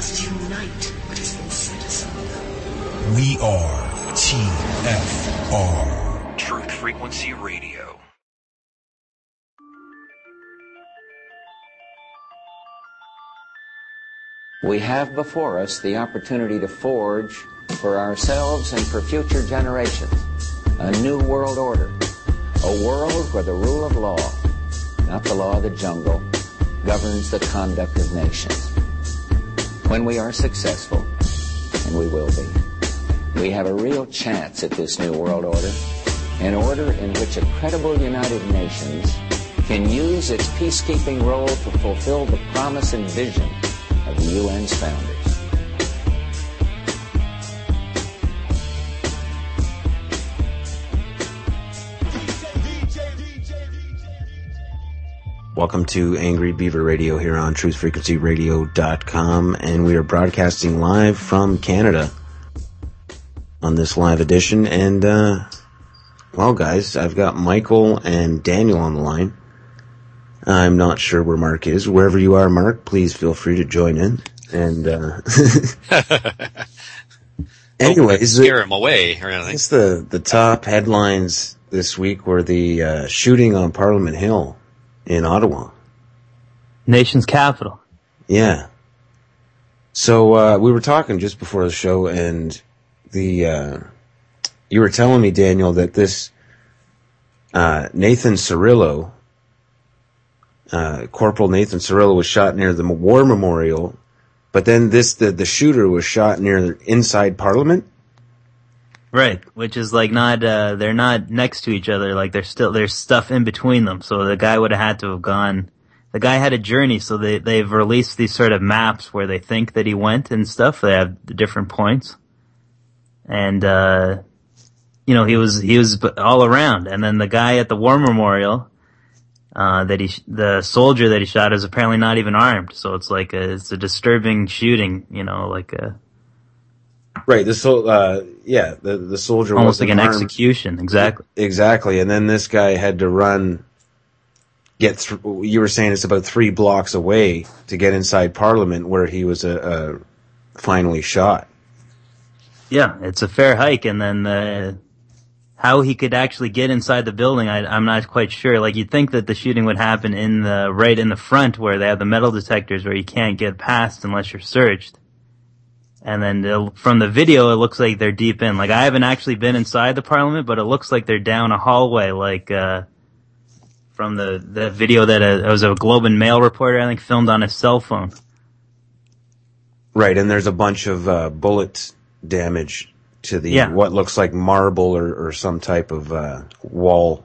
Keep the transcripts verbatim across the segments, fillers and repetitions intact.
must unite what has been set asunder. We are T F R. Truth Frequency Radio. We have before us the opportunity to forge for ourselves and for future generations a new world order, a world where the rule of law, not the law of the jungle, governs the conduct of nations. When we are successful, and we will be, we have a real chance at this new world order, an order in which a credible United Nations can use its peacekeeping role to fulfill the promise and vision of the U N's founders. Welcome to Angry Beaver Radio here on truth frequency radio dot com, and we are broadcasting live from Canada on this live edition. And, uh, well, guys, I've got Michael and Daniel on the line. I'm not sure where Mark is. Wherever you are, Mark, please feel free to join in. And, uh, anyways, scare him away or anything. It's the, the top headlines this week were the, uh, shooting on Parliament Hill in Ottawa. Nation's capital. Yeah. So, uh, we were talking just before the show, and the, uh, you were telling me, Daniel, that this, uh, Nathan Cirillo, uh, Corporal Nathan Cirillo was shot near the War Memorial, but then this, the, the shooter was shot near inside Parliament? Right, which is like not, uh, they're not next to each other, like there's still, there's stuff in between them, so the guy would have had to have gone, the guy had a journey, so they, they've released these sort of maps where they think that he went and stuff, they have the different points, and, uh, you know, he was, he was all around, and then the guy at the War Memorial, uh, that he, the soldier that he shot is apparently not even armed, so it's like a, it's a disturbing shooting, you know, like a, Right, the sol- uh, yeah, the the soldier almost like an armed. execution, exactly. Exactly, and then this guy had to run, get through, you were saying it's about three blocks away to get inside Parliament where he was, uh, uh, finally shot. Yeah, it's a fair hike, and then, uh, how he could actually get inside the building, I, I'm not quite sure. Like, you'd think that the shooting would happen in the, right in the front where they have the metal detectors where you can't get past unless you're searched. And then from the video, it looks like they're deep in. Like, I haven't actually been inside the Parliament, but it looks like they're down a hallway, like, uh, from the, the video that uh, it was a Globe and Mail reporter, I think, filmed on his cell phone. Right, and there's a bunch of, uh, bullet damage to the, yeah. what looks like marble or, or some type of, uh, wall.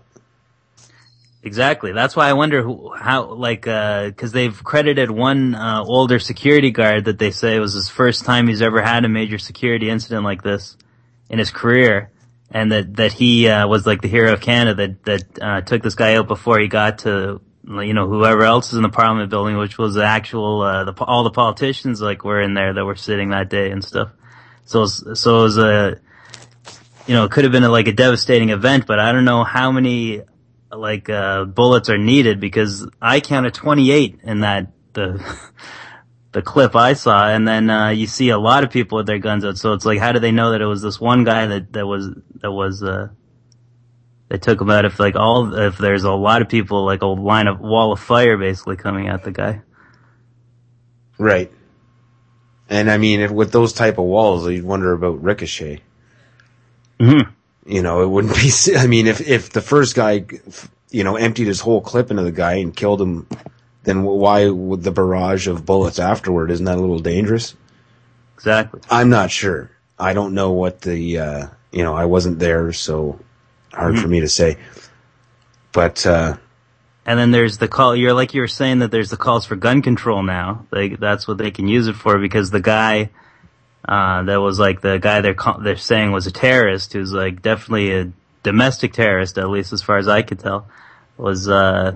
Exactly. That's why I wonder who, how, like, uh, cause they've credited one, uh, older security guard that they say was his first time he's ever had a major security incident like this in his career. And that, that he, uh, was like the hero of Canada that, that, uh, took this guy out before he got to, you know, whoever else is in the Parliament building, which was the actual, uh, the, all the politicians, like, were in there that were sitting that day and stuff. So, so it was a, you know, it could have been a, like a devastating event, but I don't know how many, like, uh, bullets are needed, because I counted twenty-eight in that, the, the clip I saw, and then, uh, you see a lot of people with their guns out, so it's like, how do they know that it was this one guy that, that was, that was, uh, that took him out if, like, all, if there's a lot of people, like a line of, wall of fire basically coming at the guy. Right. And I mean, if, with those type of walls, you'd wonder about ricochet. Mm-hmm. You know, it wouldn't be, I mean, if, if the first guy, you know, emptied his whole clip into the guy and killed him, then why would the barrage of bullets afterward? Isn't that a little dangerous? Exactly. I'm not sure. I don't know what the, uh, you know, I wasn't there, so hard mm-hmm. for me to say. But, uh, and then there's the call, you're like you were saying that there's the calls for gun control now. Like, that's what they can use it for, because the guy, Uh, that was like the guy they're, they're saying was a terrorist, who's like definitely a domestic terrorist, at least as far as I could tell, was, uh,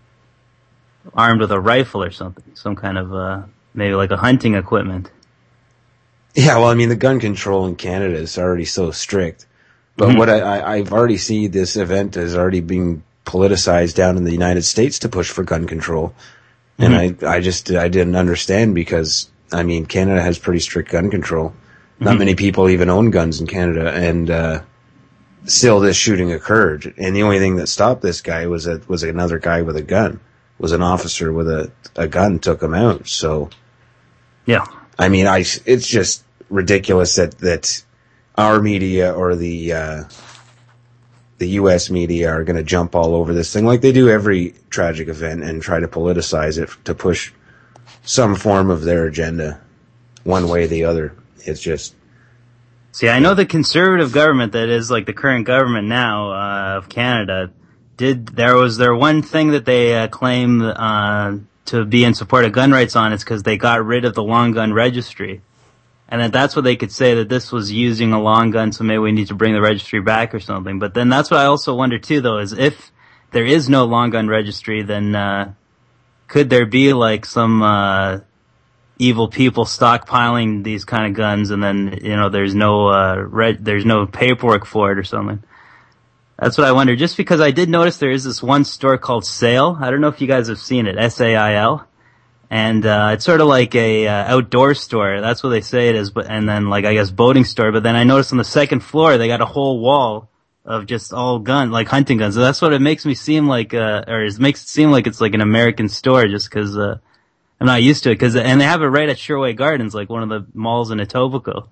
armed with a rifle or something, some kind of, uh, maybe like a hunting equipment. Yeah, well, I mean, the gun control in Canada is already so strict, but mm-hmm. what I, I, I've already seen this event is already being politicized down in the United States to push for gun control. Mm-hmm. And I, I just, I didn't understand, because I mean, Canada has pretty strict gun control. Not Mm-hmm. many people even own guns in Canada, and uh, still this shooting occurred. And the only thing that stopped this guy was a, was another guy with a gun. Was an officer with a, a gun took him out. So, Yeah. I mean, I it's just ridiculous that that our media or the uh, the U S media are going to jump all over this thing like they do every tragic event and try to politicize it to push some form of their agenda one way or the other. It's just... See, I know the conservative government that is like the current government now uh, of Canada did, there was their one thing that they uh, claim uh, to be in support of gun rights on is because they got rid of the long gun registry. And that that's what they could say, that this was using a long gun, so maybe we need to bring the registry back or something. But then that's what I also wonder too, though, is if there is no long gun registry, then uh could there be like some uh evil people stockpiling these kind of guns, and then, you know, there's no uh reg- there's no paperwork for it or something? That's what I wonder. Just because I did notice there is this one store called Sale. I don't know if you guys have seen it, S A I L. And, uh, it's sort of like a, uh, outdoor store. That's what they say it is. But, and then like, I guess boating store. But then I noticed on the second floor, they got a whole wall of just all gun, like hunting guns. So that's what it makes me seem like, uh, or it makes it seem like it's like an American store just cause, uh, I'm not used to it. Cause, and they have it right at Sherway Gardens, like one of the malls in Etobicoke.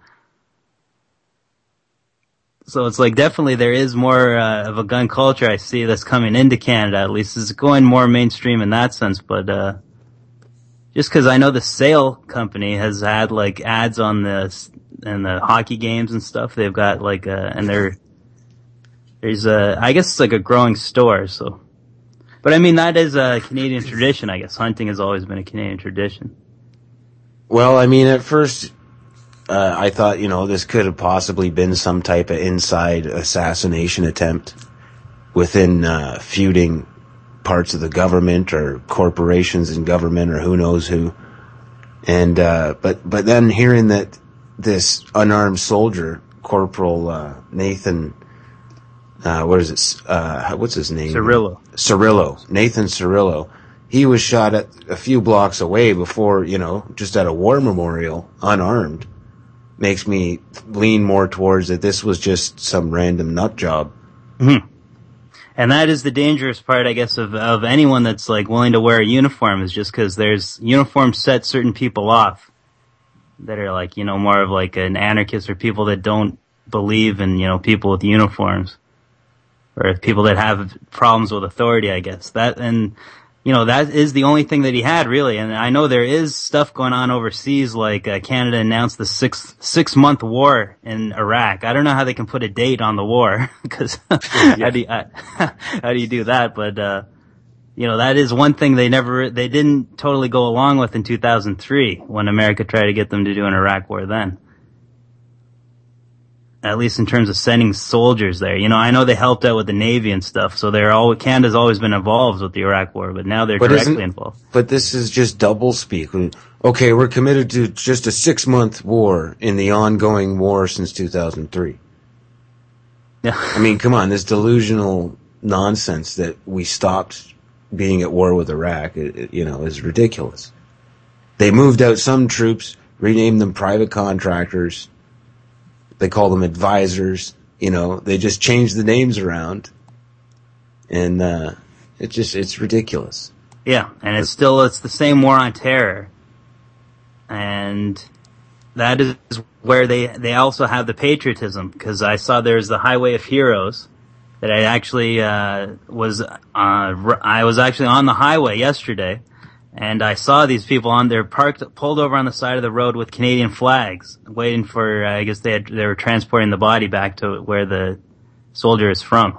So it's like definitely there is more, uh, of a gun culture I see that's coming into Canada. At least it's going more mainstream in that sense. But, uh, just because I know the Sale company has had like ads on the in the hockey games and stuff. They've got like a, and they're there's a, I guess it's like a growing store. So, but I mean that is a Canadian tradition. I guess hunting has always been a Canadian tradition. Well, I mean, at first uh, I thought, you know, this could have possibly been some type of inside assassination attempt within uh, feuding parts of the government or corporations in government or who knows who. And, uh, but, but then hearing that this unarmed soldier, Corporal, uh, Nathan, uh, what is it? Uh, what's his name? Cirillo. Cirillo. Nathan Cirillo. He was shot at a few blocks away before, you know, just at a war memorial, unarmed. Makes me lean more towards that this was just some random nut job. Mm-hmm. And that is the dangerous part, I guess, of, of anyone that's like willing to wear a uniform, is just because there's uniforms set certain people off that are like, you know, more of like an anarchist or people that don't believe in, you know, people with uniforms, or people that have problems with authority, I guess. That, and, you know, that is the only thing that he had, really. And I know there is stuff going on overseas, like uh, Canada announced the six, six month war in Iraq. I don't know how they can put a date on the war, because how do you, uh, how do you do that? But, uh, you know, that is one thing they never, they didn't totally go along with in two thousand three when America tried to get them to do an Iraq war then. At least in terms of sending soldiers there. You know, I know they helped out with the Navy and stuff, so they're all, Canada's always been involved with the Iraq war, but now they're But directly isn't- involved. But this is just double speak. Okay, we're committed to just a six month war in the ongoing war since two thousand three. Yeah. I mean, come on, this delusional nonsense that we stopped being at war with Iraq, it, it, you know, is ridiculous. They moved out some troops, renamed them private contractors. They call them advisors. You know, they just changed the names around. And, uh, it just, it's ridiculous. Yeah, and it's still, it's the same war on terror. And that is where they, they also have the patriotism, because I saw there's the Highway of Heroes that I actually, uh, was, uh, I was actually on the highway yesterday, and I saw these people on there parked, pulled over on the side of the road with Canadian flags, waiting for, uh, I guess they had, they were transporting the body back to where the soldier is from.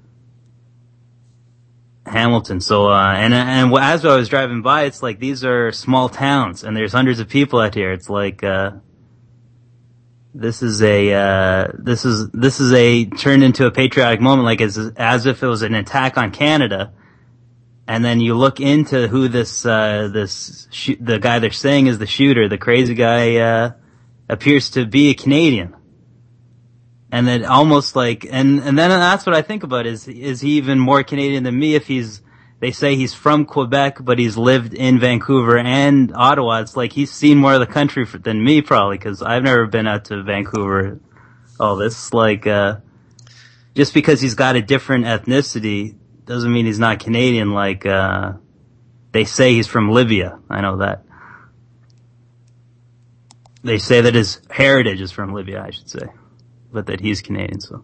Hamilton. So, uh, and, and as I was driving by, it's like, these are small towns, and there's hundreds of people out here. It's like, uh, this is a, uh, this is, this is a, turned into a patriotic moment, like as, as if it was an attack on Canada. And then you look into who this, uh, this, sh- the guy they're saying is the shooter, the crazy guy, uh, appears to be a Canadian. And then almost like, and, and then that's what I think about, is, is he even more Canadian than me if he's they say he's from Quebec, but he's lived in Vancouver and Ottawa. It's like he's seen more of the country for, than me, probably, because I've never been out to Vancouver. Oh, this, like, uh, just because he's got a different ethnicity doesn't mean he's not Canadian. Like, uh, they say he's from Libya. I know that. They say that his heritage is from Libya, I should say, but that he's Canadian, so.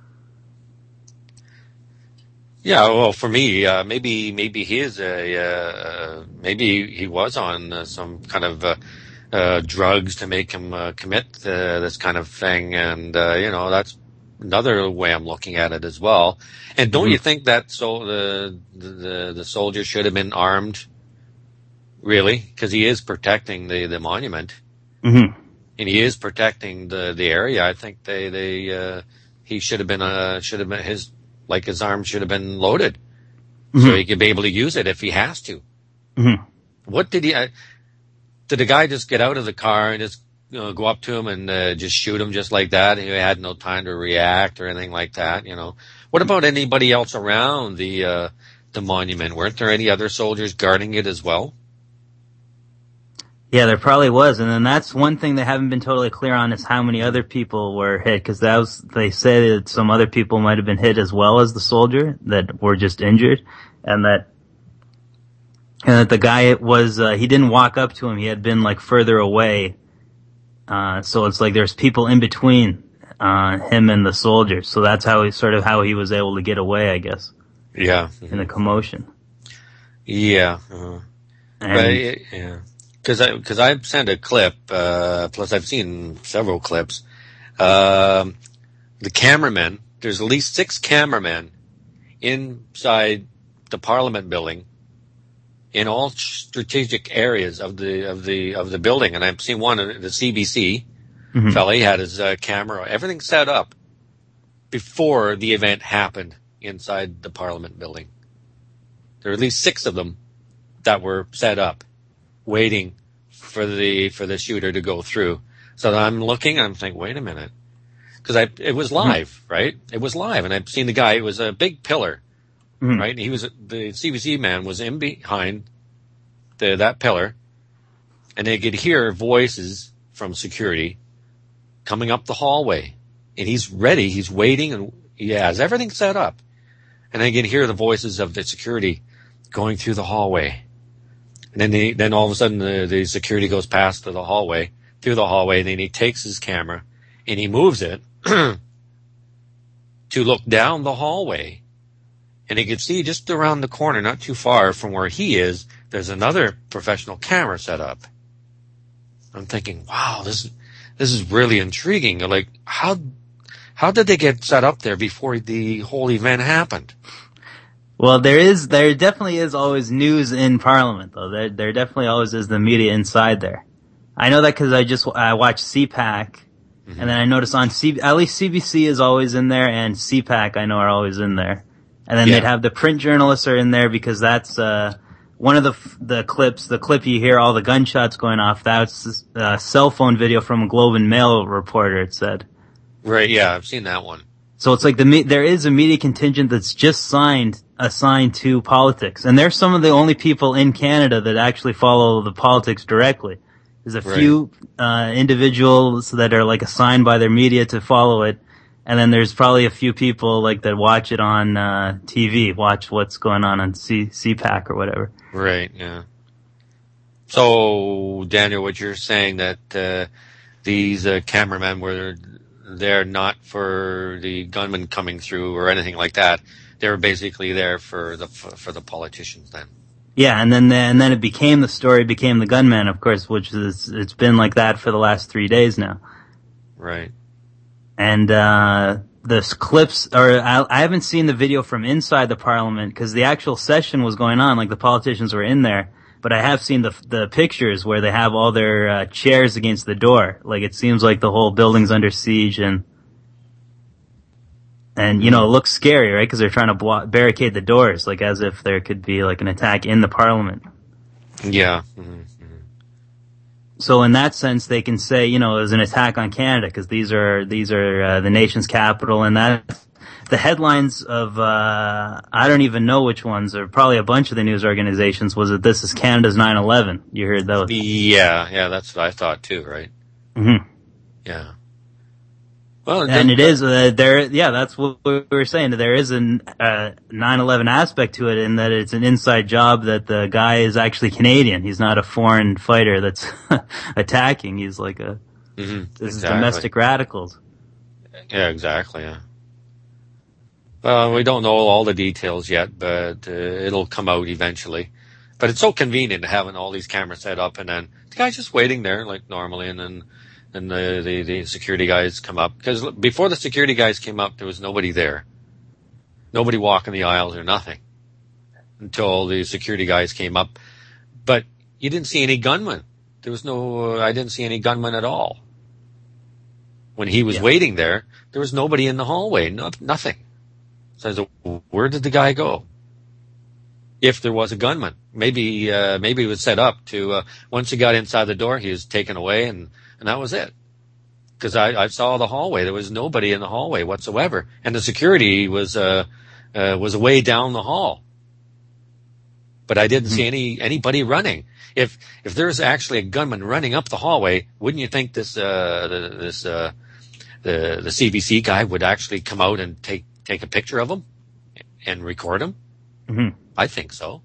Yeah, well, for me, uh, maybe maybe he is a uh, maybe he was on uh, some kind of uh, uh, drugs to make him uh, commit uh, this kind of thing, and uh, you know that's another way I'm looking at it as well. And don't mm-hmm. you think that so the the the soldier should have been armed, really, because he is protecting the the monument, mm-hmm. and he is protecting the the area. I think they they uh, he should have been uh, should have been his. Like his arm should have been loaded, mm-hmm. so he could be able to use it if he has to. Mm-hmm. What did he? Uh, did the guy just get out of the car and just you know, go up to him and uh, just shoot him just like that? He had no time to react or anything like that. You know. What about anybody else around the uh, the monument? Weren't there any other soldiers guarding it as well? Yeah, there probably was, and then that's one thing they haven't been totally clear on is how many other people were hit, because that was, they say that some other people might have been hit as well as the soldier that were just injured, and that, and that the guy was, uh, he didn't walk up to him, he had been like further away, uh, so it's like there's people in between, uh, him and the soldier, so that's how he, sort of how he was able to get away, I guess. Yeah. In the commotion. Yeah. Uh-huh. And, but, yeah. Because I, cause I've sent a clip, uh, plus I've seen several clips. Uh, the cameramen, there's at least six cameramen inside the Parliament building in all strategic areas of the, of the, of the building. And I've seen one, the C B C mm-hmm. fella, he had his uh, camera, everything set up before the event happened inside the Parliament building. There are at least six of them that were set up, waiting for the for the shooter to go through. So I'm looking, I'm thinking, wait a minute, because I it was live, mm-hmm. right? It was live, and I've seen the guy. It was a big pillar, mm-hmm. right? He was the C B C man was in behind the that pillar, and they could hear voices from security coming up the hallway, and he's ready, he's waiting, and he has everything set up, and they can hear the voices of the security going through the hallway. And then, he, then all of a sudden, the, the security goes past to the hallway, through the hallway, and then he takes his camera and he moves it to look down the hallway. And he could see just around the corner, not too far from where he is, there's another professional camera set up. I'm thinking, wow, this this is really intriguing. Like, how how did they get set up there before the whole event happened? Well, there is, there definitely is always news in Parliament, though. There, there definitely always is the media inside there. I know that because I just, I watch C PAC, mm-hmm. and then I notice on C, at least C B C is always in there, and C PAC I know are always in there. And then yeah. they'd have the print journalists are in there because that's, uh, one of the, the clips, the clip you hear all the gunshots going off, that's a cell phone video from a Globe and Mail reporter, it said. Right, yeah, I've seen that one. So it's like the, there is a media contingent that's just signed, assigned to politics. And they're some of the only people in Canada that actually follow the politics directly. There's a right. few, uh, individuals that are like assigned by their media to follow it. And then there's probably a few people like that watch it on, uh, T V, watch what's going on on C, C PAC or whatever. Right, yeah. So, Daniel, what you're saying that, uh, these, uh, cameramen were, they're not for the gunmen coming through or anything like that. They were basically there for the for the politicians then. Yeah, and then the, and then it became the story, became the gunman, of course, which is it's been like that for the last three days now. Right. And uh the clips, or I, I haven't seen the video from inside the Parliament because the actual session was going on, like the politicians were in there. But I have seen the the pictures where they have all their uh, chairs against the door. Like it seems like the whole building's under siege, and and you know it looks scary, right? Because they're trying to block, barricade the doors, like as if there could be like an attack in the Parliament. Yeah. Mm-hmm. So in that sense, they can say, you know, it was an attack on Canada because these are these are uh, the nation's capital, and that the headlines of, uh, I don't even know which ones, or probably a bunch of the news organizations, was that this is Canada's nine eleven. You heard those? Yeah, yeah, that's what I thought too, right? Mm-hmm. Yeah. Well, and it is, uh, there, yeah, that's what we were saying. There is a uh, nine eleven aspect to it in that it's an inside job that the guy is actually Canadian. He's not a foreign fighter that's attacking. He's like a, mm-hmm, this exactly. is domestic radicals. Yeah, exactly, yeah. Well, we don't know all the details yet, but uh, it'll come out eventually. But it's so convenient having all these cameras set up, and then the guy's just waiting there like normally, and then and the, the, the security guys come up. Because before the security guys came up, there was nobody there. Nobody walking the aisles or nothing until the security guys came up. But you didn't see any gunmen. There was no, uh, I didn't see any gunmen at all. When he was yeah. waiting there, there was nobody in the hallway, no, nothing. So I was like, where did the guy go? If there was a gunman, maybe, uh, maybe it was set up to, uh, once he got inside the door, he was taken away and, and that was it. Cause I, I saw the hallway. There was nobody in the hallway whatsoever. And the security was, uh, uh, was away down the hall. But I didn't mm-hmm. see any, anybody running. If, if there's actually a gunman running up the hallway, wouldn't you think this, uh, the, this, uh, the, the C B C guy would actually come out and take, take a picture of him and record him? Mm-hmm. I think so.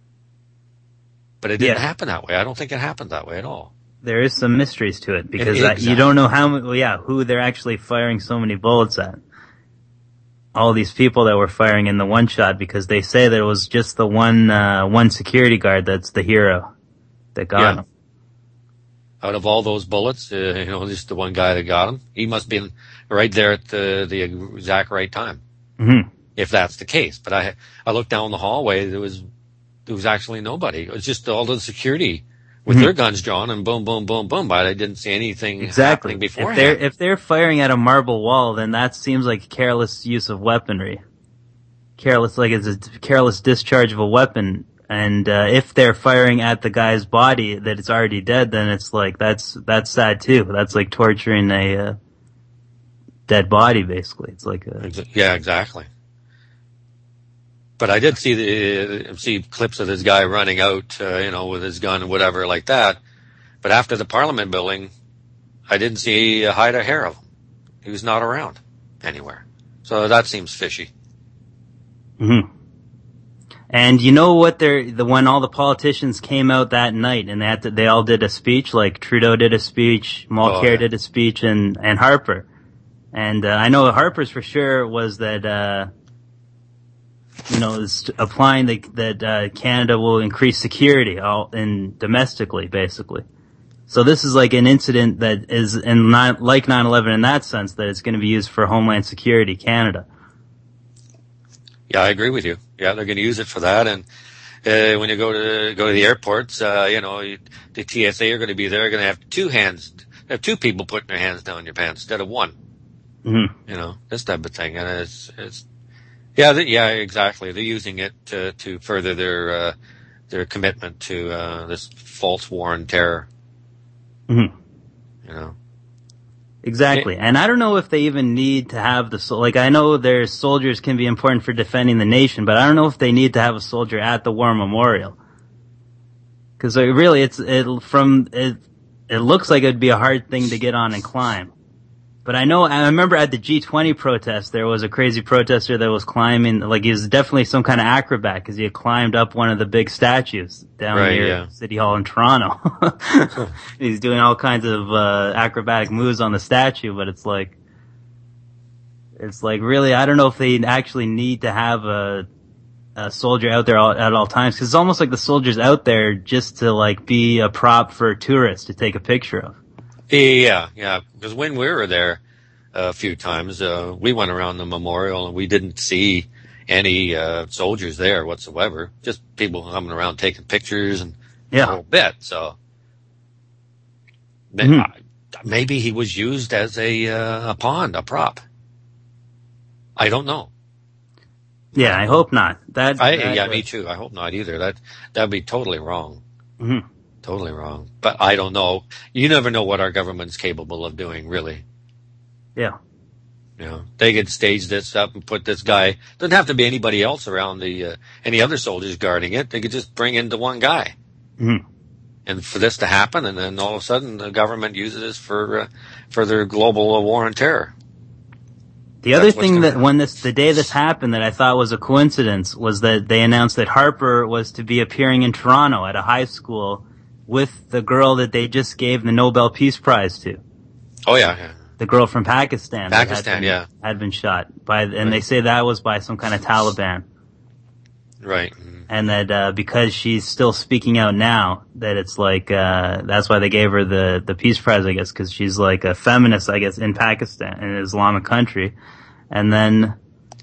But it didn't yeah. happen that way. I don't think it happened that way at all. There is some mysteries to it because exactly. uh, you don't know how, well, yeah, who they're actually firing so many bullets at. All these people that were firing in the one shot, because they say that it was just the one, uh, one security guard that's the hero that got yeah. him. Out of all those bullets, uh, you know, just the one guy that got him, he must have been right there at the, the exact right time. Mm-hmm. If that's the case. But I, I looked down the hallway, there was, there was actually nobody. It was just all the security with mm-hmm. their guns drawn and boom, boom, boom, boom, but I didn't see anything exactly. happening beforehand. If they're, if they're firing at a marble wall, then that seems like careless use of weaponry. Careless, like it's a careless discharge of a weapon. And, uh, if they're firing at the guy's body that it's already dead, then it's like, that's, that's sad too. That's like torturing a, uh, dead body, basically. It's like a... Yeah, exactly. But I did see the, see clips of this guy running out, uh, you know, with his gun and whatever like that. But after the Parliament building, I didn't see a hide or hair of him. He was not around anywhere. So that seems fishy. Mm-hmm. And you know what they're, the, when all the politicians came out that night and they had to, they all did a speech, like Trudeau did a speech, Mulcair oh, yeah. did a speech, and, and Harper. And, uh, I know Harper's for sure was that, uh, you know, is applying the, that, uh, Canada will increase security all in domestically, basically. So this is like an incident that is in not, like nine eleven in that sense, that it's going to be used for Homeland Security Canada. Yeah, I agree with you. Yeah, they're going to use it for that. And, uh, when you go to, go to the airports, uh, you know, you, the T S A are going to be there, going to have two hands, have two people putting their hands down your pants instead of one. Mm-hmm. You know, this type of thing. And it's, it's, yeah, the, yeah, exactly. They're using it to, to further their, uh, their commitment to, uh, this false war on terror. Mm-hmm. You know. Exactly. It, and I don't know if they even need to have the, like, I know their soldiers can be important for defending the nation, but I don't know if they need to have a soldier at the war memorial. Cause like, really, it's, it, from, it, it looks like it'd be a hard thing to get on and climb. But I know, I remember at the G twenty protest, there was a crazy protester that was climbing, like he was definitely some kind of acrobat because he had climbed up one of the big statues down right, near yeah. City Hall in Toronto. He's doing all kinds of, uh, acrobatic moves on the statue, but it's like, it's like really, I don't know if they actually need to have a, a soldier out there all, at all times, because it's almost like the soldier's out there just to like be a prop for tourists to take a picture of. Yeah, yeah, because when we were there uh, a few times, uh, we went around the memorial and we didn't see any uh, soldiers there whatsoever. Just people coming around taking pictures and yeah. a whole bit. So mm-hmm. maybe he was used as a uh, a pawn, a prop. I don't know. Yeah, I hope not. That, I, that yeah, was... me too. I hope not either. That that'd be totally wrong. Mm-hmm. Totally wrong. But I don't know. You never know what our government's capable of doing, really. Yeah. You know, they could stage this up and put this guy. Doesn't have to be anybody else around the uh, any other soldiers guarding it. They could just bring in the one guy, Mm-hmm. and for this to happen, and then all of a sudden the government uses this for uh, for their global uh, war on terror. The other That's what's thing gonna that when this the day this happened that I thought was a coincidence was that they announced that Harper was to be appearing in Toronto at a high school with the girl that they just gave the Nobel Peace Prize to. Oh yeah, yeah. The girl from Pakistan. that Pakistan, had been, yeah. had been shot by, and Right. they say that was by some kind of Taliban, Right. and that uh, because she's still speaking out now, that it's like uh, that's why they gave her the the Peace Prize, I guess, because she's like a feminist, I guess, in Pakistan, in an Islamic country, and then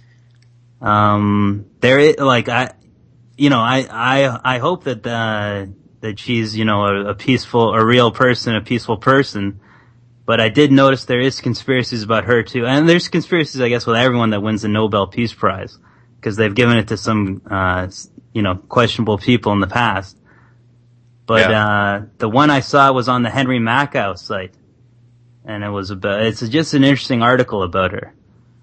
um, there is like I, you know, I I I hope that uh, that she's you know a, a peaceful, a real person, a peaceful person. But I did notice there is conspiracies about her too, and there's conspiracies, I guess, with everyone that wins the Nobel Peace Prize, because they've given it to some, uh, you know, questionable people in the past. But Yeah. uh, the one I saw was on the Henry Makow site, and it was about. It's just an interesting article about her,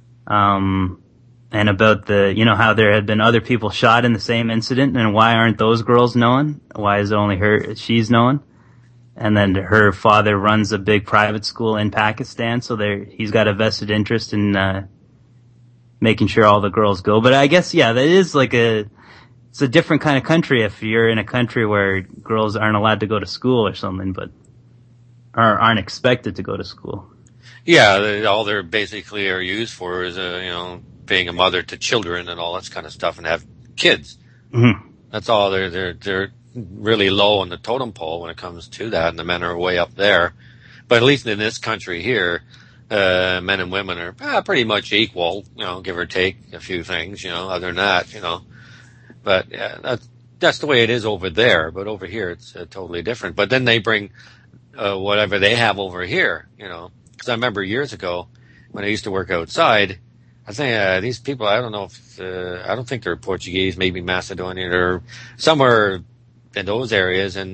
um, and about the, you know, how there had been other people shot in the same incident, and why aren't those girls known? Why is it only her? She's known? And then her father runs a big private school in Pakistan, so there he's got a vested interest in uh, making sure all the girls go. But I guess, yeah, that is like a it's a different kind of country if you're in a country where girls aren't allowed to go to school or something, but or aren't expected to go to school. Yeah, they, all they're basically are used for is, uh, you know, being a mother to children and all that kind of stuff, and have kids. Mm-hmm. That's all. They're they're they're really low on the totem pole when it comes to that, and the men are way up there. But at least in this country here, uh, men and women are uh, pretty much equal, you know, give or take a few things, you know, other than that, you know. But yeah, that's, that's the way it is over there. But over here, it's uh, totally different. But then they bring uh, whatever they have over here, you know. Because I remember years ago when I used to work outside, I think uh, these people, I don't know if, uh, I don't think they're Portuguese, maybe Macedonian or somewhere in those areas, and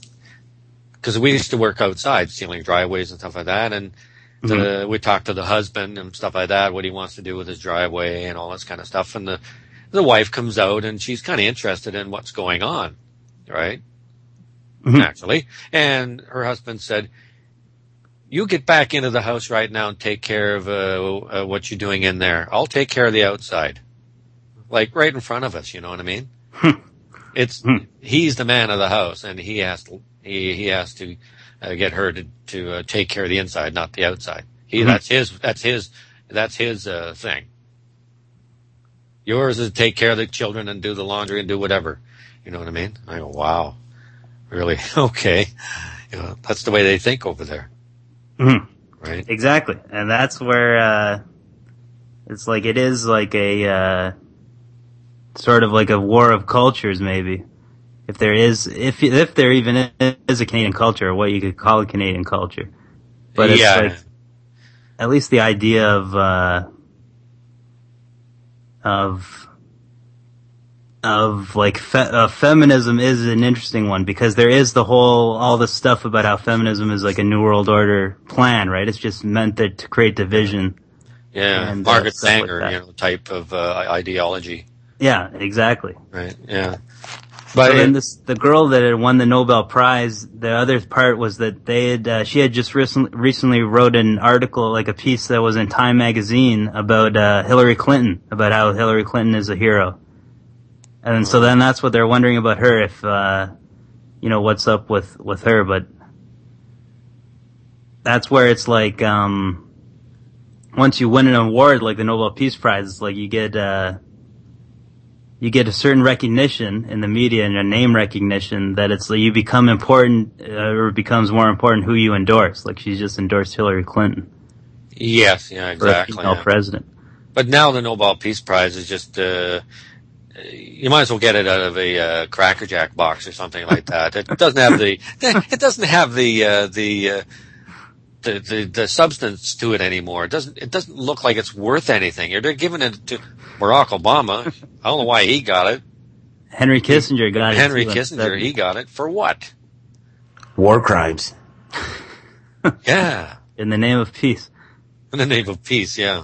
because uh, we used to work outside sealing driveways and stuff like that, and the, mm-hmm. we talked to the husband and stuff like that, what he wants to do with his driveway and all this kind of stuff, and the the wife comes out and she's kind of interested in what's going on, right? Mm-hmm. Naturally, and her husband said, "You get back into the house right now and take care of uh, uh, what you're doing in there. I'll take care of the outside," like right in front of us. You know what I mean? It's hmm. he's the man of the house, and he has to he he has to uh, get her to to uh, take care of the inside, not the outside. He mm-hmm. that's his that's his that's his uh, thing. Yours is to take care of the children and do the laundry and do whatever. You know what I mean? I go, wow, really? Okay, you know, that's the way they think over there, mm-hmm. right? Exactly, and that's where uh, it's like it is like a. Uh, Sort of like a war of cultures, maybe. If there is, if if there even is a Canadian culture, or what you could call a Canadian culture, but it's yeah. like at least the idea of uh, of of like fe- uh, feminism is an interesting one, because there is the whole all the stuff about how feminism is like a New World Order plan, right? It's just meant that to create division. Yeah, and, Margaret uh, Sanger, like you know, type of uh, ideology. Yeah, exactly. Right. Yeah. But so it, then this, the girl that had won the Nobel Prize, the other part was that they had, uh, she had just recently, recently wrote an article, like a piece that was in Time magazine about, uh, Hillary Clinton, about how Hillary Clinton is a hero. And so then that's what they're wondering about her, if, uh, you know, what's up with, with her, but that's where it's like, um, once you win an award like the Nobel Peace Prize, it's like you get, uh, you get a certain recognition in the media and a name recognition that it's like you become important, uh, or it becomes more important who you endorse. Like she's just endorsed Hillary Clinton. Yes, yeah, exactly. For a female yeah. president. But now the Nobel Peace Prize is just, uh, you might as well get it out of a uh, Cracker Jack box or something like that. It doesn't have the, it doesn't have the, uh, the, uh, The, the the substance to it anymore. It doesn't it doesn't look like it's worth anything. You're giving it to Barack Obama. I don't know why he got it. Henry Kissinger got Henry it. Henry Kissinger, he got it for what? War crimes. Yeah. In the name of peace. In the name of peace, yeah.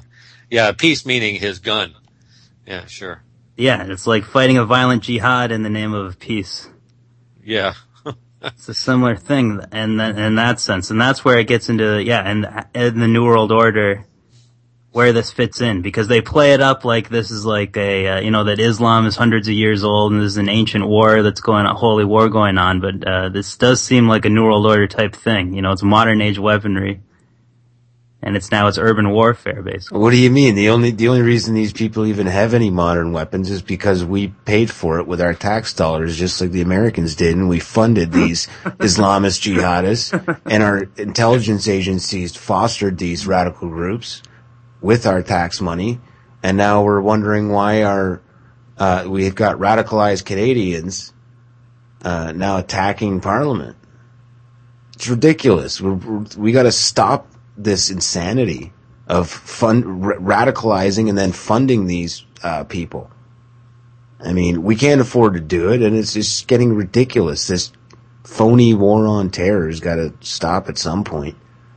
Yeah, peace meaning his gun. Yeah, sure. Yeah, it's like fighting a violent jihad in the name of peace. Yeah. It's a similar thing in, the, in that sense. And that's where it gets into, yeah, and in the New World Order, where this fits in. Because they play it up like this is like a, uh, you know, that Islam is hundreds of years old and there's an ancient war that's going on, holy war going on. But uh, this does seem like a New World Order type thing. You know, it's modern age weaponry. And it's now it's urban warfare, basically. What do you mean? The only the only reason these people even have any modern weapons is because we paid for it with our tax dollars, just like the Americans did, and we funded these Islamist jihadists, and our intelligence agencies fostered these radical groups with our tax money, and now we're wondering why our uh, we've got radicalized Canadians uh, now attacking Parliament. It's ridiculous. We're, we're, we got to stop this insanity of fund r- radicalizing and then funding these uh, people. I mean, we can't afford to do it, and it's just getting ridiculous. This phony war on terror has got to stop at some point.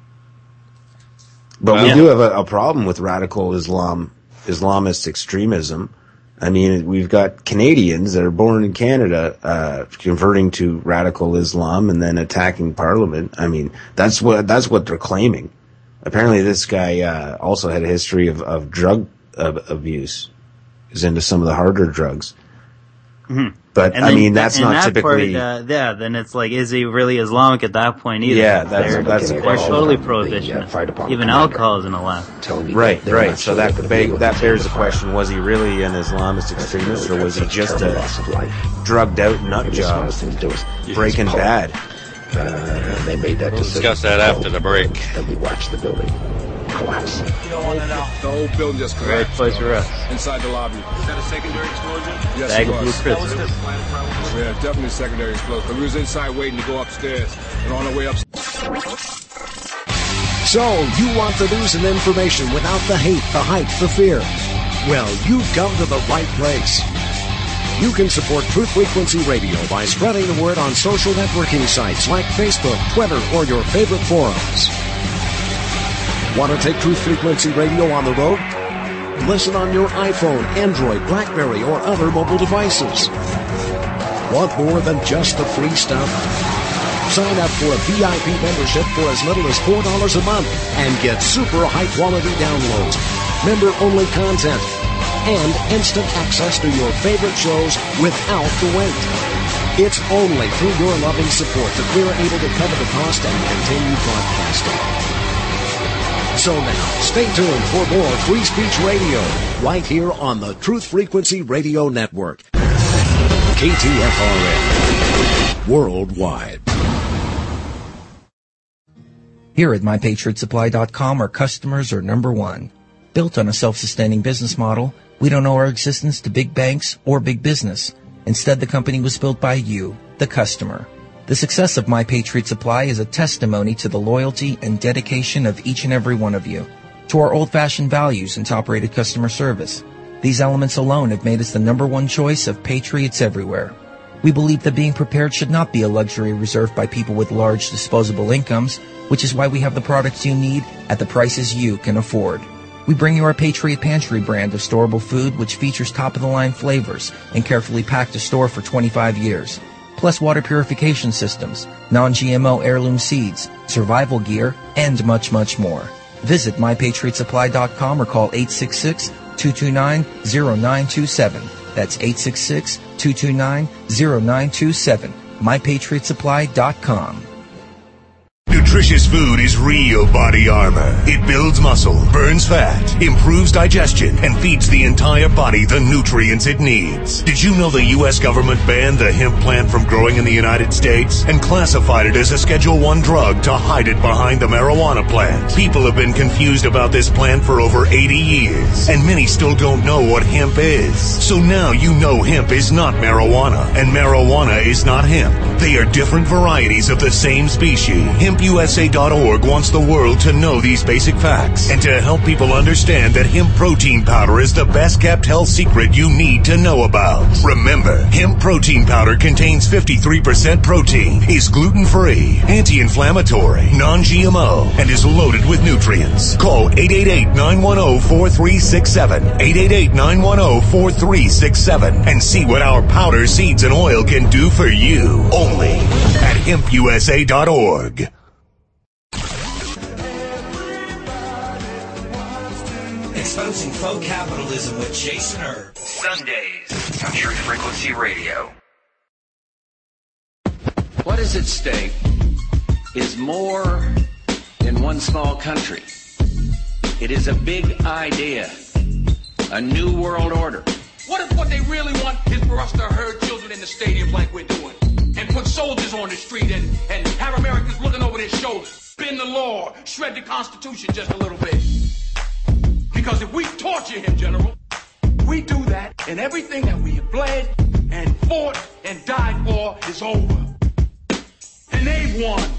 But well, we yeah. do have a, a problem with radical Islam, Islamist extremism. I mean, we've got Canadians that are born in Canada uh converting to radical Islam and then attacking Parliament. I mean, that's what that's what they're claiming. Apparently, this guy uh, also had a history of, of drug uh, abuse. He's into some of the harder drugs. Mm-hmm. But, and I then, mean, that's not that typically... Part, uh, yeah, then it's like, is he really Islamic at that point either? Yeah, that's, they're, that's they're the question. totally prohibitionist. Even alcohol isn't allowed. Right, right. So that ba- that bears the question, was he really an Islamist extremist, or was he just a drugged out nut job, Breaking Bad? Uh, they made that we'll decision. Discuss that after the break. And we watched the building collapse. You don't want to know. The whole building just collapsed. Right place for us. Inside the lobby. Is that a secondary explosion? Yes, Bag it of was. blue That was the plan, probably. Yeah, definitely a secondary explosion. We was inside waiting to go upstairs. And on our way upstairs. So, you want the news and information without the hate, the hype, the fear? Well, you've come to the right place. You can support Truth Frequency Radio by spreading the word on social networking sites like Facebook, Twitter, or your favorite forums. Want to take Truth Frequency Radio on the road? Listen on your iPhone, Android, BlackBerry, or other mobile devices. Want more than just the free stuff? Sign up for a V I P membership for as little as four dollars a month and get super high-quality downloads, member-only content, and instant access to your favorite shows without the wait. It's only through your loving support that we're able to cover the cost and continue broadcasting. So now, stay tuned for more Free Speech Radio, right here on the Truth Frequency Radio Network. K T F R N, worldwide. Here at my patriot supply dot com, our customers are number one. Built on a self-sustaining business model, we don't owe our existence to big banks or big business. Instead, the company was built by you, the customer. The success of My Patriot Supply is a testimony to the loyalty and dedication of each and every one of you, to our old-fashioned values and top-rated customer service. These elements alone have made us the number one choice of patriots everywhere. We believe that being prepared should not be a luxury reserved by people with large disposable incomes, which is why we have the products you need at the prices you can afford. We bring you our Patriot Pantry brand of storable food, which features top-of-the-line flavors and carefully packed to store for twenty-five years. Plus water purification systems, non-G M O heirloom seeds, survival gear, and much, much more. Visit my patriot supply dot com or call eight six six, two two nine, zero nine two seven. That's eight six six, two two nine, zero nine two seven. my patriot supply dot com. Nutritious food is real body armor. It builds muscle, burns fat, improves digestion, and feeds the entire body the nutrients it needs. Did you know the U S government banned the hemp plant from growing in the United States and classified it as a Schedule one drug to hide it behind the marijuana plant? People have been confused about this plant for over eighty years, and many still don't know what hemp is. So now you know hemp is not marijuana, and marijuana is not hemp. They are different varieties of the same species. Hemp U U S A dot org wants the world to know these basic facts and to help people understand that hemp protein powder is the best kept health secret you need to know about. Remember, hemp protein powder contains fifty-three percent protein, is gluten-free, anti-inflammatory, non-G M O, and is loaded with nutrients. Call eight eight eight, nine one zero, four three six seven, eight eight eight, nine one zero, four three six seven, and see what our powder, seeds, and oil can do for you. Only at hemp U S A dot org. Exposing faux capitalism with Jason Erb. Sundays on Truth Frequency Radio. What is at stake is more than one small country. It is a big idea, a new world order. What if what they really want is for us to herd children in the stadiums like we're doing? And put soldiers on the street and, and have Americans looking over their shoulders, bend the law, shred the Constitution just a little bit. Because if we torture him, General, we do that, and everything that we have bled and fought and died for is over. And they've won.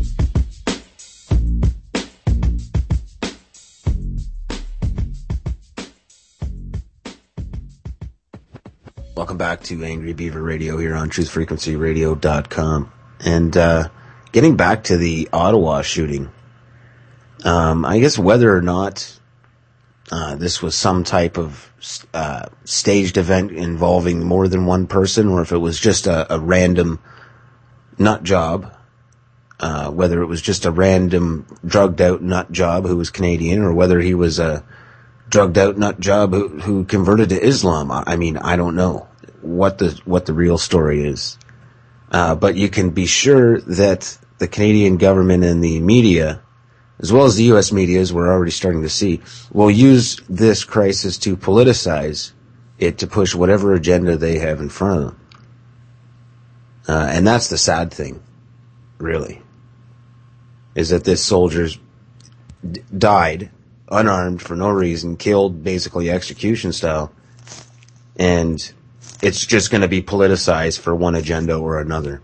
Welcome back to Angry Beaver Radio here on truth frequency radio dot com. And uh, getting back to the Ottawa shooting, um, I guess whether or not uh, this was some type of uh, staged event involving more than one person, or if it was just a, a random nut job, uh, whether it was just a random drugged out nut job who was Canadian, or whether he was a drugged out nut job who, who converted to Islam. I mean, I don't know what the what the real story is, uh, but you can be sure that the Canadian government and the media, as well as the U S media, as we're already starting to see, will use this crisis to politicize it to push whatever agenda they have in front of them. Uh, and that's the sad thing, really, is that this soldier's d- died unarmed for no reason, killed basically execution style, and it's just going to be politicized for one agenda or another.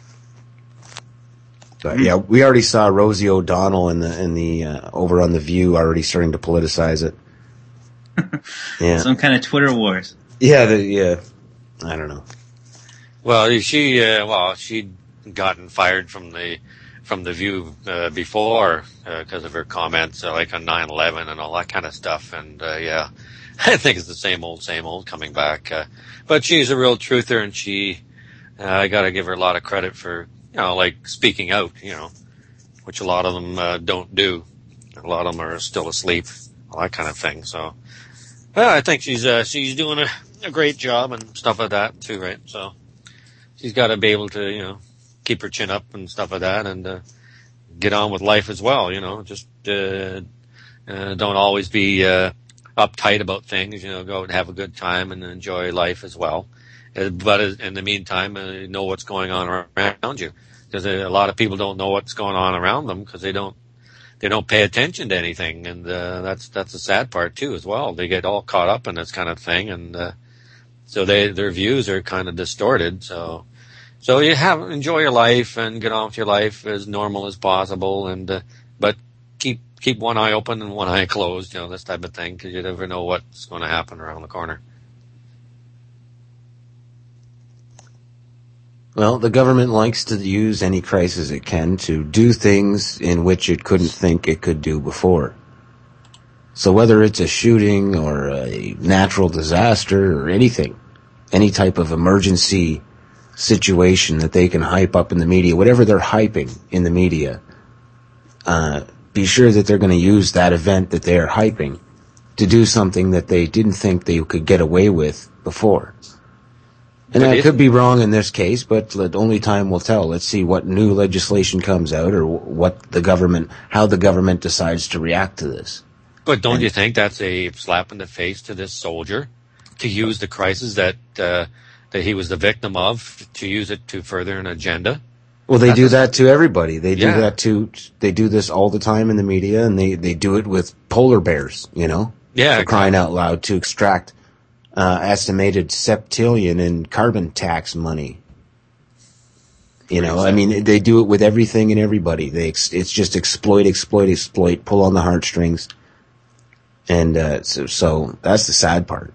But yeah, we already saw Rosie O'Donnell in the in the uh, over on The View already starting to politicize it. Yeah, some kind of Twitter wars. Yeah, the, yeah. I don't know. Well, she uh, well she'd gotten fired from the from The View uh, before because uh, of her comments uh, like on nine eleven and all that kind of stuff, and uh, yeah. I think it's the same old, same old coming back. Uh, but she's a real truther, and she, uh, I gotta give her a lot of credit for, you know, like speaking out, you know, which a lot of them, uh, don't do. A lot of them are still asleep, all that kind of thing. So, well, I think she's, uh, she's doing a, a great job and stuff like that too, right? So, she's gotta be able to, you know, keep her chin up and stuff like that and, uh, get on with life as well, you know, just, uh, uh don't always be, uh, uptight about things, you know, go and have a good time and enjoy life as well. Uh, but in the meantime, uh, know what's going on around you, because a lot of people don't know what's going on around them because they don't they don't pay attention to anything, and uh, that's that's the sad part too as well. They get all caught up in this kind of thing, and uh, so they their views are kind of distorted. So so you have enjoy your life and get on with your life as normal as possible, and uh, but keep. Keep one eye open and one eye closed, you know, this type of thing, because you never know what's going to happen around the corner. Well, the government likes to use any crisis it can to do things in which it couldn't think it could do before. So whether it's a shooting or a natural disaster or anything, any type of emergency situation that they can hype up in the media, whatever they're hyping in the media, uh, be sure that they're going to use that event that they're hyping to do something that they didn't think they could get away with before. And that could be wrong in this case, but only time will tell. Let's see what new legislation comes out, or what the government, how the government decides to react to this. But don't and, you think that's a slap in the face to this soldier to use the crisis that uh, that he was the victim of, to use it to further an agenda? Well, they do that to everybody. They do yeah. that to, they do this all the time in the media, and they, they do it with polar bears, you know? Yeah. For exactly. crying out loud, to extract, uh, estimated septillion in carbon tax money You know, I mean, they do it with everything and everybody. They ex- it's just exploit, exploit, exploit, pull on the heartstrings. And uh, so, so that's the sad part.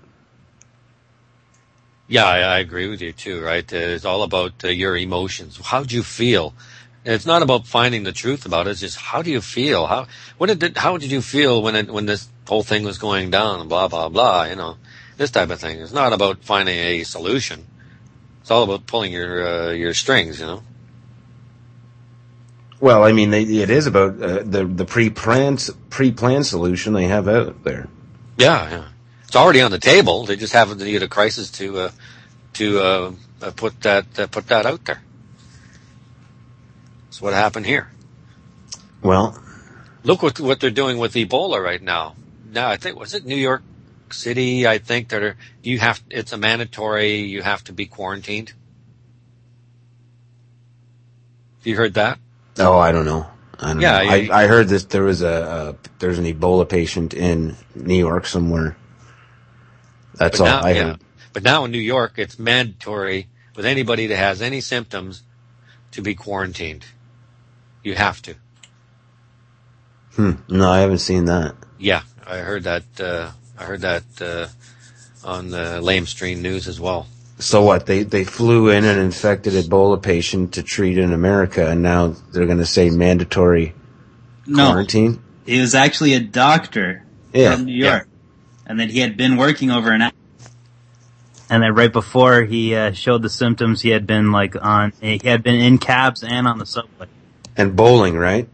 Yeah, I, I agree with you too, right? Uh, it's all about uh, your emotions. How do you feel? And it's not about finding the truth about it. It's just how do you feel? How what did it, how did you feel when it, when this whole thing was going down? And blah blah blah. You know, this type of thing. It's not about finding a solution. It's all about pulling your uh, your strings. You know. Well, I mean, they, it is about uh, the the pre-planned pre-planned solution they have out there. Yeah, yeah. It's already on the table. They just haven't needed a crisis to uh, to uh, uh, put that uh, put that out there. That's what happened here. Well, look what what they're doing with Ebola right now. Now, I think was it New York City? I think that are, you have it's a mandatory. You have to be quarantined. Have you heard that? Oh, I don't know. I don't yeah, know. I, I, I heard this. There was a, a there's an Ebola patient in New York somewhere. That's all now, I yeah. heard. But now in New York, it's mandatory with anybody that has any symptoms to be quarantined. You have to. Hmm. No, I haven't seen that. Yeah, I heard that. Uh, I heard that uh, on the lamestream news as well. So what? They they flew in an infected Ebola patient to treat in America, and now they're going to say mandatory no, quarantine? He was actually a doctor yeah. from New York, yeah. and then he had been working over an. And then right before he uh, showed the symptoms, he had been like on. He had been in cabs and on the subway. And bowling, right?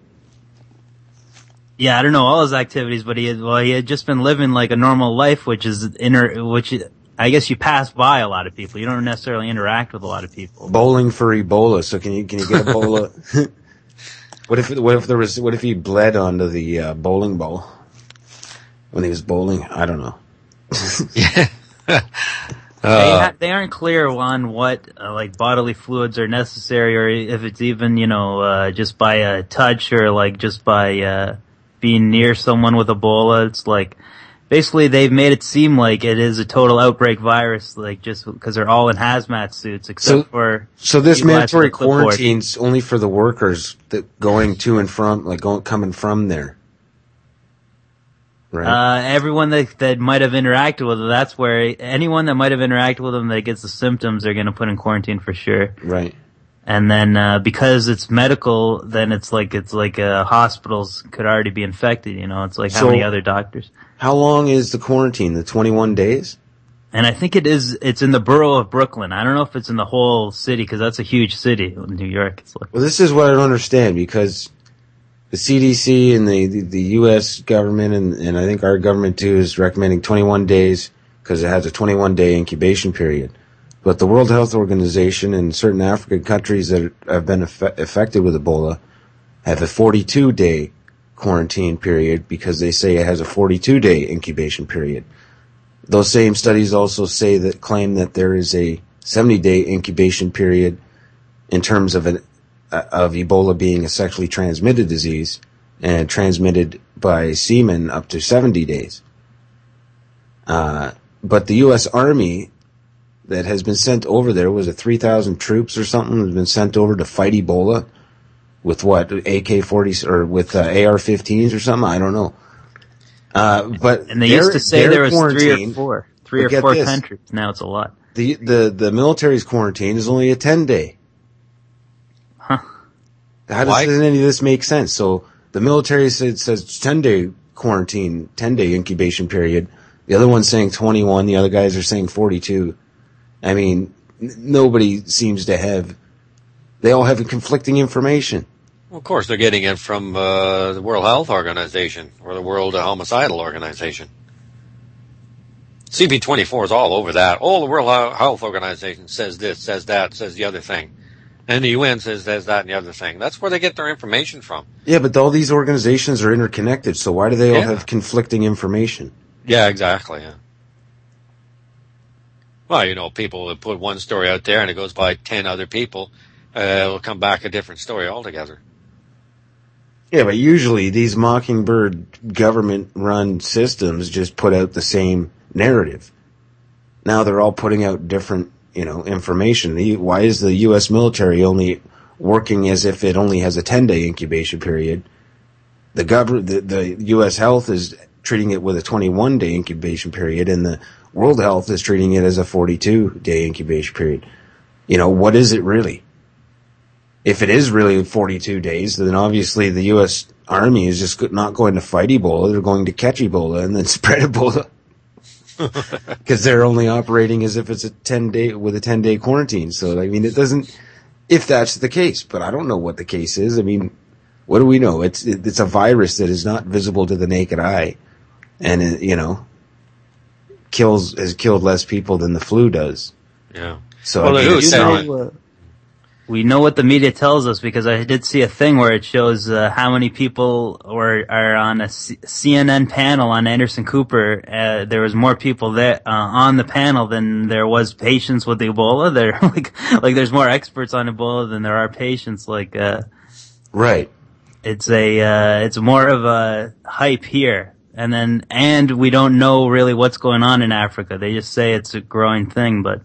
Yeah, I don't know all his activities, but he had, well, he had just been living like a normal life, which is inner, which. I guess you pass by a lot of people. You don't necessarily interact with a lot of people. Bowling for Ebola. So can you can you get Ebola? What if what if there was what if he bled onto the uh, bowling ball when he was bowling? I don't know. yeah. uh, they, ha- they aren't clear on what uh, like bodily fluids are necessary, or if it's even you know uh, just by a touch or like just by uh, being near someone with Ebola. It's like. Basically, they've made it seem like it is a total outbreak virus, like just because they're all in hazmat suits, except so, for. So this mandatory quarantine's only for the workers that going to and from, like going coming from there, right? Uh, everyone that that might have interacted with them, that's where anyone that might have interacted with them that gets the symptoms, they're going to put in quarantine for sure. Right. And then uh, because it's medical, then it's like it's like uh, hospitals could already be infected. You know, it's like how so, many other doctors. How long is the quarantine? The twenty-one days? And I think it is. It's in the borough of Brooklyn. I don't know if it's in the whole city because that's a huge city in New York. It's like. Well, this is what I don't understand because the C D C and the the, the U S government and, and I think our government too is recommending twenty-one days because it has a twenty-one day incubation period. But the World Health Organization and certain African countries that have been aff- affected with Ebola have a forty-two day quarantine period because they say it has a forty-two day incubation period. Those same studies also say that claim that there is a seventy day incubation period in terms of an uh, of Ebola being a sexually transmitted disease and transmitted by semen up to seventy days. Uh, but the U S Army that has been sent over there, was it three thousand troops or something, has been sent over to fight Ebola with what, A K forty or with uh, A R fifteens or something? I don't know. Uh, but and they used to say there was three or four, three or four this, countries. Now it's a lot. The the the military's quarantine is only a ten day. Huh? How does any of this make sense? So the military says, says ten day quarantine, ten day incubation period. The other one's saying twenty-one. The other guys are saying forty-two. I mean, n- nobody seems to have. They all have conflicting information. Well, of course, they're getting it from uh, the World Health Organization or the World Homicidal Organization. C P twenty-four is all over that. Oh, the World Health Organization says this, says that, says the other thing. And the U N says there's that and the other thing. That's where they get their information from. Yeah, but all these organizations are interconnected, so why do they all yeah. have conflicting information? Yeah, exactly, yeah. Well, you know, people that put one story out there and it goes by ten other people, uh, it'll come back a different story altogether. Yeah, but usually these Mockingbird government-run systems just put out the same narrative. Now they're all putting out different, you know, information. The, why is the U S military only working as if it only has a ten-day incubation period. The government, the, the U S Health is treating it with a twenty-one day incubation period, and the World Health is treating it as a forty-two day incubation period. You know, what is it really? If it is really forty-two days, then obviously the U S Army is just not going to fight Ebola. They're going to catch Ebola and then spread Ebola. Because they're only operating as if it's a ten day, with a ten day quarantine. So, I mean, it doesn't, if that's the case, but I don't know what the case is. I mean, what do we know? It's, it's a virus that is not visible to the naked eye. And, it, you know, kills, has killed less people than the flu does. Yeah. So, well, I mean, it's not, know, uh, we know what the media tells us, because I did see a thing where it shows uh, how many people were are on a C- CNN panel on Anderson Cooper. Uh, there was more people there uh, on the panel than there was patients with Ebola. There, like, like there's more experts on Ebola than there are patients. Like, uh, right. It's a uh, it's more of a hype here, and then and we don't know really what's going on in Africa. They just say it's a growing thing, but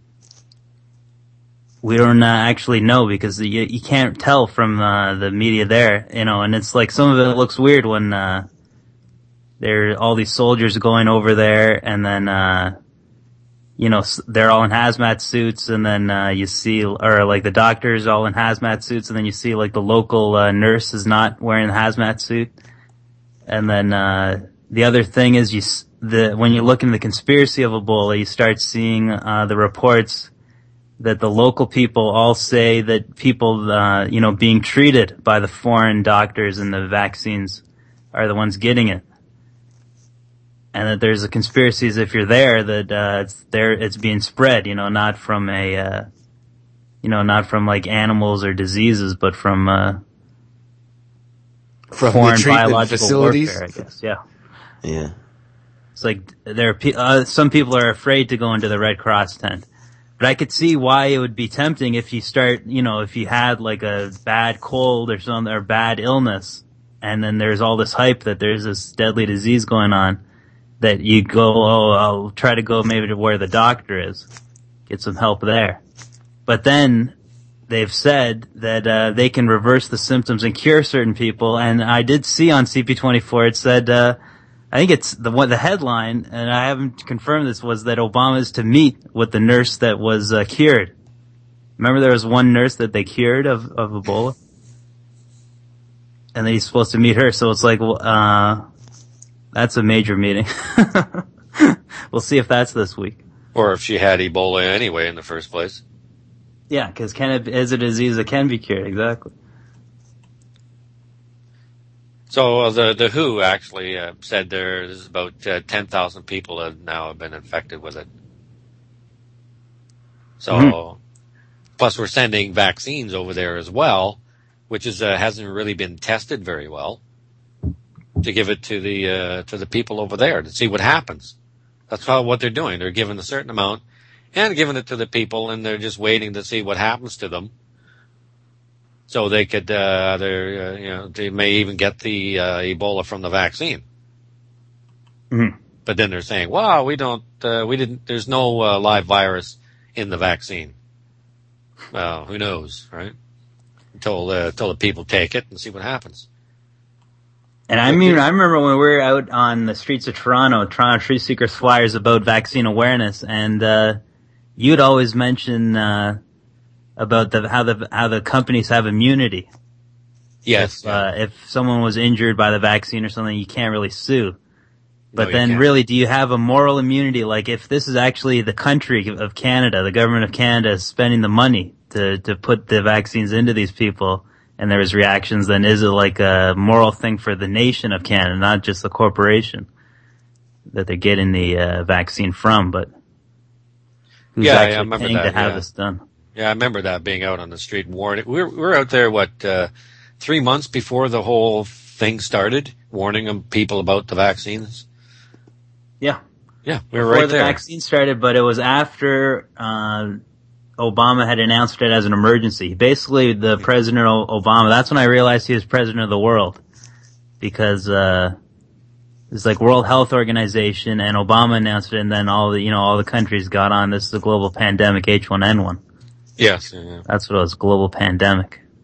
we don't uh, actually know, because you, you can't tell from uh, the media there, you know. And it's like some of it looks weird when uh, there are all these soldiers going over there, and then uh, you know, they're all in hazmat suits, and then uh, you see, or like the doctors all in hazmat suits, and then you see like the local uh, nurse is not wearing the hazmat suit. And then uh, the other thing is, you the when you look into the conspiracy of Ebola, you start seeing uh, the reports that the local people all say that people, uh, you know, being treated by the foreign doctors and the vaccines are the ones getting it. And that there's a conspiracy as if you're there, that, uh, it's there, it's being spread, you know, not from a, uh, you know, not from like animals or diseases, but from, uh, from foreign the treatment biological facilities? warfare, I guess. Yeah. Yeah. It's like there are pe- uh, some people are afraid to go into the Red Cross tent. But I could see why it would be tempting if you start, you know, if you had like a bad cold or something, or bad illness, and then there's all this hype that there's this deadly disease going on, that you go, oh, I'll try to go maybe to where the doctor is, get some help there. But then they've said that uh, they can reverse the symptoms and cure certain people, and I did see on C P twenty-four, it said, uh, I think it's the one, the headline, and I haven't confirmed this, was that Obama is to meet with the nurse that was uh, cured. Remember there was one nurse that they cured of, of Ebola? And then he's supposed to meet her, so it's like, well, uh, that's a major meeting. We'll see if that's this week. Or if she had Ebola anyway in the first place. Yeah, because can it is a disease that can be cured, exactly. So uh, the the W H O actually uh, said there's about uh, ten thousand people that now have been infected with it. So, mm-hmm. Plus we're sending vaccines over there as well, which is uh, hasn't really been tested very well, to give it to the uh, to the people over there to see what happens. That's how what they're doing. They're giving a certain amount and giving it to the people, and they're just waiting to see what happens to them. So they could, uh, they're, uh, you know, they may even get the uh, Ebola from the vaccine. Mm-hmm. But then they're saying, "Well, we don't, uh, we didn't. There's no uh, live virus in the vaccine." Well, who knows, right? Until uh, until the people take it and see what happens. And I mean, I remember when we were out on the streets of Toronto, Toronto Truth Seekers flyers about vaccine awareness, and uh, you'd always mention. Uh, about the how the how the companies have immunity. Yes. If, uh, if someone was injured by the vaccine or something, you can't really sue. But no, then can't. really, do you have a moral immunity? Like if this is actually the country of Canada, the government of Canada is spending the money to, to put the vaccines into these people, and there was reactions, then is it like a moral thing for the nation of Canada, not just the corporation that they're getting the uh, vaccine from, but who's yeah, actually yeah, I remember paying that, to have yeah. this done? Yeah, I remember that, being out on the street and warning. We were, we were out there, what, uh, three months before the whole thing started, warning them, people about the vaccines? Yeah. Yeah, we were Before right the there. vaccine started, but it was after uh Obama had announced it as an emergency. Basically, the President Obama, that's when I realized he was President of the world. Because uh it's like World Health Organization, and Obama announced it, and then all the, you know, all the countries got on, this is a global pandemic, H one N one. Yes. Yeah. That's what it was, global pandemic.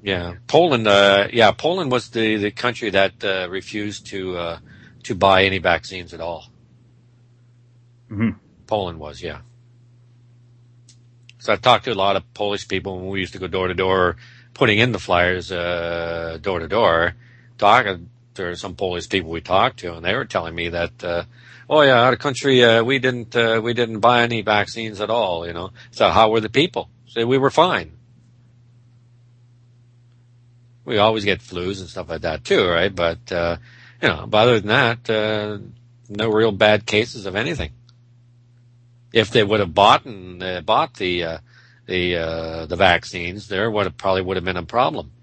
Yeah, Poland. Uh, yeah, Poland was the, the country that uh, refused to uh, to buy any vaccines at all. Mm-hmm. Poland was, yeah. So I've talked to a lot of Polish people when we used to go door to door, putting in the flyers uh, door to door. Talking to some Polish people we talked to, and they were telling me that, uh, oh yeah, out of country, uh, we didn't uh, we didn't buy any vaccines at all. You know, so how were the people? So we were fine. We always get flus and stuff like that too, right? But, uh, you know, but other than that, uh, no real bad cases of anything. If they would have bought and uh, bought the, uh, the, uh, the vaccines, there would have probably would have been a problem.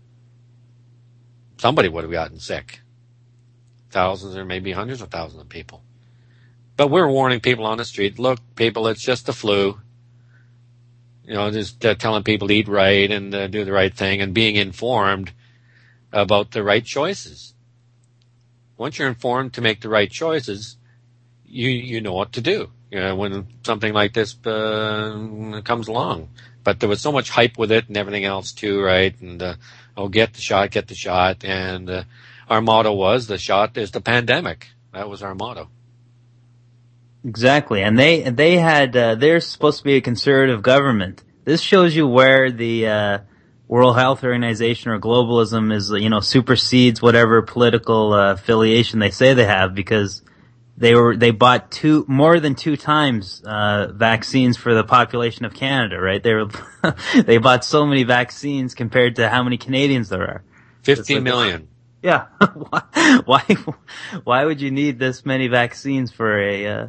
Somebody would have gotten sick. Thousands or maybe hundreds of thousands of people. But we're warning people on the street, look, people, it's just the flu. You know, just uh, telling people to eat right and uh, do the right thing and being informed about the right choices. Once you're informed to make the right choices, you you know what to do, you know, when something like this uh, comes along. But there was so much hype with it and everything else too, right? And, uh, oh, get the shot, get the shot. And uh, our motto was, the shot is the pandemic. That was our motto. Exactly, and they they had uh, they're supposed to be a conservative government. This shows you where the uh, World Health Organization or globalism is, you know, supersedes whatever political uh, affiliation they say they have, because they were they bought two more than two times uh, vaccines for the population of Canada. Right? They were they bought so many vaccines compared to how many Canadians there are. Fifteen like, million. Yeah. why, why why would you need this many vaccines for a uh,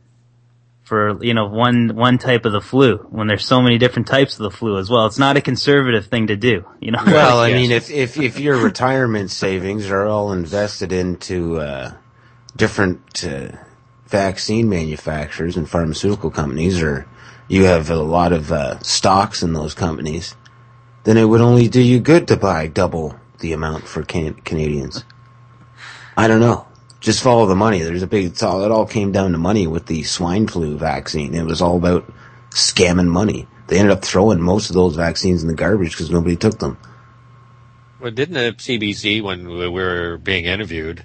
for, you know, one, one type of the flu when there's so many different types of the flu as well? It's not a conservative thing to do, you know? Well, I mean, if, if, if your retirement savings are all invested into, uh, different, uh, vaccine manufacturers and pharmaceutical companies, or you have a lot of, uh, stocks in those companies, then it would only do you good to buy double the amount for can- Canadians. I don't know. Just follow the money. There's a big, it's all, it all came down to money with the swine flu vaccine. It was all about scamming money. They ended up throwing most of those vaccines in the garbage because nobody took them. Well, didn't the C B C, when we were being interviewed,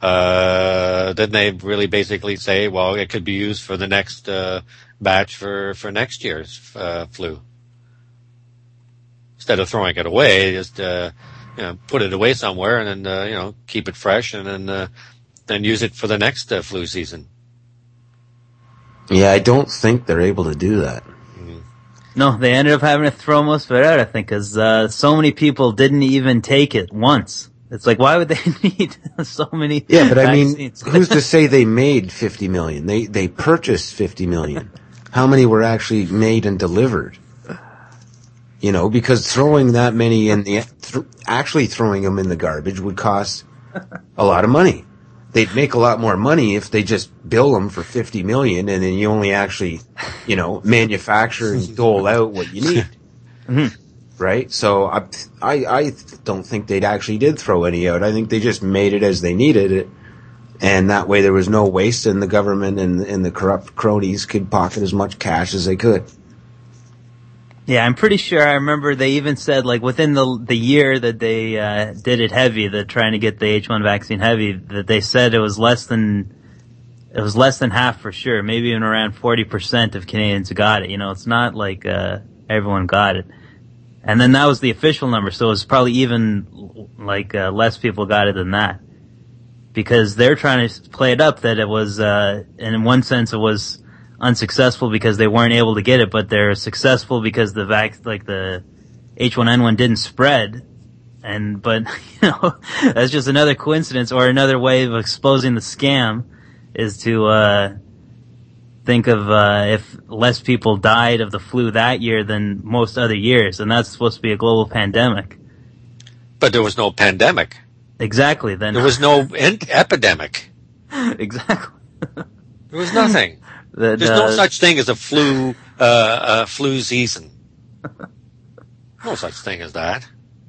uh, didn't they really basically say, well, it could be used for the next, uh, batch for, for next year's, uh, flu? Instead of throwing it away, just, uh, you know, put it away somewhere and then, uh, you know, keep it fresh and then, uh, then use it for the next uh, flu season. Yeah, I don't think they're able to do that. Mm-hmm. No, they ended up having to throw most of it out, I think, because uh, so many people didn't even take it once. It's like, why would they need so many Yeah, but vaccines? I mean, who's to say they made fifty million? They they purchased fifty million. How many were actually made and delivered? You know, because throwing that many in the, th- actually throwing them in the garbage would cost a lot of money. They'd make a lot more money if they just bill them for fifty million and then you only actually, you know, manufacture and dole out what you need. Mm-hmm. Right? So I, I, I don't think they'd actually did throw any out. I think they just made it as they needed it. And that way there was no waste and the government and, and the corrupt cronies could pocket as much cash as they could. Yeah, I'm pretty sure I remember they even said, like, within the the year that they uh, did it heavy, that trying to get the H one vaccine heavy, that they said it was less than, it was less than half for sure, maybe even around forty percent of Canadians got it. You know, it's not like uh, everyone got it. And then that was the official number, so it was probably even, like, uh, less people got it than that. Because they're trying to play it up that it was, uh, and in one sense it was unsuccessful because they weren't able to get it, but they're successful because the vac, like the H one N one didn't spread. And, but, you know, that's just another coincidence or another way of exposing the scam is to, uh, think of, uh, if less people died of the flu that year than most other years. And that's supposed to be a global pandemic. But there was no pandemic. Exactly. Then there was no en- epidemic. Exactly. There was nothing. The, There's no such thing as a flu, uh, uh, flu season. No such thing as that.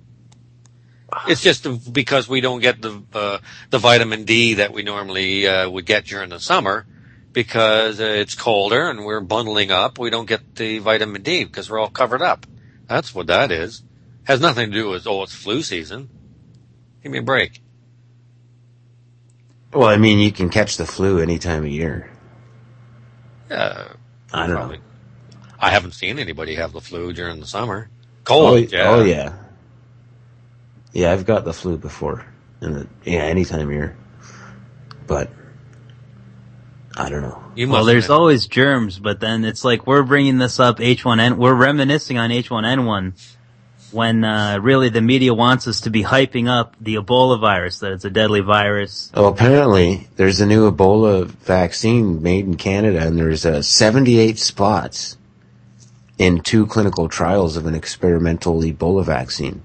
It's just because we don't get the, uh, the vitamin D that we normally, uh, would get during the summer because uh, it's colder and we're bundling up. We don't get the vitamin D because we're all covered up. That's what that is. Has nothing to do with, oh, it's flu season. Give me a break. Well, I mean, you can catch the flu any time of year. Yeah. I don't probably. know. I haven't seen anybody have the flu during the summer. Cold, oh, yeah. Oh, yeah. Yeah, I've got the flu before. In the, yeah, any time of year. But, I don't know. You well, there's been. always germs, but then it's like we're bringing this up H one N one. We're reminiscing on H one N one when uh, really the media wants us to be hyping up the Ebola virus, that it's a deadly virus. Oh, apparently there's a new Ebola vaccine made in Canada, and there's uh, seventy-eight spots in two clinical trials of an experimental Ebola vaccine.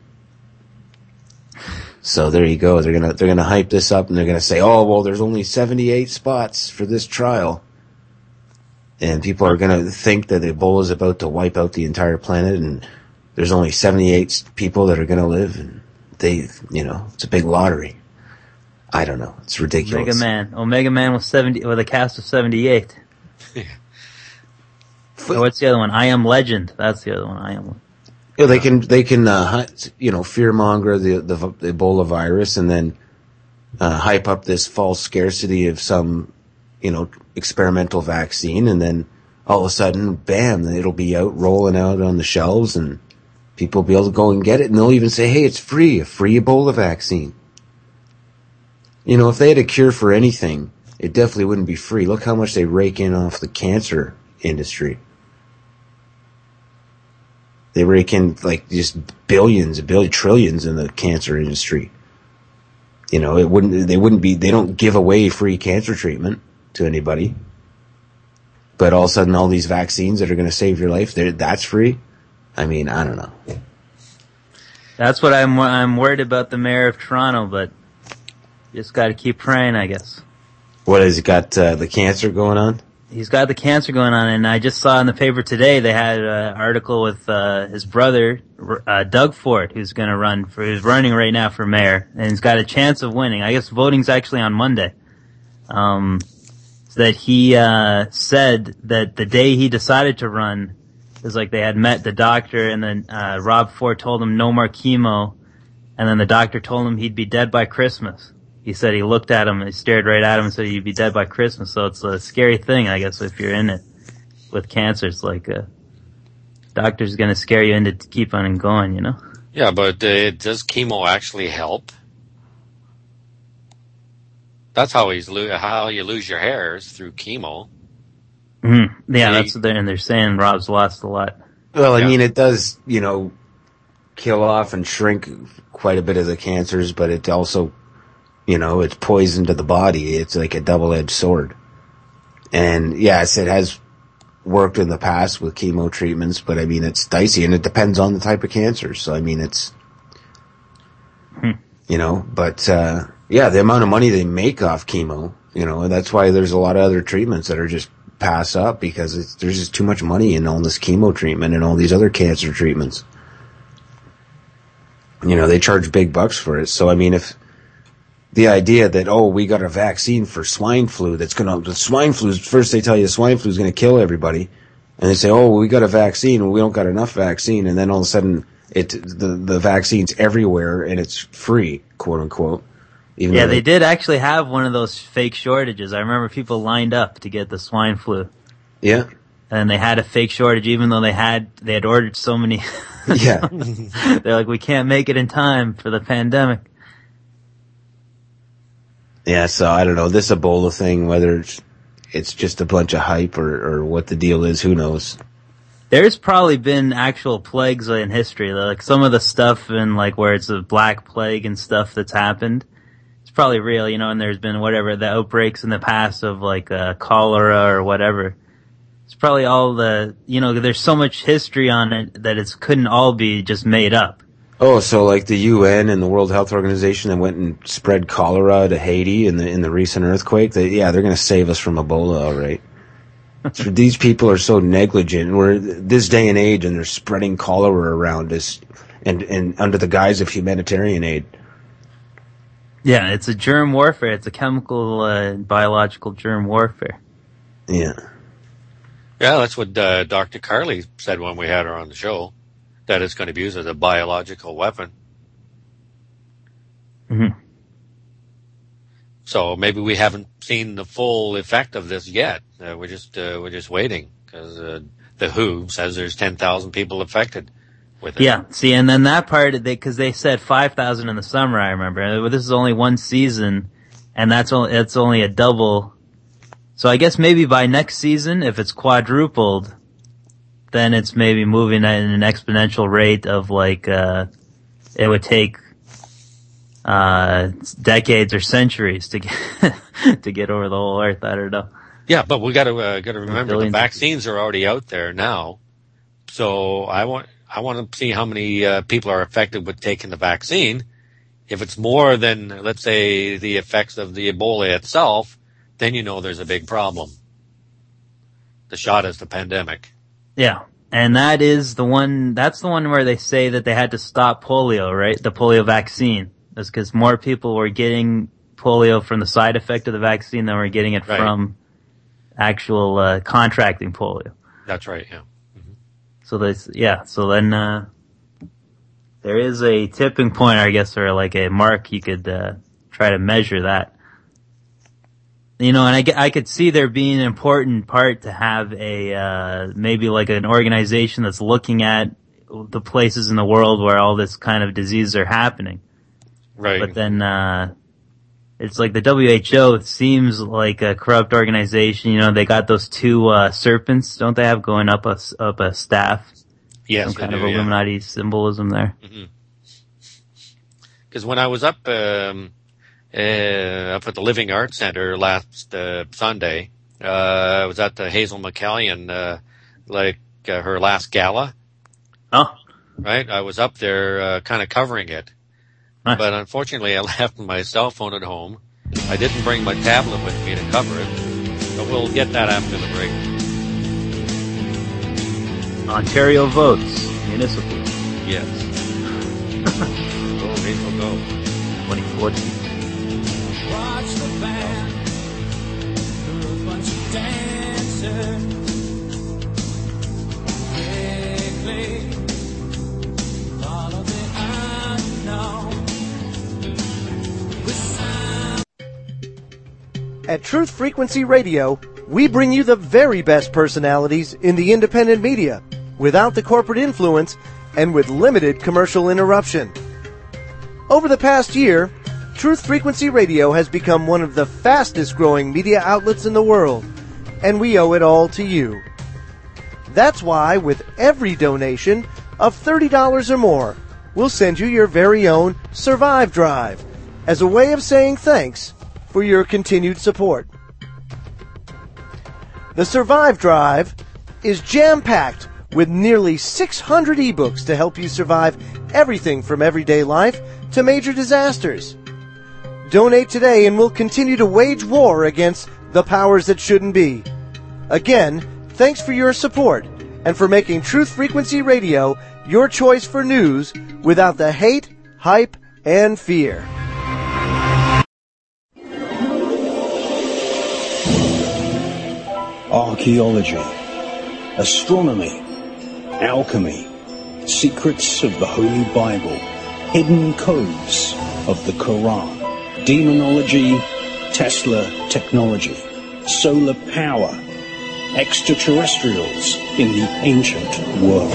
So there you go. They're gonna they're gonna hype this up, and they're gonna say, "Oh, well, there's only seventy-eight spots for this trial," and people are gonna think that Ebola is about to wipe out the entire planet, and there's only seventy-eight people that are gonna live, and they, you know, it's a big lottery. I don't know. It's ridiculous. Omega Man. Omega Man was seventy with a cast of seventy-eight. Yeah. So what's the other one? I Am Legend. That's the other one. I Am. Yeah, they can they can uh, you know fearmonger the, the the Ebola virus, and then uh, hype up this false scarcity of some you know experimental vaccine, and then all of a sudden, bam! It'll be out rolling out on the shelves, and people will be able to go and get it, and they'll even say, "Hey, it's free, a free Ebola vaccine." You know, if they had a cure for anything, it definitely wouldn't be free. Look how much they rake in off the cancer industry. They rake in like just billions, billion, trillions in the cancer industry. You know, it wouldn't, they wouldn't be, they don't give away free cancer treatment to anybody. But all of a sudden, all these vaccines that are going to save your life, that's free. I mean, I don't know. That's what I'm, I'm worried about the mayor of Toronto, but just got to keep praying, I guess. What has he got, uh, the cancer going on? He's got the cancer going on, and I just saw in the paper today they had an article with uh, his brother, uh, Doug Ford, who's going to run for, who's running right now for mayor, and he's got a chance of winning. I guess voting's actually on Monday. Um, so that he uh, said that the day he decided to run, it was like they had met the doctor, and then uh, Rob Ford told him no more chemo, and then the doctor told him he'd be dead by Christmas. He said he looked at him, he stared right at him and said you'd be dead by Christmas. So it's a scary thing, I guess, if you're in it with cancer. It's like a doctor's going to scare you into to keep on going, you know? Yeah, but uh, does chemo actually help? That's how he's lo- how you lose your hairs, through chemo. Mm-hmm. Yeah, that's what they're, and they're saying Rob's lost a lot. Well, I yeah. mean, it does, you know, kill off and shrink quite a bit of the cancers, but it also... You know, it's poison to the body. It's like a double-edged sword. And yes, it has worked in the past with chemo treatments, but I mean, it's dicey, and it depends on the type of cancer. So I mean, it's, hmm. you know, but, uh, yeah, the amount of money they make off chemo, you know, and that's why there's a lot of other treatments that are just pass up, because it's, there's just too much money in all this chemo treatment and all these other cancer treatments. You know, they charge big bucks for it. So I mean, if, the idea that, oh, we got a vaccine for swine flu that's going to, the swine flu, first they tell you swine flu is going to kill everybody. And they say, oh, well, we got a vaccine and we don't got enough vaccine. And then all of a sudden, it, the, the vaccine's everywhere and it's free, quote unquote. Even yeah, they, they did actually have one of those fake shortages. I remember people lined up to get the swine flu. Yeah. And they had a fake shortage even though they had, they had ordered so many. Yeah. They're like, we can't make it in time for the pandemic. Yeah, so I don't know, this Ebola thing, whether it's, it's just a bunch of hype or, or what the deal is, who knows? There's probably been actual plagues in history, like some of the stuff in like where it's a black plague and stuff that's happened. It's probably real, you know, and there's been whatever, the outbreaks in the past of like uh, cholera or whatever. It's probably all the, you know, there's so much history on it that it couldn't all be just made up. Oh, so like the U N and the World Health Organization that went and spread cholera to Haiti in the in the recent earthquake, they, yeah, they're going to save us from Ebola, all right. So these people are so negligent. We're this day and age, and they're spreading cholera around us, and and under the guise of humanitarian aid. Yeah, it's a germ warfare. It's a chemical, uh, biological germ warfare. Yeah. Yeah, that's what uh, Doctor Carly said when we had her on the show. that it's going to be used as a biological weapon. Mm-hmm. So maybe we haven't seen the full effect of this yet. Uh, we're just uh, we're just waiting because uh, the W H O says there's ten thousand people affected with it. Yeah, see, and then that part, they because they said five thousand in the summer, I remember. This is only one season, and that's only, it's only a double. So I guess maybe by next season, if it's quadrupled, then it's maybe moving at an exponential rate of like, uh, it would take, uh, decades or centuries to get, to get over the whole earth. I don't know. Yeah, but we gotta, uh, gotta remember Billions. the vaccines are already out there now. So I want, I want to see how many, uh, people are affected with taking the vaccine. If it's more than, let's say, the effects of the Ebola itself, then you know there's a big problem. The shot is the pandemic. Yeah. And that is the one, that's the one where they say that they had to stop polio, right? The polio vaccine. That's because more people were getting polio from the side effect of the vaccine than were getting it Right. from actual, uh, contracting polio. That's right, yeah. So that's, yeah, so then, uh, there is a tipping point, I guess, or like a mark you could, uh, try to measure that. You know, and I, I could see there being an important part to have a, uh, maybe like an organization that's looking at the places in the world where all this kind of diseases are happening. Right. But then, uh, it's like the W H O seems like a corrupt organization. You know, they got those two, uh, serpents, don't they have, going up a, up a staff? Yes, Some kind they of do, yeah. Illuminati symbolism there. Because when I was up, um, uh, up at the Living Arts Center last uh, Sunday, uh, I was at the Hazel McCallion, uh, like uh, her last gala. Oh. Right? I was up there uh, kind of covering it. Nice. But unfortunately, I left my cell phone at home. I didn't bring my tablet with me to cover it. But we'll get that after the break. Ontario votes. Municipal. Yes. Go, Hazel, go. twenty fourteen. Watch the band, a bunch of dancers. Quickly follow the unknown. At Truth Frequency Radio, we bring you the very best personalities in the independent media, without the corporate influence and with limited commercial interruption. Over the past year, Truth Frequency Radio has become one of the fastest growing media outlets in the world, and we owe it all to you. That's why with every donation of thirty dollars or more, we'll send you your very own Survive Drive as a way of saying thanks for your continued support. The Survive Drive is jam-packed with nearly six hundred ebooks to help you survive everything from everyday life to major disasters. Donate today and we'll continue to wage war against the powers that shouldn't be. Again, thanks for your support and for making Truth Frequency Radio your choice for news without the hate, hype, and fear. Archaeology, astronomy, alchemy, secrets of the Holy Bible, hidden codes of the Quran, demonology, Tesla technology, solar power, extraterrestrials in the ancient world.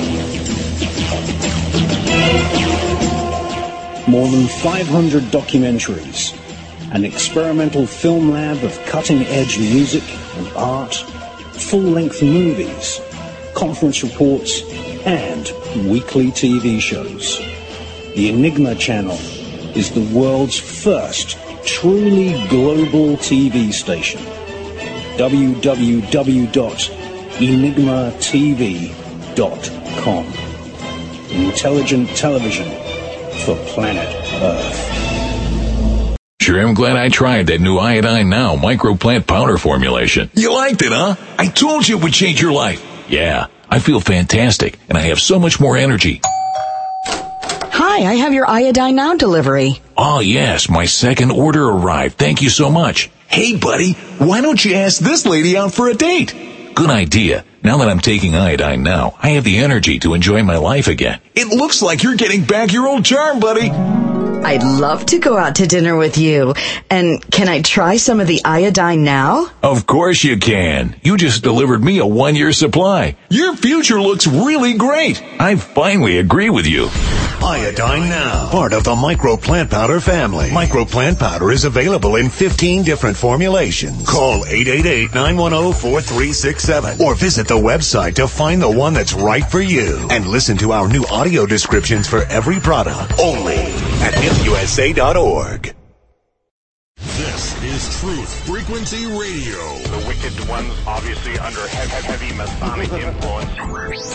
More than five hundred documentaries, an experimental film lab of cutting-edge music and art, full-length movies, conference reports, and weekly T V shows. The Enigma Channel is the world's first truly global T V station. w w w dot enigma t v dot com. Intelligent television for planet Earth. Sure am glad I tried that new Iodine Now microplant powder formulation. You liked it, huh? I told you it would change your life. Yeah, I feel fantastic, and I have so much more energy. Hi, I have your Iodine Now delivery. Oh, yes, my second order arrived. Thank you so much. Hey, buddy, why don't you ask this lady out for a date? Good idea. Now that I'm taking iodine now, I have the energy to enjoy my life again. It looks like you're getting back your old charm, buddy. I'd love to go out to dinner with you. And can I try some of the iodine now? Of course you can. You just delivered me a one-year supply. Your future looks really great. I finally agree with you. Iodine Now, part of the Micro Plant Powder family. Micro Plant Powder is available in fifteen different formulations. Call eight eight eight, nine one zero, four three six seven or visit the website to find the one that's right for you. And listen to our new audio descriptions for every product only at M U S A dot org. This is Truth Frequency Radio. The wicked ones obviously under heavy, heavy Masonic influence.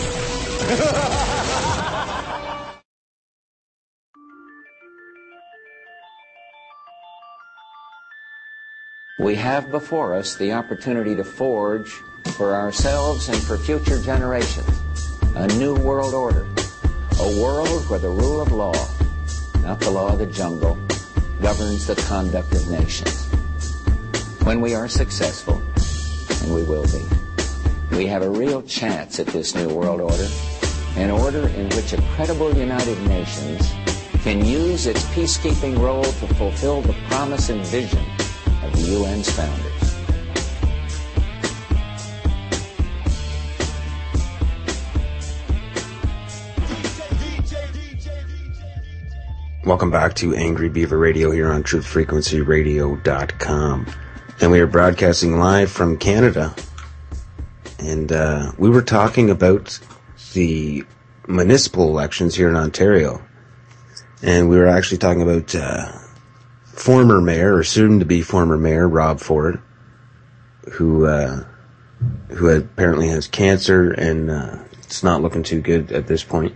We have before us the opportunity to forge for ourselves and for future generations a new world order, a world where the rule of law, not the law of the jungle, governs the conduct of nations. When we are successful, and we will be, we have a real chance at this new world order, an order in which a credible United Nations can use its peacekeeping role to fulfill the promise and vision of the U N's founders. Welcome back to Angry Beaver Radio here on truth frequency radio dot com. And we are broadcasting live from Canada. And uh, we were talking about the municipal elections here in Ontario. And we were actually talking about uh, former mayor, or soon-to-be former mayor, Rob Ford, who uh, who apparently has cancer, and uh, it's not looking too good at this point.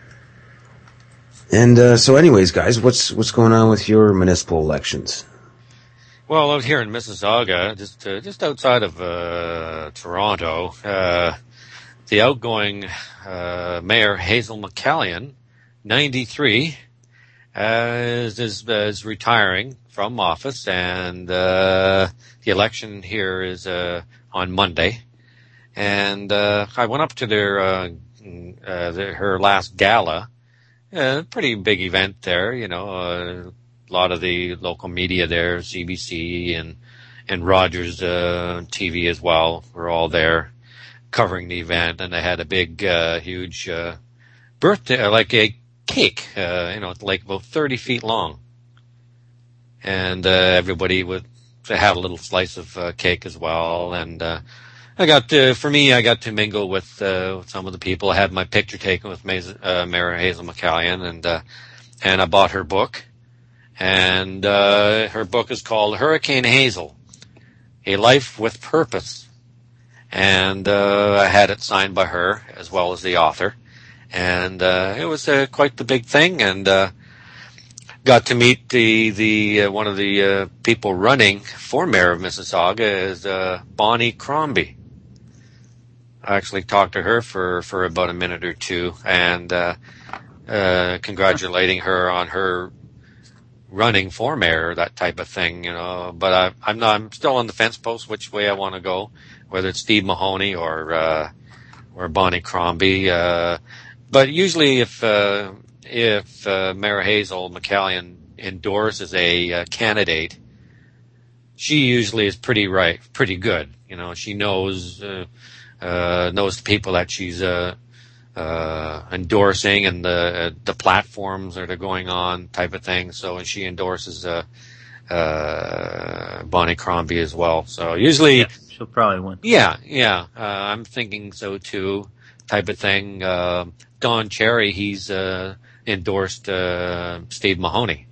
And uh, so anyways, guys, what's what's going on with your municipal elections? Well, out here in Mississauga, just uh, just outside of uh, Toronto, uh, the outgoing uh, mayor, Hazel McCallion, ninety-three, uh, is, is, is retiring from office, and uh, the election here is uh, on Monday. And uh, I went up to their, uh, uh, their her last gala. A pretty big event there, you know, uh, a lot of the local media there, C B C and, and Rogers, uh, T V as well, were all there covering the event, and they had a big, uh, huge, uh, birthday, like a cake, uh, you know, like about thirty feet long. And, uh, everybody would have a little slice of, uh, cake as well, and, uh, I got to, for me, I got to mingle with, uh, with some of the people. I had my picture taken with Maze, uh, Mayor Hazel McCallion, and, uh, and I bought her book. And, uh, her book is called Hurricane Hazel, A Life with Purpose. And, uh, I had it signed by her as well as the author. And, uh, it was, uh, quite the big thing, and, uh, got to meet the, the, uh, one of the, uh, people running for mayor of Mississauga is, uh, Bonnie Crombie. I actually talked to her for, for about a minute or two, and uh, uh, congratulating her on her running for mayor, that type of thing, you know. But I, I'm not, I'm still on the fence post which way I want to go, whether it's Steve Mahoney or uh, or Bonnie Crombie. Uh, but usually, if uh, if uh, Mayor Hazel McCallion endorses a uh, candidate, she usually is pretty right, pretty good. You know, she knows. Uh, Uh, knows the people that she's uh, uh, endorsing and the uh, the platforms that are going on, type of thing. So she endorses uh, uh, Bonnie Crombie as well. So usually, yeah, she'll probably win. Yeah, yeah, uh, I'm thinking so too, type of thing. Uh, Don Cherry, he's uh, endorsed uh, Steve Mahoney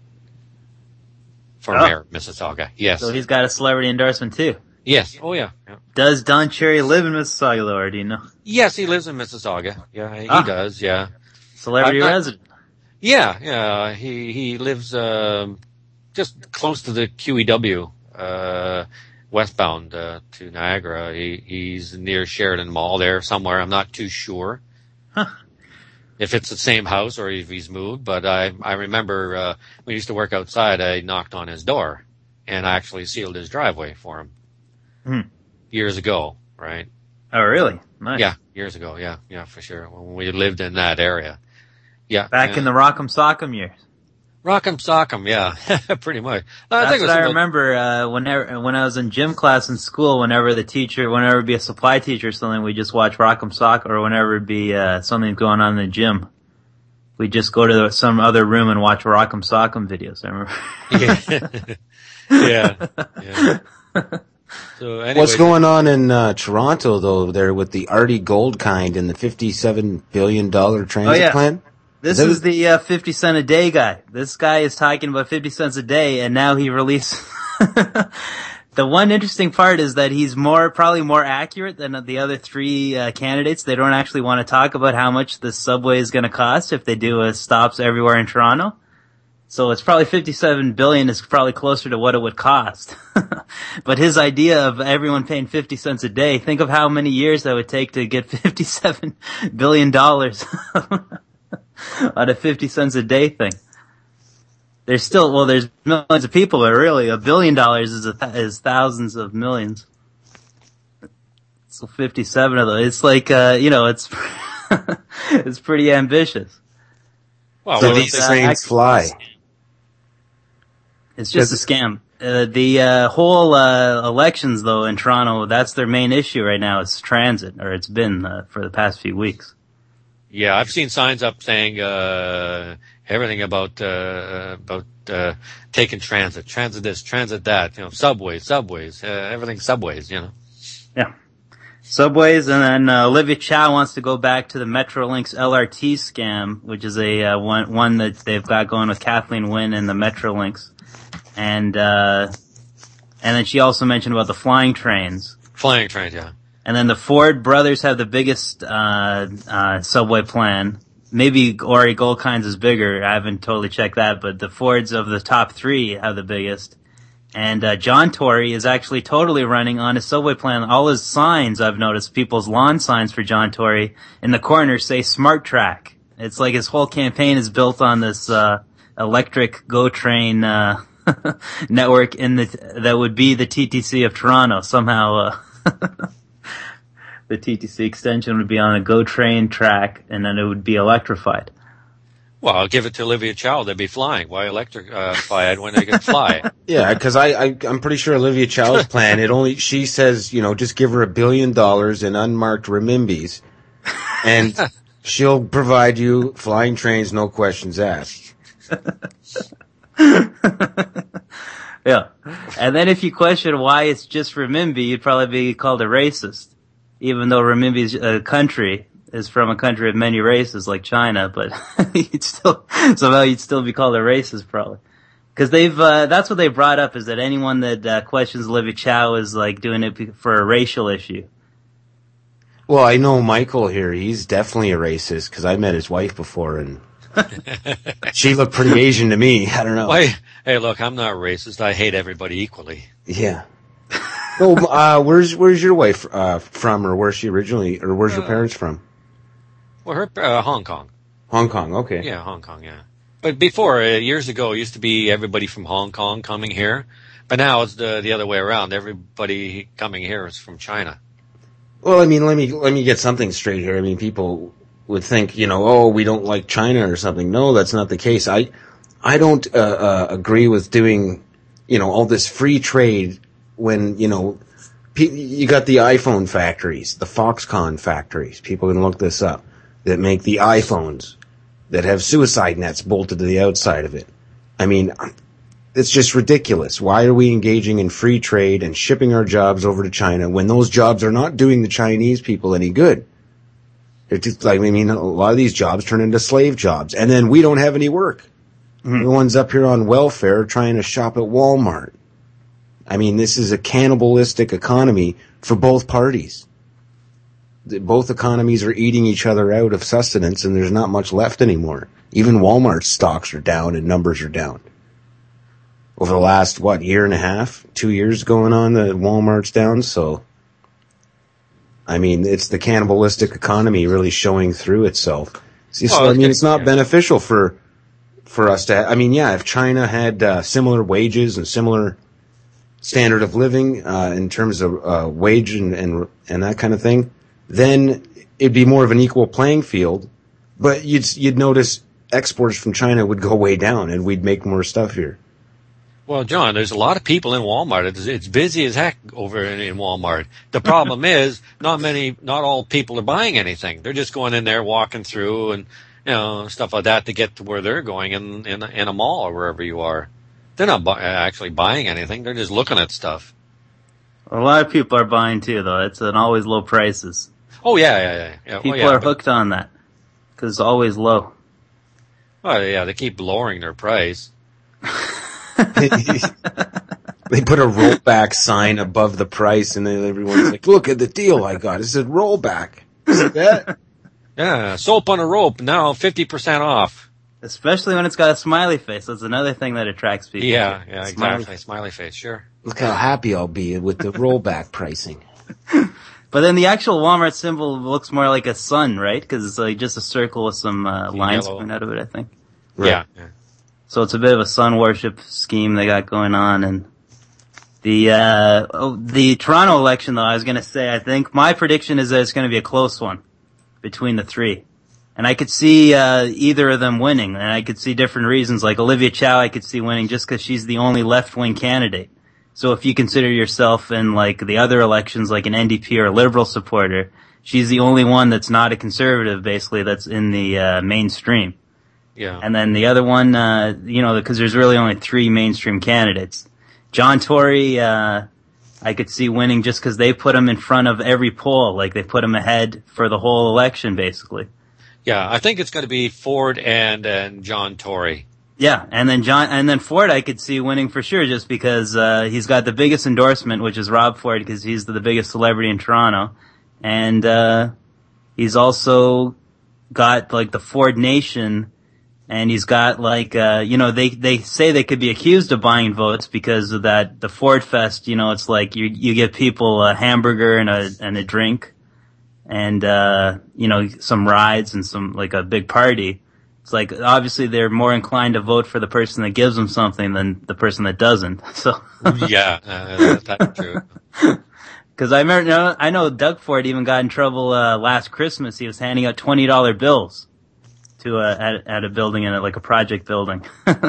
for oh. mayor of Mississauga. Yes. So he's got a celebrity endorsement too. Yes. Oh, yeah. yeah. Does Don Cherry live in Mississauga, though, or do you know? Yes, he lives in Mississauga. Yeah, he ah. does. Yeah. Celebrity not, resident. Yeah, yeah. He he lives um, just close to the Q E W, uh, westbound uh, to Niagara. He he's near Sheridan Mall there somewhere. I'm not too sure huh. if it's the same house or if he's moved. But I I remember uh, when we used to work outside. I knocked on his door, and I actually sealed his driveway for him. Hmm. Years ago, right? Oh, really? Nice. Yeah, years ago. Yeah, yeah, for sure. When we lived in that area. Yeah. Back yeah. in the Rock'em Sock'em years. Rock'em Sock'em, yeah, pretty much. No, I That's think it was what I about- remember, uh, whenever, when I was in gym class in school, whenever the teacher, whenever it'd be a supply teacher or something, we just watch Rock'em Sock, or whenever it'd be, uh, something going on in the gym. We'd just go to the, some other room and watch Rock'em Sock'em videos, I remember. Yeah. yeah. yeah. So anyway, What's going on in uh, Toronto, though, there with the Artie Goldkind and the fifty-seven billion dollars transit Oh, yeah. plan? This Is is that- the uh, fifty cent a day guy. This guy is talking about fifty cents a day, and now he released... The one interesting part is that he's more, probably more accurate than the other three uh, candidates. They don't actually want to talk about how much the subway is going to cost if they do uh, stops everywhere in Toronto. So it's probably fifty-seven billion is probably closer to what it would cost. But his idea of everyone paying fifty cents a day, think of how many years that would take to get fifty-seven billion dollars on a fifty cents a day thing. There's still, well, there's millions of people, but really a billion dollars is a th- is thousands of millions. So fifty-seven of those, it's like, uh, you know, it's, it's pretty ambitious. Well, so well, these it's, trains uh, fly. It's just a scam. Uh, the uh, whole uh, elections, though, in Toronto, that's their main issue right now. Is transit, or it's been uh, for the past few weeks. Yeah, I've seen signs up saying uh everything about uh about uh taking transit, transit this, transit that, you know, subways, subways, uh, everything subways, you know. Yeah. Subways, and then uh, Olivia Chow wants to go back to the Metrolinx L R T scam, which is a uh, one one that they've got going with Kathleen Wynne and the Metrolinx. And uh and then she also mentioned about the flying trains. Flying trains, yeah. And then the Ford brothers have the biggest uh uh subway plan. Maybe Ori Goldkind's is bigger. I haven't totally checked that, but the Fords of the top three have the biggest. And uh John Tory is actually totally running on his subway plan. All his signs, I've noticed, people's lawn signs for John Tory in the corner say Smart Track. It's like his whole campaign is built on this uh electric GO train uh network in the that would be the T T C of Toronto. Somehow uh the T T C extension would be on a GO train track, and then it would be electrified. Well, I'll give it to Olivia Chow. They'd be flying. Why electrify it when they can fly? Yeah, because I, I I'm pretty sure Olivia Chow's plan, it only she says, you know, just give her a billion dollars in unmarked renminbis, and she'll provide you flying trains, no questions asked. Yeah, and then if you question why it's just renminbi, you'd probably be called a racist, even though renminbi's a country is from a country of many races like China, but you'd still somehow you'd still be called a racist probably. Because they've, uh, that's what they brought up, is that anyone that uh, questions Olivia Chow is like doing it for a racial issue. Well, I know Michael here, he's definitely a racist, because I met his wife before, and she looked pretty Asian to me. I don't know. Why? Hey, look, I'm not racist. I hate everybody equally. Yeah. Oh, uh, where's where's your wife uh, from, or where's she originally, or where's your Uh, parents from? Well, her, uh, Hong Kong. Hong Kong, okay. Yeah, Hong Kong, yeah. But before, uh, years ago, it used to be everybody from Hong Kong coming here. But now it's the, the other way around. Everybody coming here is from China. Well, I mean, let me let me get something straight here. I mean, people would think, you know, oh, we don't like China or something. No, that's not the case. I I don't uh, uh, agree with doing, you know, all this free trade when, you know, pe- you got the iPhone factories, the Foxconn factories. People can look this up, that make the iPhones that have suicide nets bolted to the outside of it. I mean, it's just ridiculous. Why are we engaging in free trade and shipping our jobs over to China when those jobs are not doing the Chinese people any good? It's just like, I mean, a lot of these jobs turn into slave jobs, and then we don't have any work. Mm-hmm. Everyone's up here on welfare trying to shop at Walmart. I mean, this is a cannibalistic economy for both parties. Both economies are eating each other out of sustenance, and there's not much left anymore. Even Walmart's stocks are down and numbers are down. Over the last, what, year and a half? Two years going on, the Walmart's down, so... I mean, it's the cannibalistic economy really showing through itself. See, so, Well, I mean, it's not yeah. beneficial for for us to... Ha- I mean, yeah, if China had uh, similar wages and similar standard of living uh, in terms of uh, wage and, and and that kind of thing, then it'd be more of an equal playing field. But you'd you'd notice exports from China would go way down, and we'd make more stuff here. Well, John, there's a lot of people in Walmart. It's, it's busy as heck over in, in Walmart. The problem is, not many, not all people are buying anything. They're just going in there, walking through, and you know stuff like that to get to where they're going in in, in a mall or wherever you are. They're not bu- actually buying anything. They're just looking at stuff. A lot of people are buying too, though. It's an always low prices. Oh yeah, yeah, yeah. yeah. People oh, yeah, are but, hooked on that because it's always low. Oh yeah, they keep lowering their price. They put a rollback sign above the price, and then everyone's like, "Look at the deal I got! It said rollback." See that? Yeah, soap on a rope now, fifty percent off. Especially when it's got a smiley face. That's another thing that attracts people. Yeah, yeah, Smiley. exactly. Smiley face, sure. Look how happy I'll be with the rollback pricing. But then the actual Walmart symbol looks more like a sun, right? Because it's like just a circle with some uh, lines Yellow. coming out of it, I think. Right. Yeah. yeah. So it's a bit of a sun worship scheme they got going on. And the uh oh, the Toronto election, though, I was going to say, I think my prediction is that it's going to be a close one between the three. And I could see uh either of them winning, and I could see different reasons. Like Olivia Chow, I could see winning just because she's the only left-wing candidate. So if you consider yourself in like the other elections, like an N D P or a Liberal supporter, she's the only one that's not a conservative, basically, that's in the uh mainstream. Yeah. And then the other one, uh, you know, because there's really only three mainstream candidates. John Tory, uh, I could see winning just because they put him in front of every poll. Like they put him ahead for the whole election, basically. Yeah, I think it's going to be Ford and, and John Tory. Yeah, and then John, and then Ford I could see winning for sure just because, uh, he's got the biggest endorsement, which is Rob Ford, because he's the, the biggest celebrity in Toronto. And, uh, he's also got like the Ford Nation. And he's got like, uh, you know, they, they say they could be accused of buying votes because of that, the Ford Fest, you know, it's like you, you give people a hamburger and a, and a drink and, uh, you know, some rides and some, like a big party. It's like, obviously they're more inclined to vote for the person that gives them something than the person that doesn't. So. Yeah, uh, that's true. Cause I remember, I know Doug Ford even got in trouble, uh, last Christmas. He was handing out twenty dollar bills. To a, at, at a building in it, like a project building.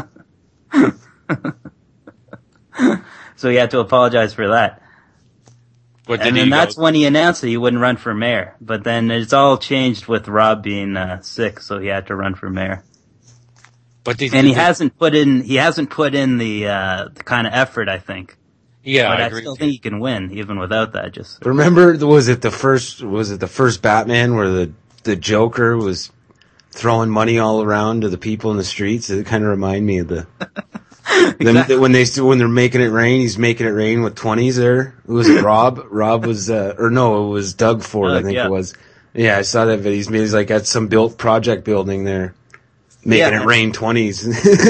So he had to apologize for that. What, and then that's go? when he announced that he wouldn't run for mayor. But then it's all changed with Rob being uh, sick, so he had to run for mayor. But did, and did, he hasn't put in he hasn't put in the uh, the kind of effort, I think. Yeah, but I, I agree still think he can win even without that. Just remember, was it the first? Was it the first Batman where the the Joker was throwing money all around to the people in the streets? It kind of remind me of the exactly. when they when they're making it rain. He's making it rain with twenties. There, who was it? Rob. Rob was, uh, or no, it was Doug Ford. Doug, I think yeah. it was. Yeah, I saw that video. He's, he's like at some built project building there, making yeah, it rain twenties.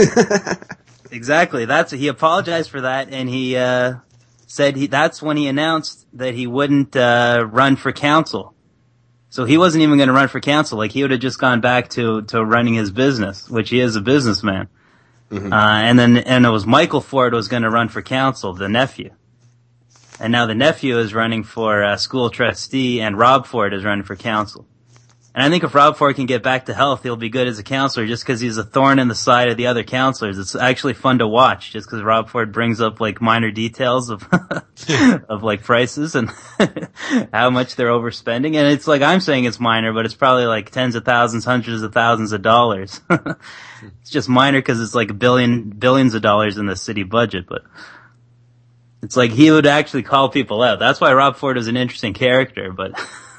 Exactly. That's he apologized for that, and he uh said he that's when he announced that he wouldn't uh run for council. So he wasn't even going to run for council. Like, he would have just gone back to, to running his business, which he is a businessman. Mm-hmm. Uh, and then, and it was Michael Ford was going to run for council, the nephew. And now the nephew is running for uh, school trustee, and Rob Ford is running for council. And I think if Rob Ford can get back to health, he'll be good as a counselor just because he's a thorn in the side of the other counselors. It's actually fun to watch just because Rob Ford brings up like minor details of, of like prices and how much they're overspending. And it's like, I'm saying it's minor, but it's probably like tens of thousands, hundreds of thousands of dollars. It's just minor because it's like a billion, billions of dollars in the city budget, but it's like he would actually call people out. That's why Rob Ford is an interesting character, but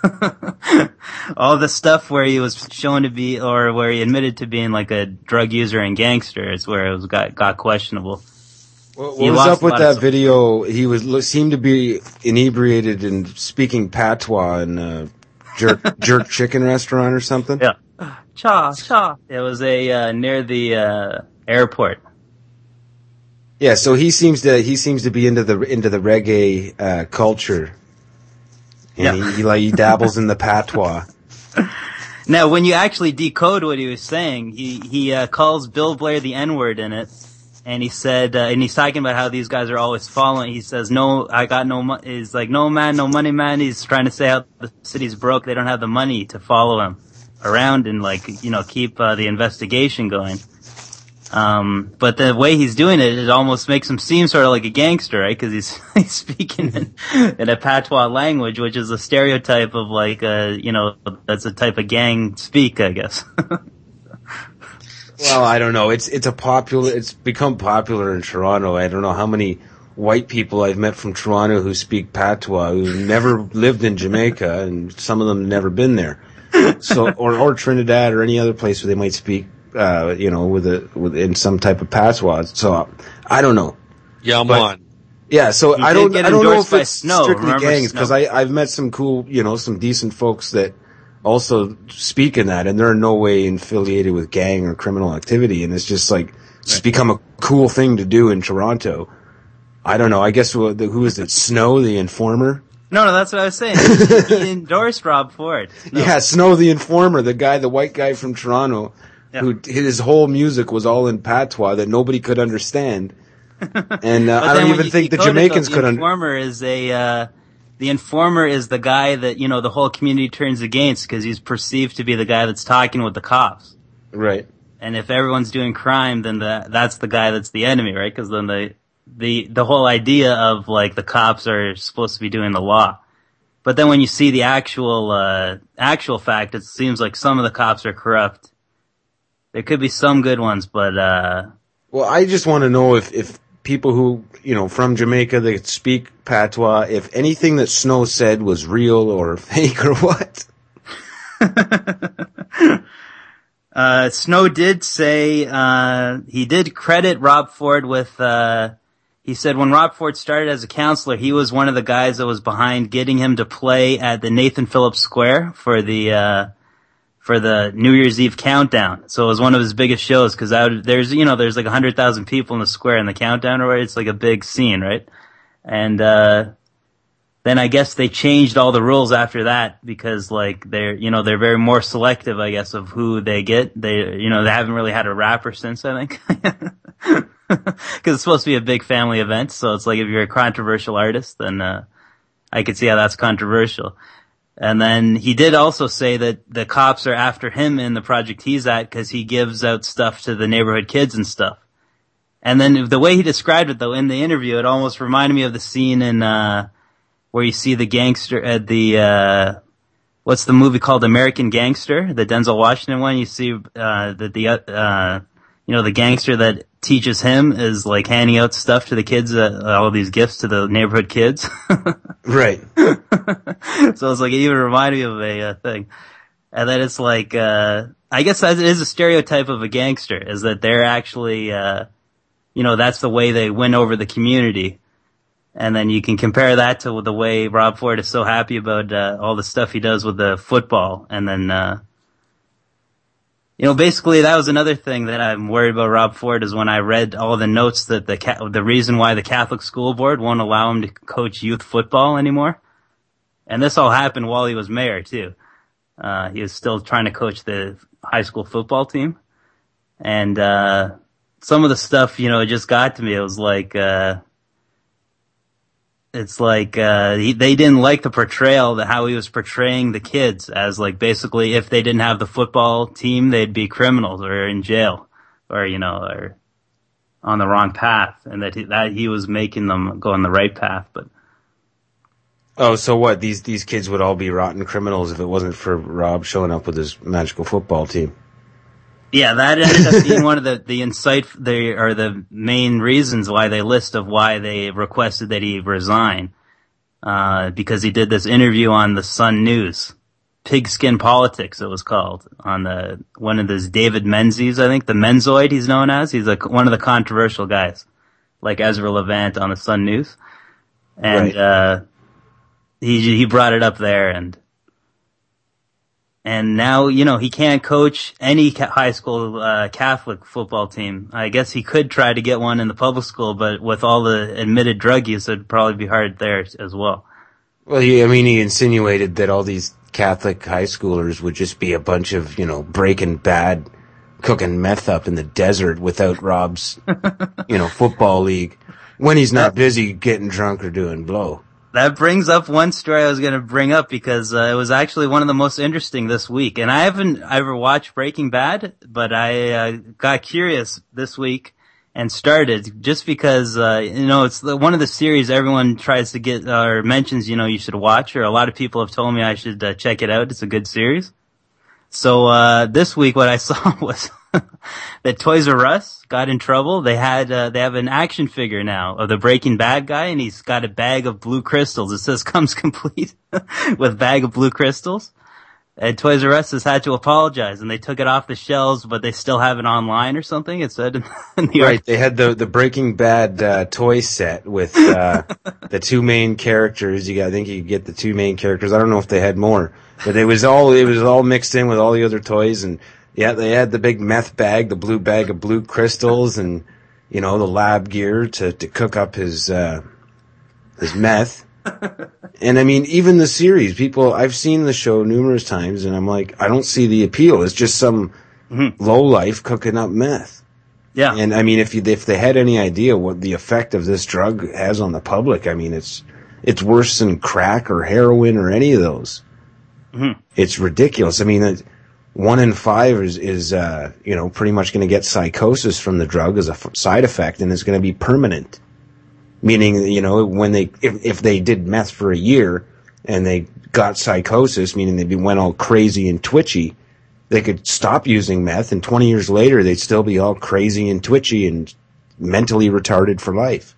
all the stuff where he was shown to be, or where he admitted to being like a drug user and gangster, is where it was got got questionable. What, what was up with that video? He was seemed to be inebriated and speaking patois in a jerk jerk chicken restaurant or something. Yeah, cha cha. It was a uh, near the uh, airport. Yeah, so he seems to he seems to be into the into the reggae uh, culture. And yeah. he, he like he dabbles in the patois. Now, when you actually decode what he was saying, he he uh, calls Bill Blair the N-word in it, and he said, uh, and he's talking about how these guys are always following. He says, "No, I got no money." He's like, "No man, no money, man." He's trying to say how the city's broke. They don't have the money to follow him around and like, you know, keep uh, the investigation going. Um, but the way he's doing it, it almost makes him seem sort of like a gangster, right? Because he's, he's speaking in, in a patois language, which is a stereotype of like, uh, you know, that's a type of gang speak, I guess. Well, I don't know. It's it's a popular. It's become popular in Toronto. I don't know how many white people I've met from Toronto who speak patois who never lived in Jamaica, and some of them never been there. So, or or Trinidad or any other place where they might speak. Uh, you know, with a with in some type of patois. So uh, I don't know. Yeah, but, on. Yeah, so He I did don't get I don't know endorsed if by it's Snow. strictly Remember gangs Snow? because I I've met some cool, you know, some decent folks that also speak in that, and they're in no way affiliated with gang or criminal activity, and it's just like it's Right. become a cool thing to do in Toronto. I don't know. I guess who, who is it? Snow, the informer. No, no, that's what I was saying. He, he endorsed Rob Ford. No. Yeah, Snow the Informer, the guy, the white guy from Toronto, Yeah. who his whole music was all in patois that nobody could understand. And uh, But I then don't when even you think the decode it, Jamaicans though, could the understand. informer is a, uh, the informer is the guy that, you know, the whole community turns against because he's perceived to be the guy that's talking with the cops. Right. And if everyone's doing crime, then the, that's the guy that's the enemy, right? Because then the, the, the whole idea of like the cops are supposed to be doing the law. But then when you see the actual, uh, actual fact, it seems like some of the cops are corrupt. There could be some good ones, but, uh. Well, I just want to know if, if people who, you know, from Jamaica that speak patois, if anything that Snow said was real or fake or what. Uh, Snow did say, uh, he did credit Rob Ford with, uh, he said when Rob Ford started as a counselor, he was one of the guys that was behind getting him to play at the Nathan Phillips Square for the, uh, for the New Year's Eve countdown. So it was one of his biggest shows because there's, you know, there's like a hundred thousand people in the square in the countdown, or it's like a big scene, right? And, uh, then I guess they changed all the rules after that because like they're, you know, they're very more selective, I guess, of who they get. They, you know, they haven't really had a rapper since, I think. Cause it's supposed to be a big family event. So it's like if you're a controversial artist, then, uh, I could see how that's controversial. And then he did also say that the cops are after him in the project he's at because he gives out stuff to the neighborhood kids and stuff. And then the way he described it, though, in the interview, it almost reminded me of the scene in, uh, where you see the gangster at the, uh, what's the movie called? American Gangster, the Denzel Washington one. You see, uh, that the, uh, you know, the gangster that teaches him is like handing out stuff to the kids, uh, all these gifts to the neighborhood kids. Right. So it's like, it even reminded me of a uh, thing. And then it's like, uh, I guess that is a stereotype of a gangster, is that they're actually, uh, you know, that's the way they win over the community. And then you can compare that to the way Rob Ford is so happy about, uh, all the stuff he does with the football. And then, uh, you know, basically that was another thing that I'm worried about Rob Ford is when I read all the notes that the, ca- the reason why the Catholic School Board won't allow him to coach youth football anymore. And this all happened while he was mayor too. Uh, he was still trying to coach the high school football team. And, uh, some of the stuff, you know, it just got to me. It was like, uh, it's like, uh, he, they didn't like the portrayal that how he was portraying the kids as like basically if they didn't have the football team, they'd be criminals or in jail or, you know, or on the wrong path, and that he, that he was making them go on the right path. But Oh, so what? These these kids would all be rotten criminals if it wasn't for Rob showing up with his magical football team. yeah, that ended up being one of the, the insight, the, or the main reasons why they list of why they requested that he resign. Uh, because he did this interview on the Sun News. Pigskin Politics, it was called, on the, one of those David Menzies, I think, the Menzoid he's known as. He's like one of the controversial guys, like Ezra Levant on the Sun News. And, Right. uh, he, he brought it up there, and, and now, you know, he can't coach any ca- high school, uh, Catholic football team. I guess he could try to get one in the public school, but with all the admitted drug use, it'd probably be hard there as well. Well, he, I mean, he insinuated that all these Catholic high schoolers would just be a bunch of, you know, Breaking Bad cooking meth up in the desert without Rob's, you know, football league when he's not busy getting drunk or doing blow. That brings up one story I was going to bring up because uh, it was actually one of the most interesting this week. And I haven't ever watched Breaking Bad, but I uh, got curious this week and started just because, uh, you know, it's the, one of the series everyone tries to get uh, or mentions, you know, you should watch, or a lot of people have told me I should uh, check it out. It's a good series. So, uh, this week what I saw was that Toys R Us got in trouble. They had, uh, they have an action figure now of the Breaking Bad guy, and he's got a bag of blue crystals. It says comes complete with bag of blue crystals. And Toys R Us has had to apologize, and they took it off the shelves, but they still have it online or something. It said in the right. Article. They had the the Breaking Bad uh, toy set with uh, the two main characters. You got, I think you could get the two main characters. I don't know if they had more, but it was all it was all mixed in with all the other toys. And yeah, they had the big meth bag, the blue bag of blue crystals, and you know the lab gear to to cook up his uh, his meth. And I mean, even the series, people, I've seen the show numerous times, and I'm like, I don't see the appeal. It's just some mm-hmm. lowlife cooking up meth. Yeah. And I mean, if you, if they had any idea what the effect of this drug has on the public, I mean, it's, it's worse than crack or heroin or any of those. Mm-hmm. It's ridiculous. I mean, one in five is, is, uh, you know, pretty much going to get psychosis from the drug as a f- side effect, and it's going to be permanent. Meaning, you know, when they, if, if they did meth for a year and they got psychosis, meaning they went all crazy and twitchy, they could stop using meth, and twenty years later they'd still be all crazy and twitchy and mentally retarded for life.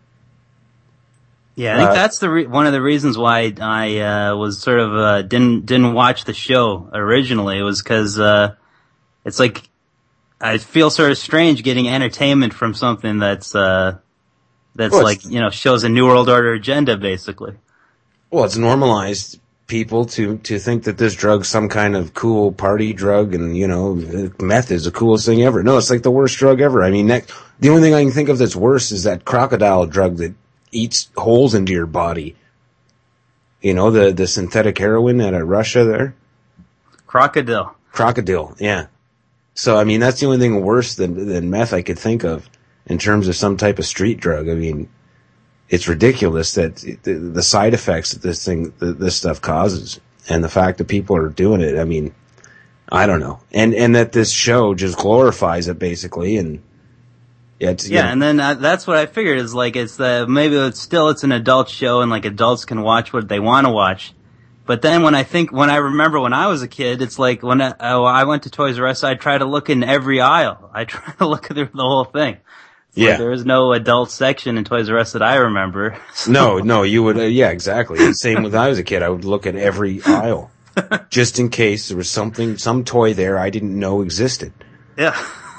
Yeah, I think uh, that's the re- one of the reasons why I uh, was sort of uh, didn't didn't watch the show originally. It was because uh, it's like I feel sort of strange getting entertainment from something that's. Uh, That's well, like, you know, shows a New World Order agenda, basically. Well, it's normalized people to, to think that this drug's some kind of cool party drug, and, you know, meth is the coolest thing ever. No, it's like the worst drug ever. I mean, that, the only thing I can think of that's worse is that crocodile drug that eats holes into your body. You know, the, the synthetic heroin out of Russia there? Crocodile. Crocodile, yeah. So, I mean, that's the only thing worse than, than meth I could think of. In terms of some type of street drug, I mean, it's ridiculous that the, the side effects that this thing, this stuff causes, and the fact that people are doing it. I mean, I don't know, and and that this show just glorifies it basically, and yeah, it's, yeah, you know, and then uh, that's what I figured is like it's the maybe it's still it's an adult show and like adults can watch what they want to watch. But then when I think, when I remember when I was a kid, it's like when I, oh, I went to Toys R Us, I'd try to look in every aisle. I try to look through the whole thing. So yeah. There was no adult section in Toys R Us that I remember. So. No, no, you would, uh, yeah, exactly. Same when I was a kid. I would look at every aisle. Just in case there was something, some toy there I didn't know existed. Yeah.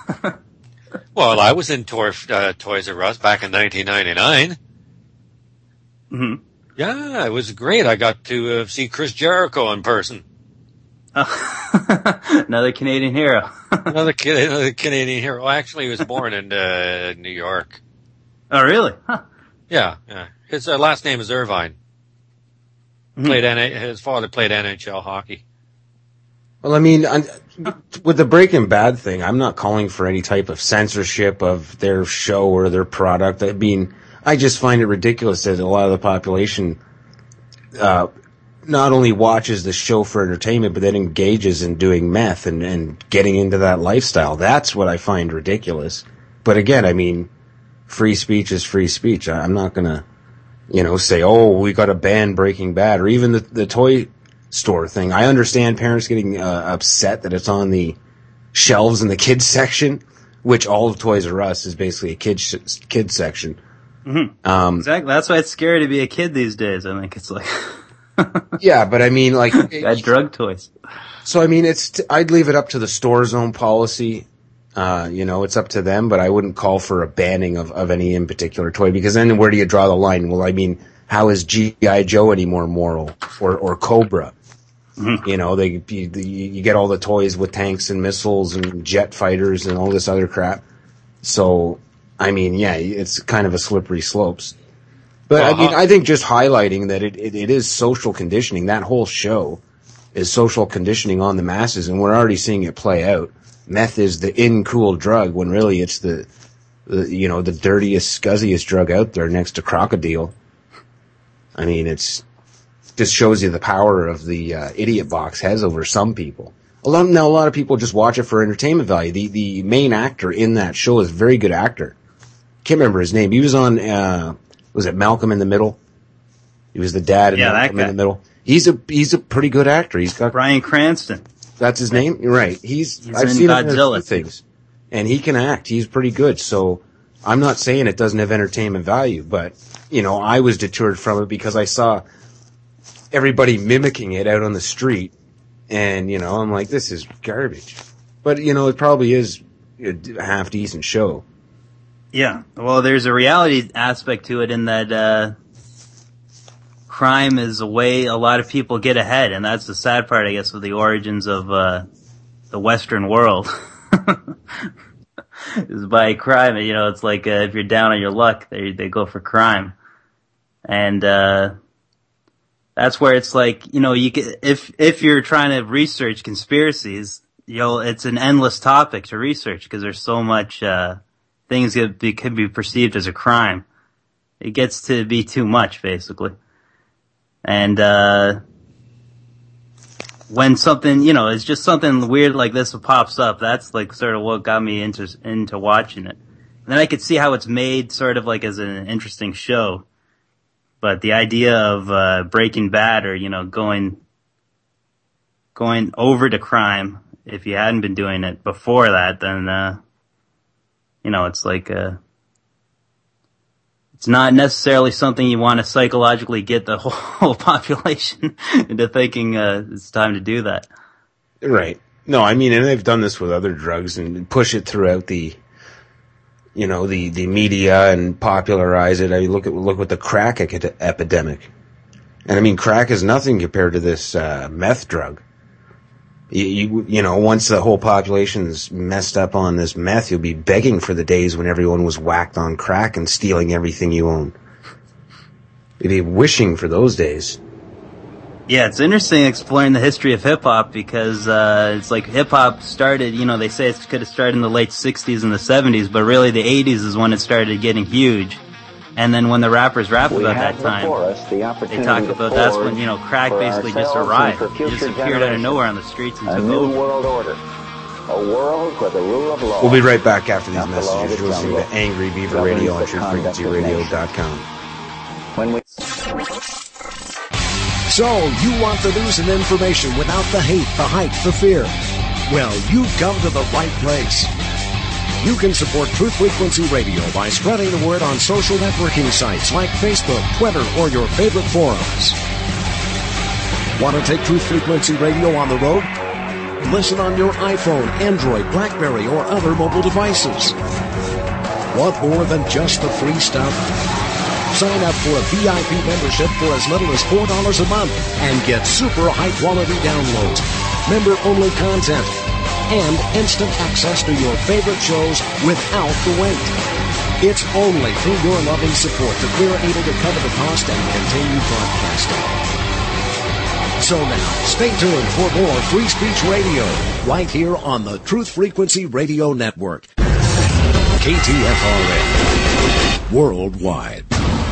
Well, I was in toy, uh, Toys R Us back in nineteen ninety-nine. Mm-hmm. Yeah, it was great. I got to uh, see Chris Jericho in person. Oh. Another Canadian hero. another, another Canadian hero. Actually, he was born in uh, New York. Oh, really? Huh. Yeah, yeah. His uh, last name is Irvine. Mm-hmm. Played N- his father played N H L hockey. Well, I mean, I'm, with the Breaking Bad thing, I'm not calling for any type of censorship of their show or their product. I mean, I just find it ridiculous that a lot of the population uh not only watches the show for entertainment, but then engages in doing meth and, and getting into that lifestyle. That's what I find ridiculous. But again, I mean, free speech is free speech. I, I'm not gonna, you know, say, oh, we got to ban Breaking Bad, or even the, the toy store thing. I understand parents getting uh, upset that it's on the shelves in the kids section, which all of Toys R Us is basically a kids kids section. Mm-hmm. Um, exactly. That's why it's scary to be a kid these days. I think it's like. Yeah, but I mean, like, got drug toys. So I mean, it's t- I'd leave it up to the store's own policy. Uh, you know, it's up to them, but I wouldn't call for a banning of, of any in particular toy, because then where do you draw the line? Well, I mean, how is G I. Joe any more moral, or or Cobra? Mm-hmm. You know, they you, you get all the toys with tanks and missiles and jet fighters and all this other crap. So, I mean, yeah, it's kind of a slippery slopes. But uh-huh. I mean, I think just highlighting that it, it, it is social conditioning. That whole show is social conditioning on the masses, and we're already seeing it play out. meth is the in cool drug when really it's the, the you know, the dirtiest, scuzziest drug out there next to crocodile. I mean, it's just shows you the power of the uh, Idiot Box has over some people. A lot, now, a lot of people just watch it for entertainment value. The the main actor in that show is a very good actor. Can't remember his name. He was on, uh, was it Malcolm in the Middle? He was the dad in Yeah, Malcolm that in the Middle. He's a he's a pretty good actor. He's got Bryan Cranston. That's his name? Right. He's, He's I've in seen him in a Godzilla. few things. And he can act. He's pretty good. So I'm not saying it doesn't have entertainment value, but, you know, I was deterred from it because I saw everybody mimicking it out on the street. And, you know, I'm like, this is garbage. But, you know, it probably is a half decent show. Yeah. Well, there's a reality aspect to it in that, uh, crime is a way a lot of people get ahead, and that's the sad part, I guess, of the origins of uh the Western world. Is by crime. You know, it's like uh, if you're down on your luck, they they go for crime, and uh that's where it's like, you know, you can, if if you're trying to research conspiracies, you know, it's an endless topic to research because there's so much uh things that be, could be perceived as a crime. It gets to be too much, basically. And, uh, when something, you know, it's just something weird like this pops up, that's like sort of what got me into, into watching it. And then I could see how it's made sort of like as an interesting show. But the idea of, uh, Breaking Bad or, you know, going, going over to crime, if you hadn't been doing it before that, then, uh, you know, it's like, uh, it's not necessarily something you want to psychologically get the whole, whole population into thinking uh, it's time to do that. Right. No, I mean, and they've done this with other drugs and push it throughout the, you know, the, the media and popularize it. I mean, look at look at the crack epidemic, and I mean, crack is nothing compared to this uh, meth drug. You, you, you know, once the whole population's messed up on this meth, you'll be begging for the days when everyone was whacked on crack and stealing everything you own. You'd be wishing for those days. Yeah, it's interesting exploring the history of hip-hop because uh, it's like hip-hop started, you know, they say it could have started in the late sixties and the seventies, but really the eighties is when it started getting huge. And then when the rappers rap we about that time, the they talk about that's when, you know, crack basically just arrived. It just appeared out of nowhere on the streets and a took new over. world order. A world where the rule of law. We'll be right back after these Not the messages. You're listening to Angry Beaver Radio on True Frequency Radio dot com. When we... So, you want the news and information without the hate, the hype, the fear? Well, you've come to the right place. You can support Truth Frequency Radio by spreading the word on social networking sites like Facebook, Twitter, or your favorite forums. Want to take Truth Frequency Radio on the road? Listen on your iPhone, Android, BlackBerry, or other mobile devices. Want more than just the free stuff? Sign up for a V I P membership for as little as four dollars a month and get super high-quality downloads, member-only content, and instant access to your favorite shows without the wait. It's only through your loving support that we're able to cover the cost and continue broadcasting. So now, stay tuned for more Free Speech Radio, right here on the Truth Frequency Radio Network. K T F R A, worldwide.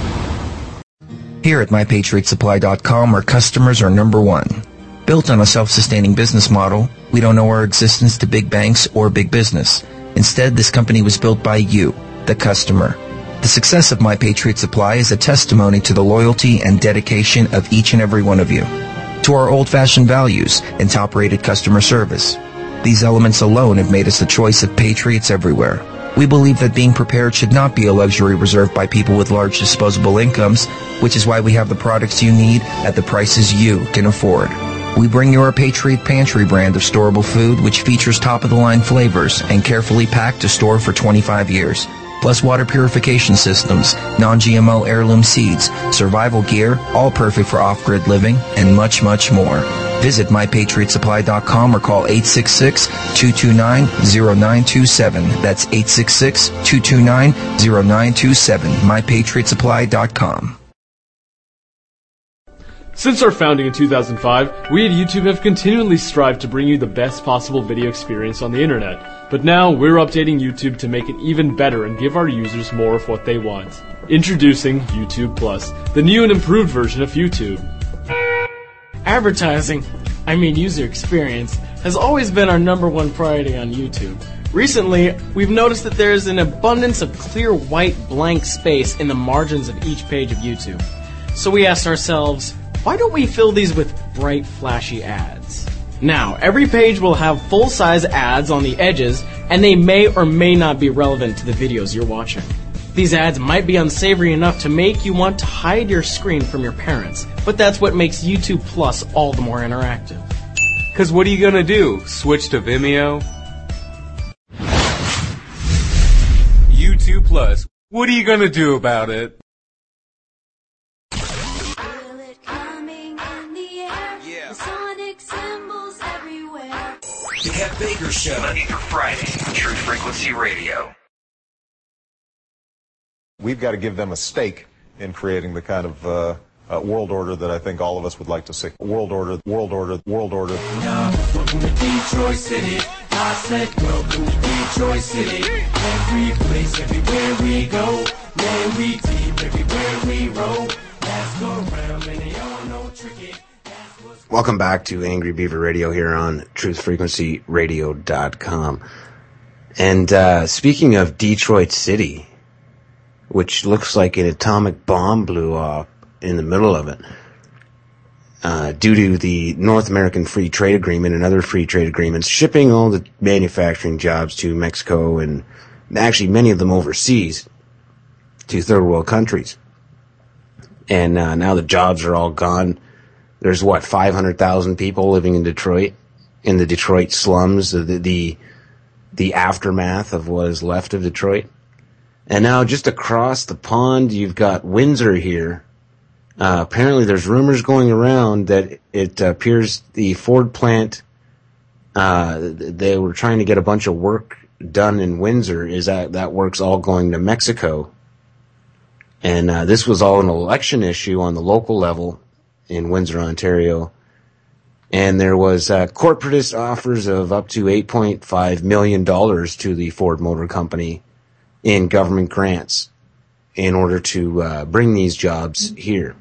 Here at my patriot supply dot com, our customers are number one. Built on a self-sustaining business model, we don't owe our existence to big banks or big business. Instead, this company was built by you, the customer. The success of My Patriot Supply is a testimony to the loyalty and dedication of each and every one of you, to our old-fashioned values and top-rated customer service. These elements alone have made us the choice of patriots everywhere. We believe that being prepared should not be a luxury reserved by people with large disposable incomes, which is why we have the products you need at the prices you can afford. We bring you our Patriot Pantry brand of storable food, which features top-of-the-line flavors and carefully packed to store for twenty-five years. Plus water purification systems, non-G M O heirloom seeds, survival gear, all perfect for off-grid living, and much, much more. Visit my patriot supply dot com or call eight six six, two two nine, zero nine two seven. That's eight six six, two two nine, zero nine two seven. my patriot supply dot com. Since our founding in two thousand five, we at YouTube have continually strived to bring you the best possible video experience on the internet. But now, we're updating YouTube to make it even better and give our users more of what they want. Introducing YouTube Plus, the new and improved version of YouTube. Advertising, I mean user experience, has always been our number one priority on YouTube. Recently, we've noticed that there is an abundance of clear white blank space in the margins of each page of YouTube. So we asked ourselves, why don't we fill these with bright, flashy ads? Now, every page will have full-size ads on the edges, and they may or may not be relevant to the videos you're watching. These ads might be unsavory enough to make you want to hide your screen from your parents, but that's what makes YouTube Plus all the more interactive. Cause what are you gonna do? Switch to Vimeo? YouTube Plus. What are you gonna do about it? The Kev Baker Show. Monday through Friday on Truth Frequency Radio. We've got to give them a stake in creating the kind of uh, uh, world order that I think all of us would like to see. World order, world order, world order. Welcome to Detroit City. I said welcome to Detroit City. Every place, everywhere we go. Man, we team everywhere we roll. Let's go around, and they all know tricky. Welcome back to Angry Beaver Radio here on truth frequency radio dot com. And uh, speaking of Detroit City, which looks like an atomic bomb blew up in the middle of it, uh, due to the North American Free Trade Agreement and other free trade agreements, shipping all the manufacturing jobs to Mexico and actually many of them overseas to third world countries. And uh, now the jobs are all gone. There's what, five hundred thousand people living in Detroit, in the Detroit slums, the, the, the aftermath of what is left of Detroit. And now just across the pond, you've got Windsor here. Uh, apparently there's rumors going around that it appears the Ford plant, uh, they were trying to get a bunch of work done in Windsor, is that that work's all going to Mexico. And, uh, this was all an election issue on the local level in Windsor, Ontario. And there was uh, corporatist offers of up to eight point five million dollars to the Ford Motor Company in government grants in order to uh, bring these jobs here.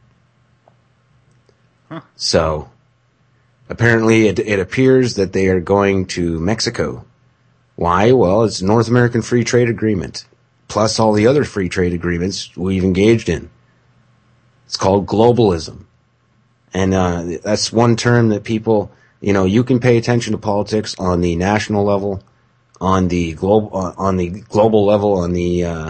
Huh. So apparently it, it appears that they are going to Mexico. Why? Well, it's North American Free Trade Agreement, plus all the other free trade agreements we've engaged in. It's called globalism. And uh, that's one term that people, you know, you can pay attention to politics on the national level, on the global, uh, on the global level, on the uh,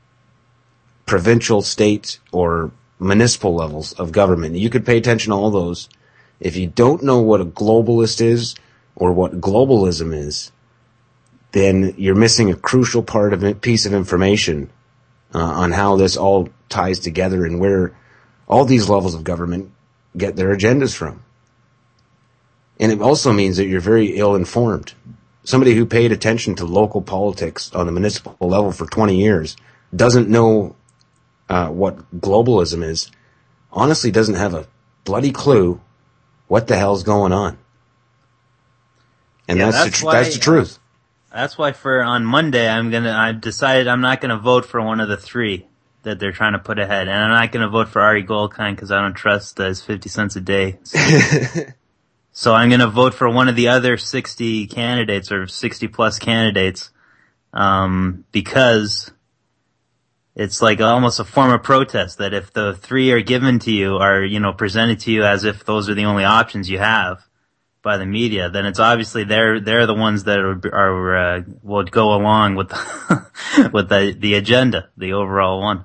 provincial, state, or municipal levels of government. You could pay attention to all those. If you don't know what a globalist is or what globalism is, then you're missing a crucial part of it, piece of information uh, on how this all ties together and where all these levels of government get their agendas from. And it also means that you're very ill-informed. Somebody who paid attention to local politics on the municipal level for twenty years doesn't know uh, what globalism is, honestly doesn't have a bloody clue what the hell's going on. And yeah, that's, that's, the, why, that's the truth. Uh, that's why for on Monday, I'm gonna, I've decided I'm not gonna vote for one of the three that they're trying to put ahead. And I'm not going to vote for Ari Goldkind because I don't trust uh, his fifty cents a day. So, so I'm going to vote for one of the other sixty candidates or sixty plus candidates, um, because it's like almost a form of protest that if the three are given to you, are, you know, presented to you as if those are the only options you have by the media, then it's obviously they're, they're the ones that are, are uh, would go along with the, with the, the agenda, the overall one.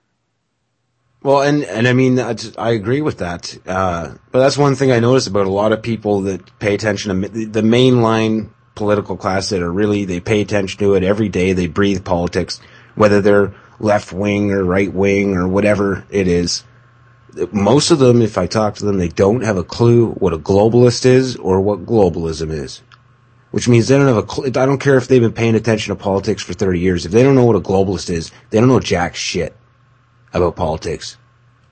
Well, and, and I mean, I agree with that. Uh, but that's one thing I notice about a lot of people that pay attention to the mainline political class that are really, they pay attention to it every day. They breathe politics, whether they're left wing or right wing or whatever it is. Most of them, if I talk to them, they don't have a clue what a globalist is or what globalism is. Which means they don't have a clue. I don't care if they've been paying attention to politics for thirty years. If they don't know what a globalist is, they don't know jack shit about politics.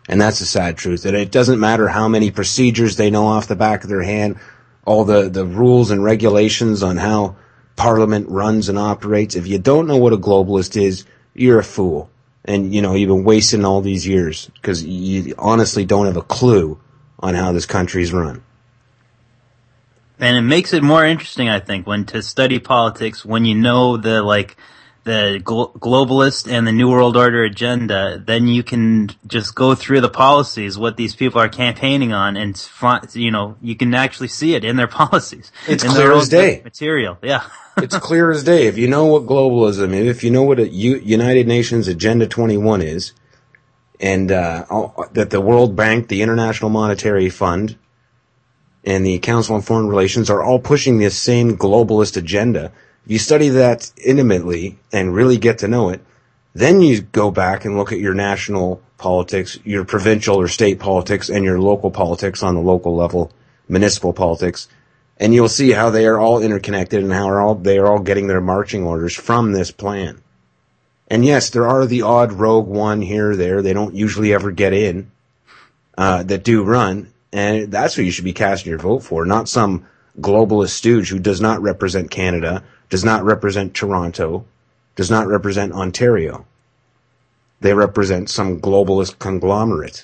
And that's the sad truth, that it doesn't matter how many procedures they know off the back of their hand, all the, the rules and regulations on how Parliament runs and operates. If you don't know what a globalist is, you're a fool. And, you know, you've been wasting all these years because you honestly don't have a clue on how this country's run. And it makes it more interesting, I think, when to study politics, when you know the, like, the glo- globalist and the New World Order agenda, then you can just go through the policies, what these people are campaigning on, and, find, you know, you can actually see it in their policies. It's in clear their as day. Material, yeah. It's clear as day. If you know what globalism is, if you know what a U- United Nations Agenda twenty-one is, and uh, all, that the World Bank, the International Monetary Fund, and the Council on Foreign Relations are all pushing this same globalist agenda. If you study that intimately and really get to know it, then you go back and look at your national politics, your provincial or state politics, and your local politics on the local level, municipal politics, and you'll see how they are all interconnected and how are all, they are all getting their marching orders from this plan. And yes, there are the odd rogue one here or there. They don't usually ever get in, uh, that do run. And that's what you should be casting your vote for, not some globalist stooge who does not represent Canada, does not represent Toronto, does not represent Ontario. They represent some globalist conglomerate.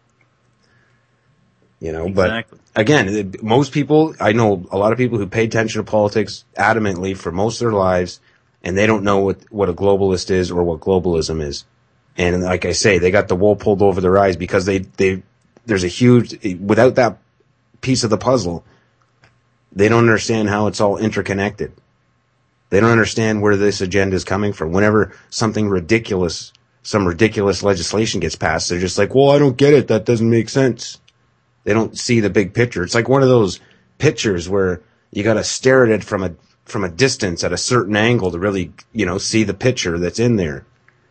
You know, exactly. But again, most people, I know a lot of people who pay attention to politics adamantly for most of their lives, and they don't know what, what a globalist is or what globalism is. And like I say, they got the wool pulled over their eyes because they, they, there's a huge, without that piece of the puzzle, they don't understand how it's all interconnected. They don't understand where this agenda is coming from. Whenever something ridiculous, some ridiculous legislation gets passed, they're just like, well, I don't get it. That doesn't make sense. They don't see the big picture. It's like one of those pictures where you got to stare at it from a from a distance at a certain angle to really, you know, see the picture that's in there.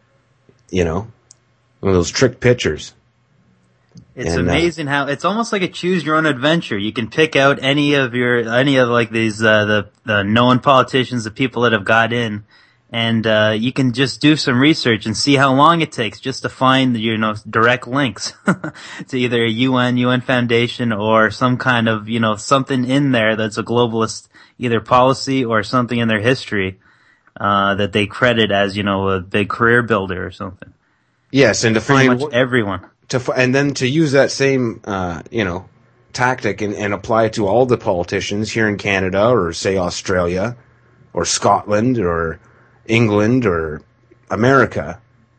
You know, one of those trick pictures. It's and, amazing uh, how it's almost like a choose your own adventure. You can pick out any of your any of like these uh, the the known politicians, the people that have got in, and uh you can just do some research and see how long it takes just to find, you know, direct links to either a U N, U N Foundation, or some kind of, you know, something in there that's a globalist either policy or something in their history uh that they credit as, you know, a big career builder or something. Yes, and to Pretty find much everyone. To and then to use that same uh you know tactic and, and apply it to all the politicians here in Canada or say Australia or Scotland or England or America,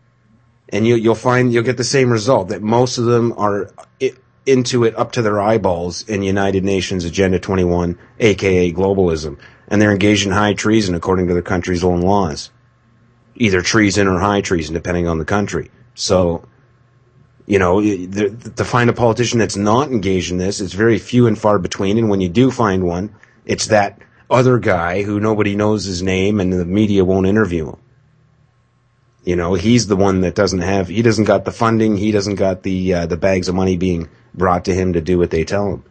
and you, you'll find you'll get the same result, that most of them are I- into it up to their eyeballs in United Nations Agenda twenty-one, aka globalism, and they're engaged in high treason according to their country's own laws, either treason or high treason depending on the country. So, you know, the, to find a politician that's not engaged in this, it's very few and far between, and when you do find one, it's that other guy who nobody knows his name and the media won't interview him. You know, he's the one that doesn't have, he doesn't got the funding, he doesn't got the uh, the bags of money being brought to him to do what they tell him.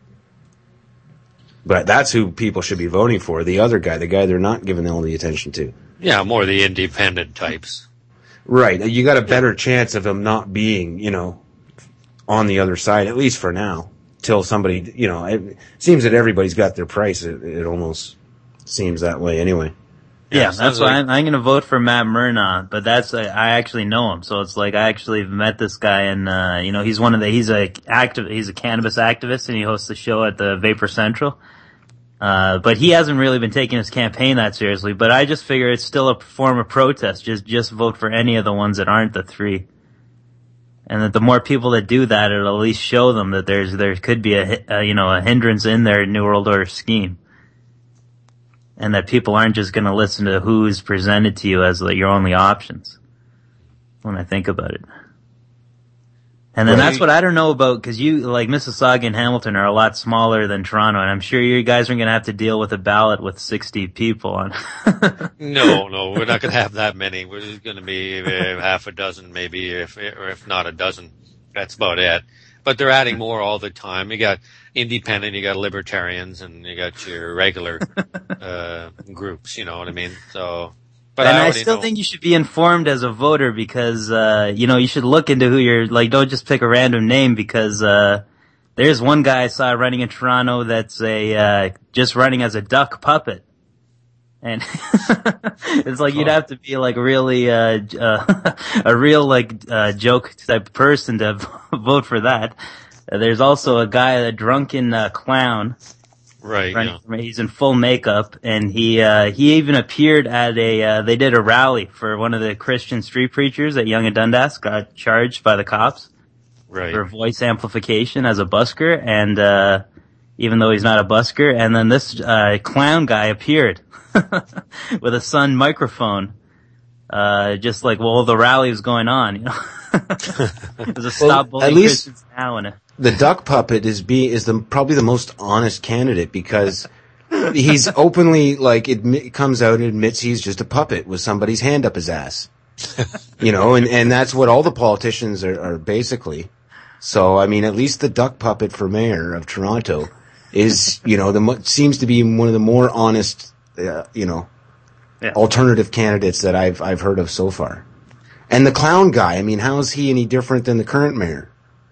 But that's who people should be voting for, the other guy, the guy they're not giving all the attention to. Yeah, more the independent types. Right. You got a better chance of him not being, you know, on the other side, at least for now. Till somebody, you know, it seems that everybody's got their price. It, it almost seems that way anyway. Yeah, yeah that's why like, I'm, I'm going to vote for Matt Murnaugh, but that's, uh, I actually know him. So it's like, I actually met this guy and, uh, you know, he's one of the, he's a active, he's a cannabis activist and he hosts a show at the Vapor Central. Uh, but he hasn't really been taking his campaign that seriously, but I just figure it's still a form of protest. Just, just vote for any of the ones that aren't the three. And that the more people that do that, it'll at least show them that there's, there could be a, a you know, a hindrance in their New World Order scheme. And that people aren't just gonna listen to who's presented to you as like your only options. When I think about it. And then right. That's what I don't know about, cause you, like Mississauga and Hamilton are a lot smaller than Toronto, and I'm sure you guys are gonna have to deal with a ballot with sixty people on. no, no, we're not gonna have that many. We're gonna be uh, half a dozen maybe, if, or if not a dozen. That's about it. But they're adding more all the time. You got independent, you got libertarians, and you got your regular, uh, groups, you know what I mean? So, But and I I, already still know. think you should be informed as a voter because, uh, you know, you should look into who you're, like, don't just pick a random name because, uh, there's one guy I saw running in Toronto that's a, uh, just running as a duck puppet. And it's like you'd have to be like really, uh, uh a real like, uh, joke type person to vote for that. Uh, there's also a guy, a drunken, uh, clown. Right, Running yeah. from, he's in full makeup, and he uh, he even appeared at a. Uh, they did a rally for one of the Christian street preachers at Yonge and Dundas. Got charged by the cops Right. for voice amplification as a busker, and uh, even though he's not a busker, and then this uh, clown guy appeared with a Sun microphone, uh, just like while the rally was going on. You know, it was a stop Well, at bullying least- Christians now and a. The duck puppet is be is the probably the most honest candidate because he's openly like admit, comes out and admits he's just a puppet with somebody's hand up his ass, you know, and and that's what all the politicians are, are basically. So I mean, at least the duck puppet for mayor of Toronto is, you know, the mo- seems to be one of the more honest, uh, you know, Yeah. alternative candidates that I've I've heard of so far. And the clown guy, I mean, how is he any different than the current mayor?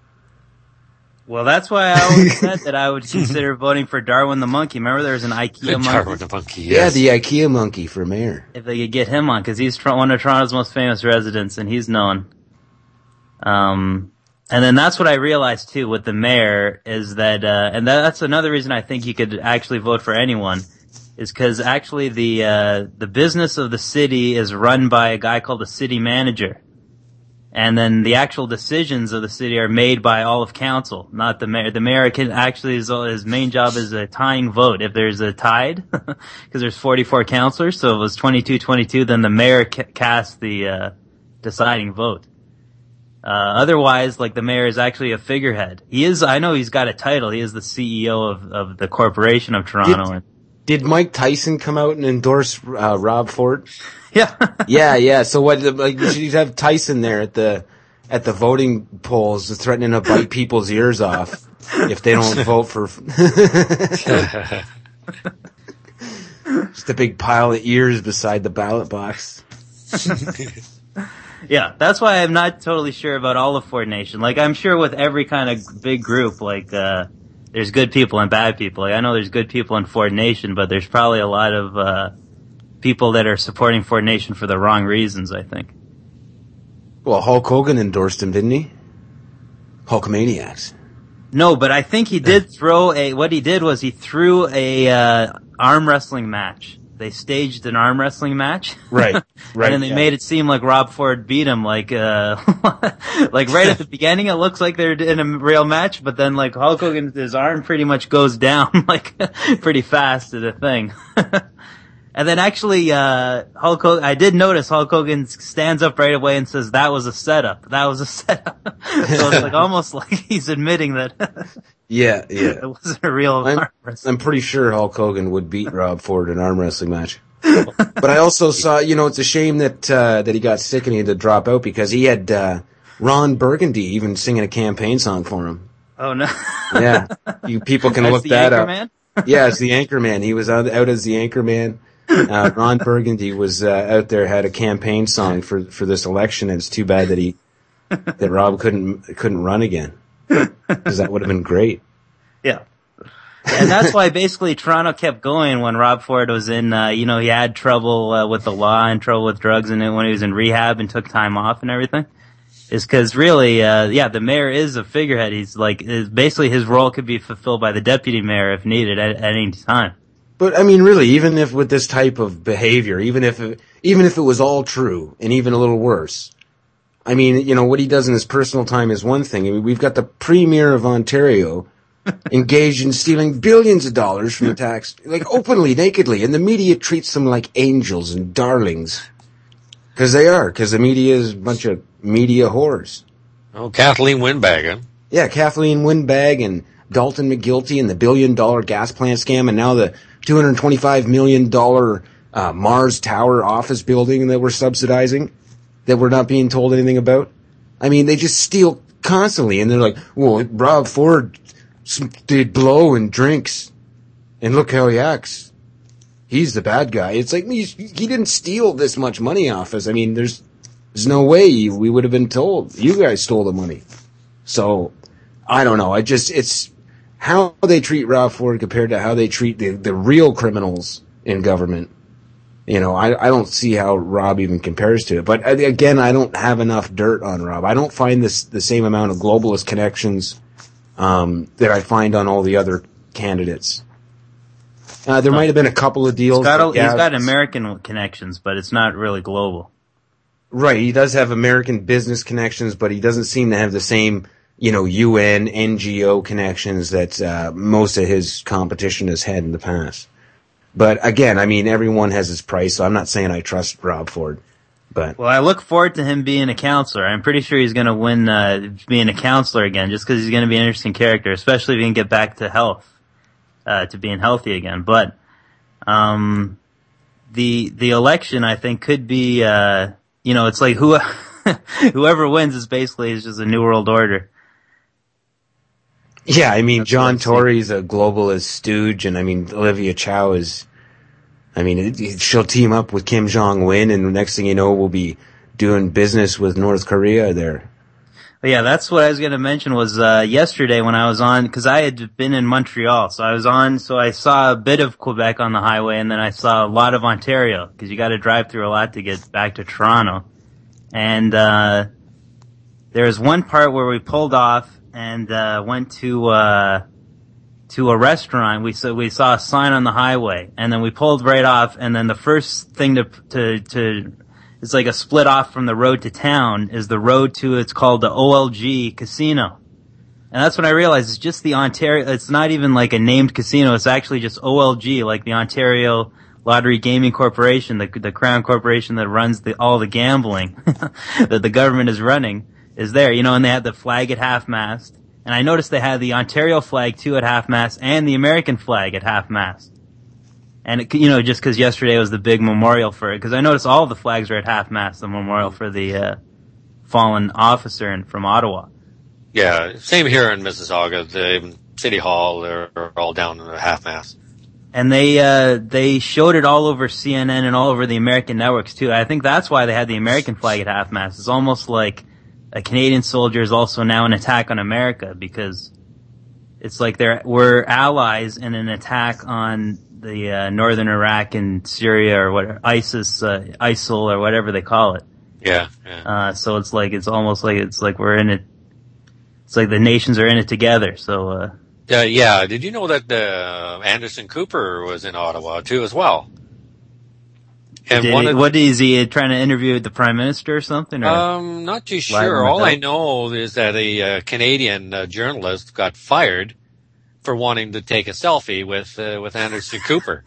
Well, that's why I always said that I would consider voting for Darwin the monkey. Remember, there was an IKEA monkey. Darwin the monkey, Yeah, yes. the IKEA monkey for mayor. If they could get him on, because he's tr- one of Toronto's most famous residents, and he's known. Um, and then that's what I realized too with the mayor is that, uh, and that, that's another reason I think you could actually vote for anyone, is because actually the uh, the business of the city is run by a guy called the city manager. And then the actual decisions of the city are made by all of council, not the mayor. The mayor can actually, his, his main job is a tying vote. If there's a tied, because there's forty-four councillors, so if it was twenty-two twenty-two, then the mayor ca- casts the uh, deciding vote. Uh, otherwise, like the mayor is actually a figurehead. He is, I know he's got a title. He is the C E O of, of the Corporation of Toronto. Did, did Mike Tyson come out and endorse uh, Rob Ford? Yeah. yeah, yeah. So what? Like, you should have Tyson there at the at the voting polls, threatening to bite people's ears off if they don't vote for. Just a big pile of ears beside the ballot box. Yeah, that's why I'm not totally sure about all of Ford Nation. Like, I'm sure with every kind of big group, like, uh, there's good people and bad people. Like, I know there's good people in Ford Nation, but there's probably a lot of, uh, people that are supporting Ford Nation for the wrong reasons, I think. Well, Hulk Hogan endorsed him, didn't he? Hulkamaniacs. No, but I think he did throw a, what he did was he threw a, uh, arm wrestling match. They staged an arm wrestling match. Right, right. And then they yeah. made it seem like Rob Ford beat him, like, uh, like right at the beginning it looks like they're in a real match, but then like Hulk Hogan, his arm pretty much goes down, like, pretty fast to the thing. And then actually, uh, Hulk Hogan, I did notice Hulk Hogan stands up right away and says, that was a setup. That was a setup. So it's like almost like he's admitting that. Yeah, yeah. It wasn't a real I'm, arm wrestling. I'm pretty sure Hulk Hogan would beat Rob Ford in an arm wrestling match. But I also saw, you know, it's a shame that, uh, that he got sick and he had to drop out because he had, uh, Ron Burgundy even singing a campaign song for him. Oh no. Yeah. You people can That's look the that up. Anchorman? Yeah, it's the Anchorman. He was out, out as the Anchorman. Uh, Ron Burgundy was uh, out there, had a campaign song for for this election, and it's too bad that he that Rob couldn't couldn't run again, because that would have been great. Yeah. And that's why basically Toronto kept going when Rob Ford was in, uh, you know, he had trouble uh, with the law and trouble with drugs and when he was in rehab and took time off and everything. Is because really, uh, yeah, the mayor is a figurehead. He's like, is basically his role could be fulfilled by the deputy mayor if needed at, at any time. But I mean, really, even if with this type of behavior, even if it, even if it was all true, and even a little worse, I mean, you know, what he does in his personal time is one thing. I mean, we've got the Premier of Ontario engaged in stealing billions of dollars from the tax, like openly, nakedly, and the media treats them like angels and darlings. Because they are, because the media is a bunch of media whores. Oh, Kathleen Windbag, huh? Yeah, Kathleen Windbag and Dalton McGuilty and the billion dollar gas plant scam, and now the two hundred twenty-five million dollars uh, Mars Tower office building that we're subsidizing, that we're not being told anything about. I mean, they just steal constantly, and they're like, well, Rob Ford did blow and drinks, and look how he acts. he's the bad guy. It's like, he's, he didn't steal this much money off us. I mean, there's, there's no way we would have been told. You guys stole the money. So, I don't know. I just, it's how they treat Rob Ford compared to how they treat the, the real criminals in government. You know, I, I don't see how Rob even compares to it. But again, I don't have enough dirt on Rob. I don't find this the same amount of globalist connections um, that I find on all the other candidates. Uh, there might have been a couple of deals. He's got, a, Gav, he's got American connections, but it's not really global. Right, he does have American business connections, but he doesn't seem to have the same, you know, U N, N G O connections that uh, most of his competition has had in the past. But again, I mean, everyone has his price, so I'm not saying I trust Rob Ford. But well, I look forward to him being a counselor. I'm pretty sure he's going to win uh, being a counselor again, just because he's going to be an interesting character, especially if he can get back to health, uh, to being healthy again. But um, the the election, I think, could be, uh, you know, it's like who whoever wins is basically is just a new world order. Yeah, I mean, John Tory's a globalist stooge, and I mean, Olivia Chow is, I mean, it, she'll team up with Kim Jong-un, and the next thing you know, we'll be doing business with North Korea there. But yeah, that's what I was going to mention was, uh, yesterday when I was on, cause I had been in Montreal, so I was on, so I saw a bit of Quebec on the highway, and then I saw a lot of Ontario, cause you gotta drive through a lot to get back to Toronto. And, uh, there was one part where we pulled off, and uh went to uh to a restaurant. We saw we saw a sign on the highway, and then we pulled right off, and then the first thing to to to it's like a split off from the road to town is the road to, it's called the O L G Casino. And that's when I realized it's just the Ontario, it's not even like a named casino, it's actually just O L G, like the Ontario Lottery Gaming Corporation, the the Crown Corporation that runs the all the gambling that the government is running. Is there, you know, and they had the flag at half-mast. And I noticed they had the Ontario flag, too, at half-mast, and the American flag at half-mast. And, it, you know, just because yesterday was the big memorial for it, because I noticed all the flags are at half-mast, the memorial for the uh, fallen officer in, from Ottawa. Yeah, same here in Mississauga. The City Hall, they're all down at half-mast. And they uh they showed it all over C N N and all over the American networks, too. I think that's why they had the American flag at half-mast. It's almost like a Canadian soldier is also now an attack on America, because it's like they're we're allies in an attack on the uh, northern Iraq and Syria, or what ISIS, uh, ISIL, or whatever they call it. Yeah, yeah. Uh, so it's like it's almost like it's like we're in it. It's like the nations are in it together. So. Uh, yeah, yeah. Did you know that uh, Anderson Cooper was in Ottawa too, as well? And Did, one of, what is he trying to interview the Prime Minister or something? Or um, not too sure. All I know is that a uh, Canadian uh, journalist got fired for wanting to take a selfie with uh, with Anderson Cooper.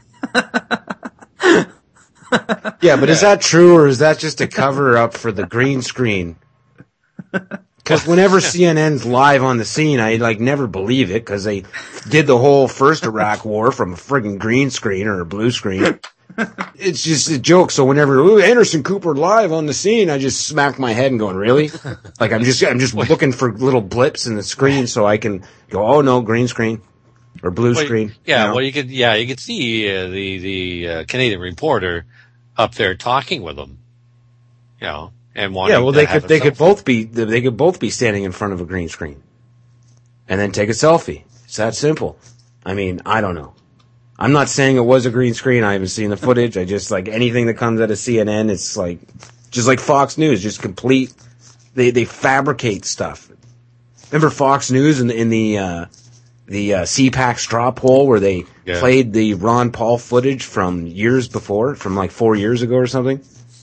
Yeah, but is that true, or is that just a cover up for the green screen? Because whenever C N N's live on the scene, I like never believe it, because they did the whole first Iraq war from a friggin' green screen or a blue screen. It's just a joke. So whenever ooh, Anderson Cooper live on the scene, I just smack my head and going, really? Like I'm just I'm just looking for little blips in the screen so I can go, oh no, green screen or blue well, screen. Yeah, you know? well you could yeah you could see uh, the the uh, Canadian reporter up there talking with them, you know, and wanting. Yeah, well to they have could they selfie. could both be they could both be standing in front of a green screen, and then take a selfie. It's that simple. I mean, I don't know. I'm not saying it was a green screen. I haven't seen the footage. I just, like, anything that comes out of C N N, it's like, just like Fox News, just complete, they, they fabricate stuff. Remember Fox News in the, in the, uh, the, uh, C PAC straw poll where they yeah. played the Ron Paul footage from years before, from like four years ago or something?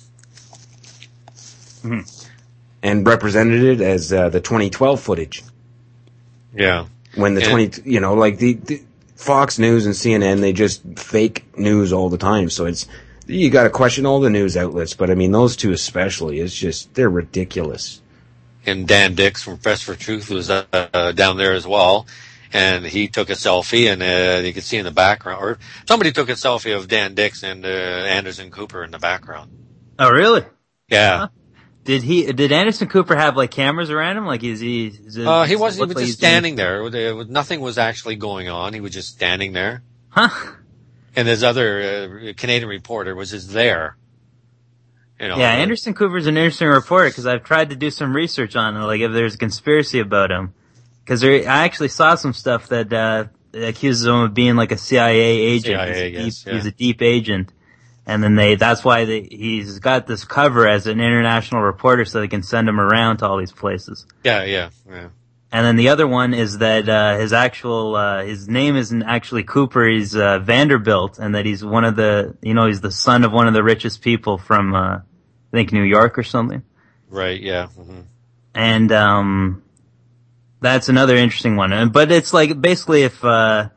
Mm-hmm. And represented it as, uh, the twenty twelve footage. Yeah. When the and, twenty, you know, like the, the Fox News and C N N, they just fake news all the time. So it's, you got to question all the news outlets. But I mean, those two especially, it's just, they're ridiculous. And Dan Dix from Press for Truth was uh, uh, down there as well. And he took a selfie, and uh, you could see in the background, or somebody took a selfie of Dan Dix and uh, Anderson Cooper in the background. Oh, really? Yeah. Huh? Did he? Did Anderson Cooper have like cameras around him? Like, is he? Is it, uh, he was. He was like just standing there. Nothing was actually going on. He was just standing there. Huh? and this other uh, Canadian reporter was just there. You know, yeah, uh, Anderson Cooper's an interesting reporter because I've tried to do some research on it, like if there's a conspiracy about him. Because I actually saw some stuff that uh, accuses him of being like a C I A agent. C I A, he's, a yes, deep, yeah. he's a deep agent. And then they, that's why they, he's got this cover as an international reporter so they can send him around to all these places. Yeah, yeah, yeah. And then the other one is that, uh, his actual, uh, his name isn't actually Cooper, he's, uh, Vanderbilt, and that he's one of the, you know, he's the son of one of the richest people from, uh, I think New York or something. Right, yeah. Mm-hmm. And, um, that's another interesting one. But it's like, basically if, uh,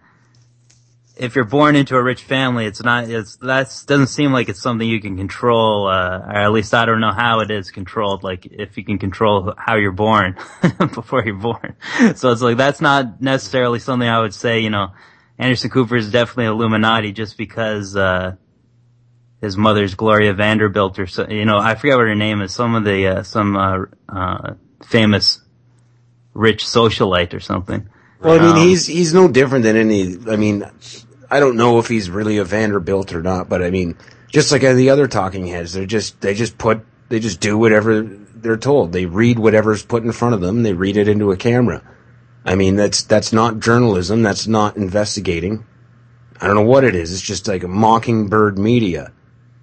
if you're born into a rich family, it's not, it's, that doesn't seem like it's something you can control, uh, or at least I don't know how it is controlled, like if you can control how you're born before you're born. So it's like, that's not necessarily something I would say, you know, Anderson Cooper is definitely Illuminati just because, uh, his mother's Gloria Vanderbilt or so, you know, I forget what her name is, some of the, uh, some, uh, uh, famous rich socialite or something. Well, I mean, Um, he's he's no different than any. I mean, I don't know if he's really a Vanderbilt or not, but I mean, just like the other talking heads, they're just they just put they just do whatever they're told. They read whatever's put in front of them. They read it into a camera. I mean, that's that's not journalism. That's not investigating. I don't know what it is. It's just like a mockingbird media,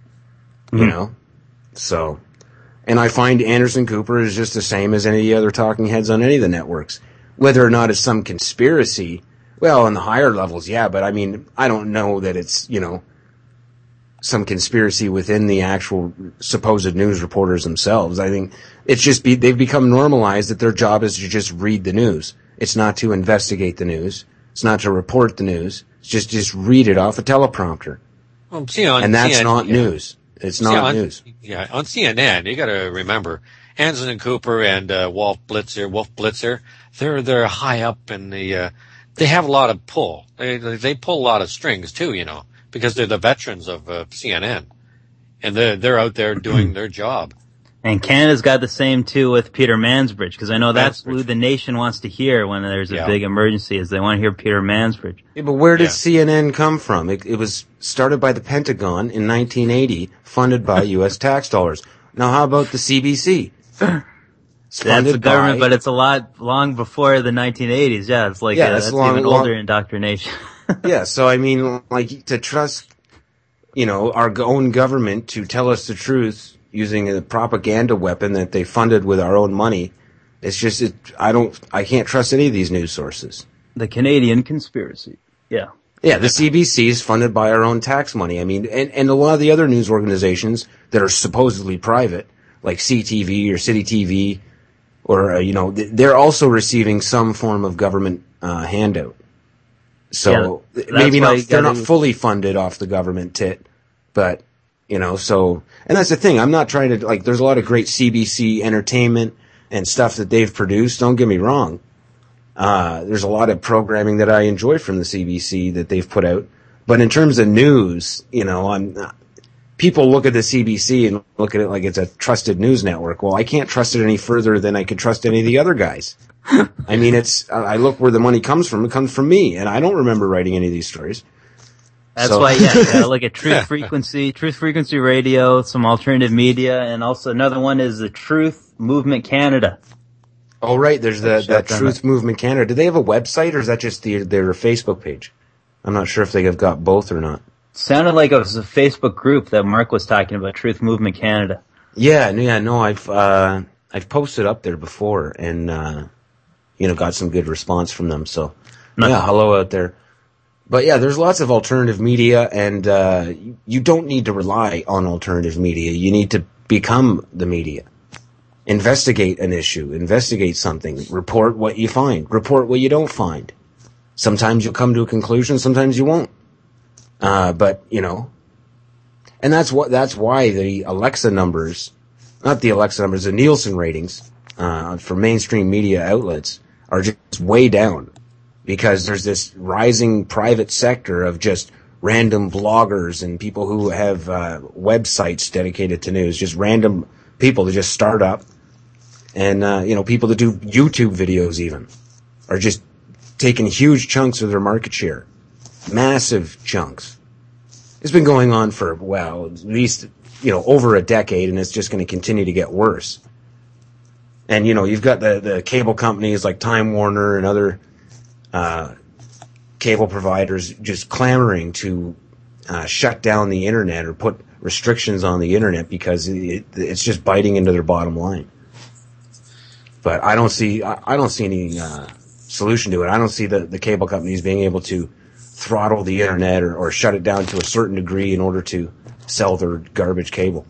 you Mm-hmm. know. So, and I find Anderson Cooper is just the same as any of the other talking heads on any of the networks. Whether or not it's some conspiracy, well, on the higher levels, yeah, but I mean, I don't know that it's, you know, some conspiracy within the actual supposed news reporters themselves. I think it's just be, they've become normalized that their job is to just read the news. It's not to investigate the news. It's not to report the news. It's just, just read it off a teleprompter. Well, see, on and that's C N N, not yeah. news. It's See, not on, news. Yeah, on C N N, you got to remember, Anderson Cooper and uh, Wolf Blitzer, Wolf Blitzer, they're they're high up in the. Uh, they have a lot of pull. They they pull a lot of strings too, you know, because they're the veterans of uh, C N N, and they're they're out there doing their job. And Canada's got the same too with Peter Mansbridge, because I know that's who the nation wants to hear when there's a Yeah. big emergency, is they want to hear Peter Mansbridge. Yeah, but where did Yeah. C N N come from? It, it was started by the Pentagon in nineteen eighty, funded by U S tax dollars. Now, how about the C B C? It's That's funded the government, by- but it's a lot long before the nineteen eighties. Yeah, it's like Yeah, uh, that's that's long- even long- older indoctrination. Yeah, so I mean, like, to trust, you know, our own government to tell us the truth using a propaganda weapon that they funded with our own money, it's just, it, I don't, I can't trust any of these news sources. The Canadian conspiracy. Yeah. Yeah, the C B C is funded by our own tax money. I mean, and, and a lot of the other news organizations that are supposedly private, like C T V or City T V, or, uh, you know, th- they're also receiving some form of government uh, handout. So Yeah, th- maybe that's why not, you they're gotta- not fully funded off the government tit, but, you know, so, and that's the thing. I'm not trying to, like, there's a lot of great C B C entertainment and stuff that they've produced. Don't get me wrong. Uh, there's a lot of programming that I enjoy from the C B C that they've put out. But in terms of news, you know, I'm not, people look at the C B C and look at it like it's a trusted news network. Well, I can't trust it any further than I could trust any of the other guys. I mean, it's, I look where the money comes from. It comes from me, and I don't remember writing any of these stories. That's So- why, yeah, you gotta look at Truth Frequency, Truth Frequency Radio, some alternative media, and also another one is the Truth Movement Canada. Oh, right. There's the, Check that them Truth out. Movement Canada. Do they have a website, or is that just the, their Facebook page? I'm not sure if they have got both or not. Sounded like it was a Facebook group that Mark was talking about, Truth Movement Canada. Yeah, no, yeah, no, I've, uh, I've posted up there before and, uh, you know, got some good response from them. So, Nice. yeah, hello out there. But yeah, there's lots of alternative media, and, uh, you- you don't need to rely on alternative media. You need to become the media. Investigate an issue, investigate something, report what you find, report what you don't find. Sometimes you'll come to a conclusion, sometimes you won't. Uh, but, you know, and that's what, that's why the Alexa numbers, not the Alexa numbers, the Nielsen ratings, uh, for mainstream media outlets are just way down, because there's this rising private sector of just random bloggers and people who have, uh, websites dedicated to news, just random people that just start up, and, uh, you know, people that do YouTube videos even are just taking huge chunks of their market share. Massive chunks. it's been going on for, well, at least, you know, over a decade, and it's just going to continue to get worse. And, you know, you've got the, the cable companies like Time Warner and other uh, cable providers just clamoring to uh, shut down the internet or put restrictions on the internet because it, it's just biting into their bottom line. But I don't see I, I don't see any uh, solution to it. I don't see the, the cable companies being able to throttle the internet or, or shut it down to a certain degree in order to sell their garbage cable.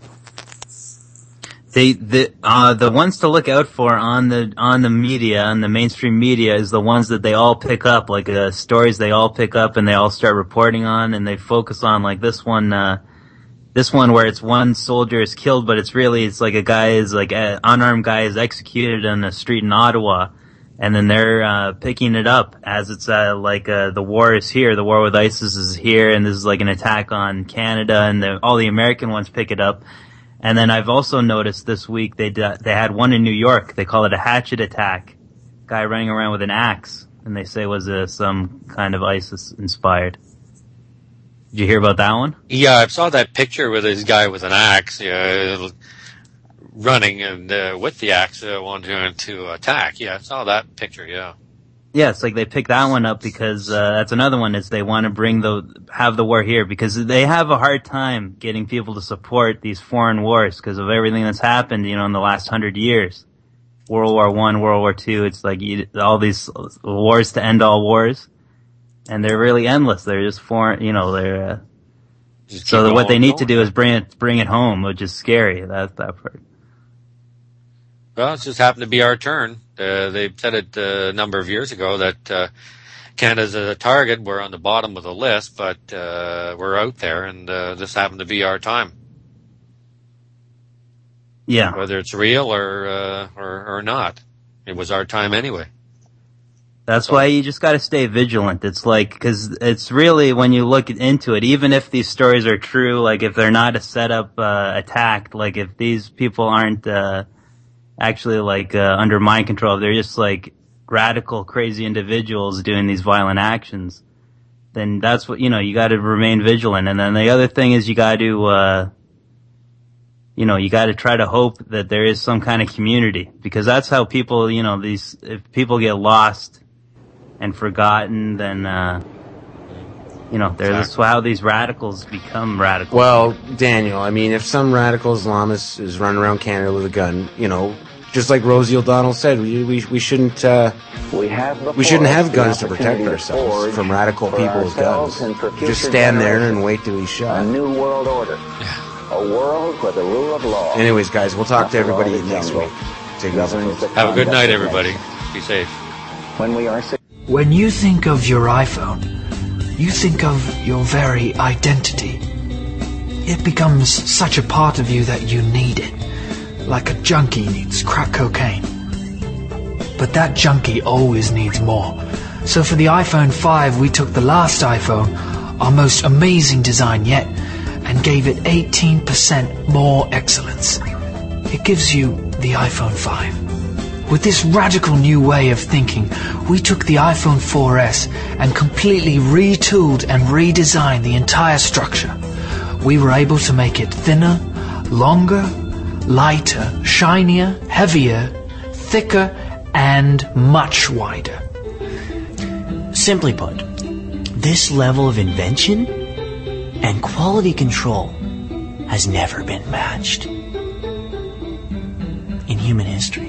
They the uh, the ones to look out for on the on the media, on the mainstream media, is the ones that they all pick up, like uh, stories they all pick up and they all start reporting on, and they focus on, like this one. Uh, This one where it's one soldier is killed, but it's really, it's like a guy is like an unarmed guy is executed on a street in Ottawa, and then they're uh, picking it up as it's uh, like uh, the war is here, the war with ISIS is here, and this is like an attack on Canada, and the, all the American ones pick it up. And then I've also noticed this week they d- they had one in New York. They call it a hatchet attack, guy running around with an axe, and they say was uh, some kind of ISIS inspired. Did you hear about that one? Yeah, I saw that picture with this guy with an axe, uh, running and uh, with the axe uh, wanting to attack. Yeah, I saw that picture. Yeah. Yeah, it's like they picked that one up because uh, that's another one is they want to bring the have the war here because they have a hard time getting people to support these foreign wars because of everything that's happened, you know, in the last hundred years. World War One, World War Two. It's like you, all these wars to end all wars. And they're really endless. They're just foreign, you know, they're, uh, so that what they need to do is bring it, bring it home, which is scary. That's that part. Well, it's just happened to be our turn. Uh, they said it uh, a number of years ago that, uh, Canada's a target. We're on the bottom of the list, but, uh, we're out there and, uh, this happened to be our time. Yeah. Whether it's real or, uh, or, or not. It was our time anyway. That's why you just got to stay vigilant. It's like, because it's really, when you look into it, even if these stories are true, like if they're not a setup uh, attack, like if these people aren't uh, actually like uh, under mind control, they're just like radical, crazy individuals doing these violent actions, then that's what, you know, you got to remain vigilant. And then the other thing is you got to, uh, you know, you got to try to hope that there is some kind of community, because that's how people, you know, these, if people get lost and forgotten, then, uh, you know, there's exactly. how these radicals become radicals. Well, Daniel, I mean, if some radical Islamist is running around Canada with a gun, you know, just like Rosie O'Donnell said, we we, we shouldn't uh, we, have we shouldn't have guns to protect ourselves from radical people with guns. Just stand there and wait till we shot. A new world order. A world where the rule of law. Anyways, guys, we'll talk to everybody next week. Take it easy. Have a good night, everybody. Be safe. When we are. When you think of your iPhone, you think of your very identity. It becomes such a part of you that you need it, like a junkie needs crack cocaine. But that junkie always needs more. So for the iPhone five, we took the last iPhone, our most amazing design yet, and gave it eighteen percent more excellence. It gives you the iPhone five. With this radical new way of thinking, we took the iPhone four S and completely retooled and redesigned the entire structure. We were able to make it thinner, longer, lighter, shinier, heavier, thicker, and much wider. Simply put, this level of invention and quality control has never been matched in human history.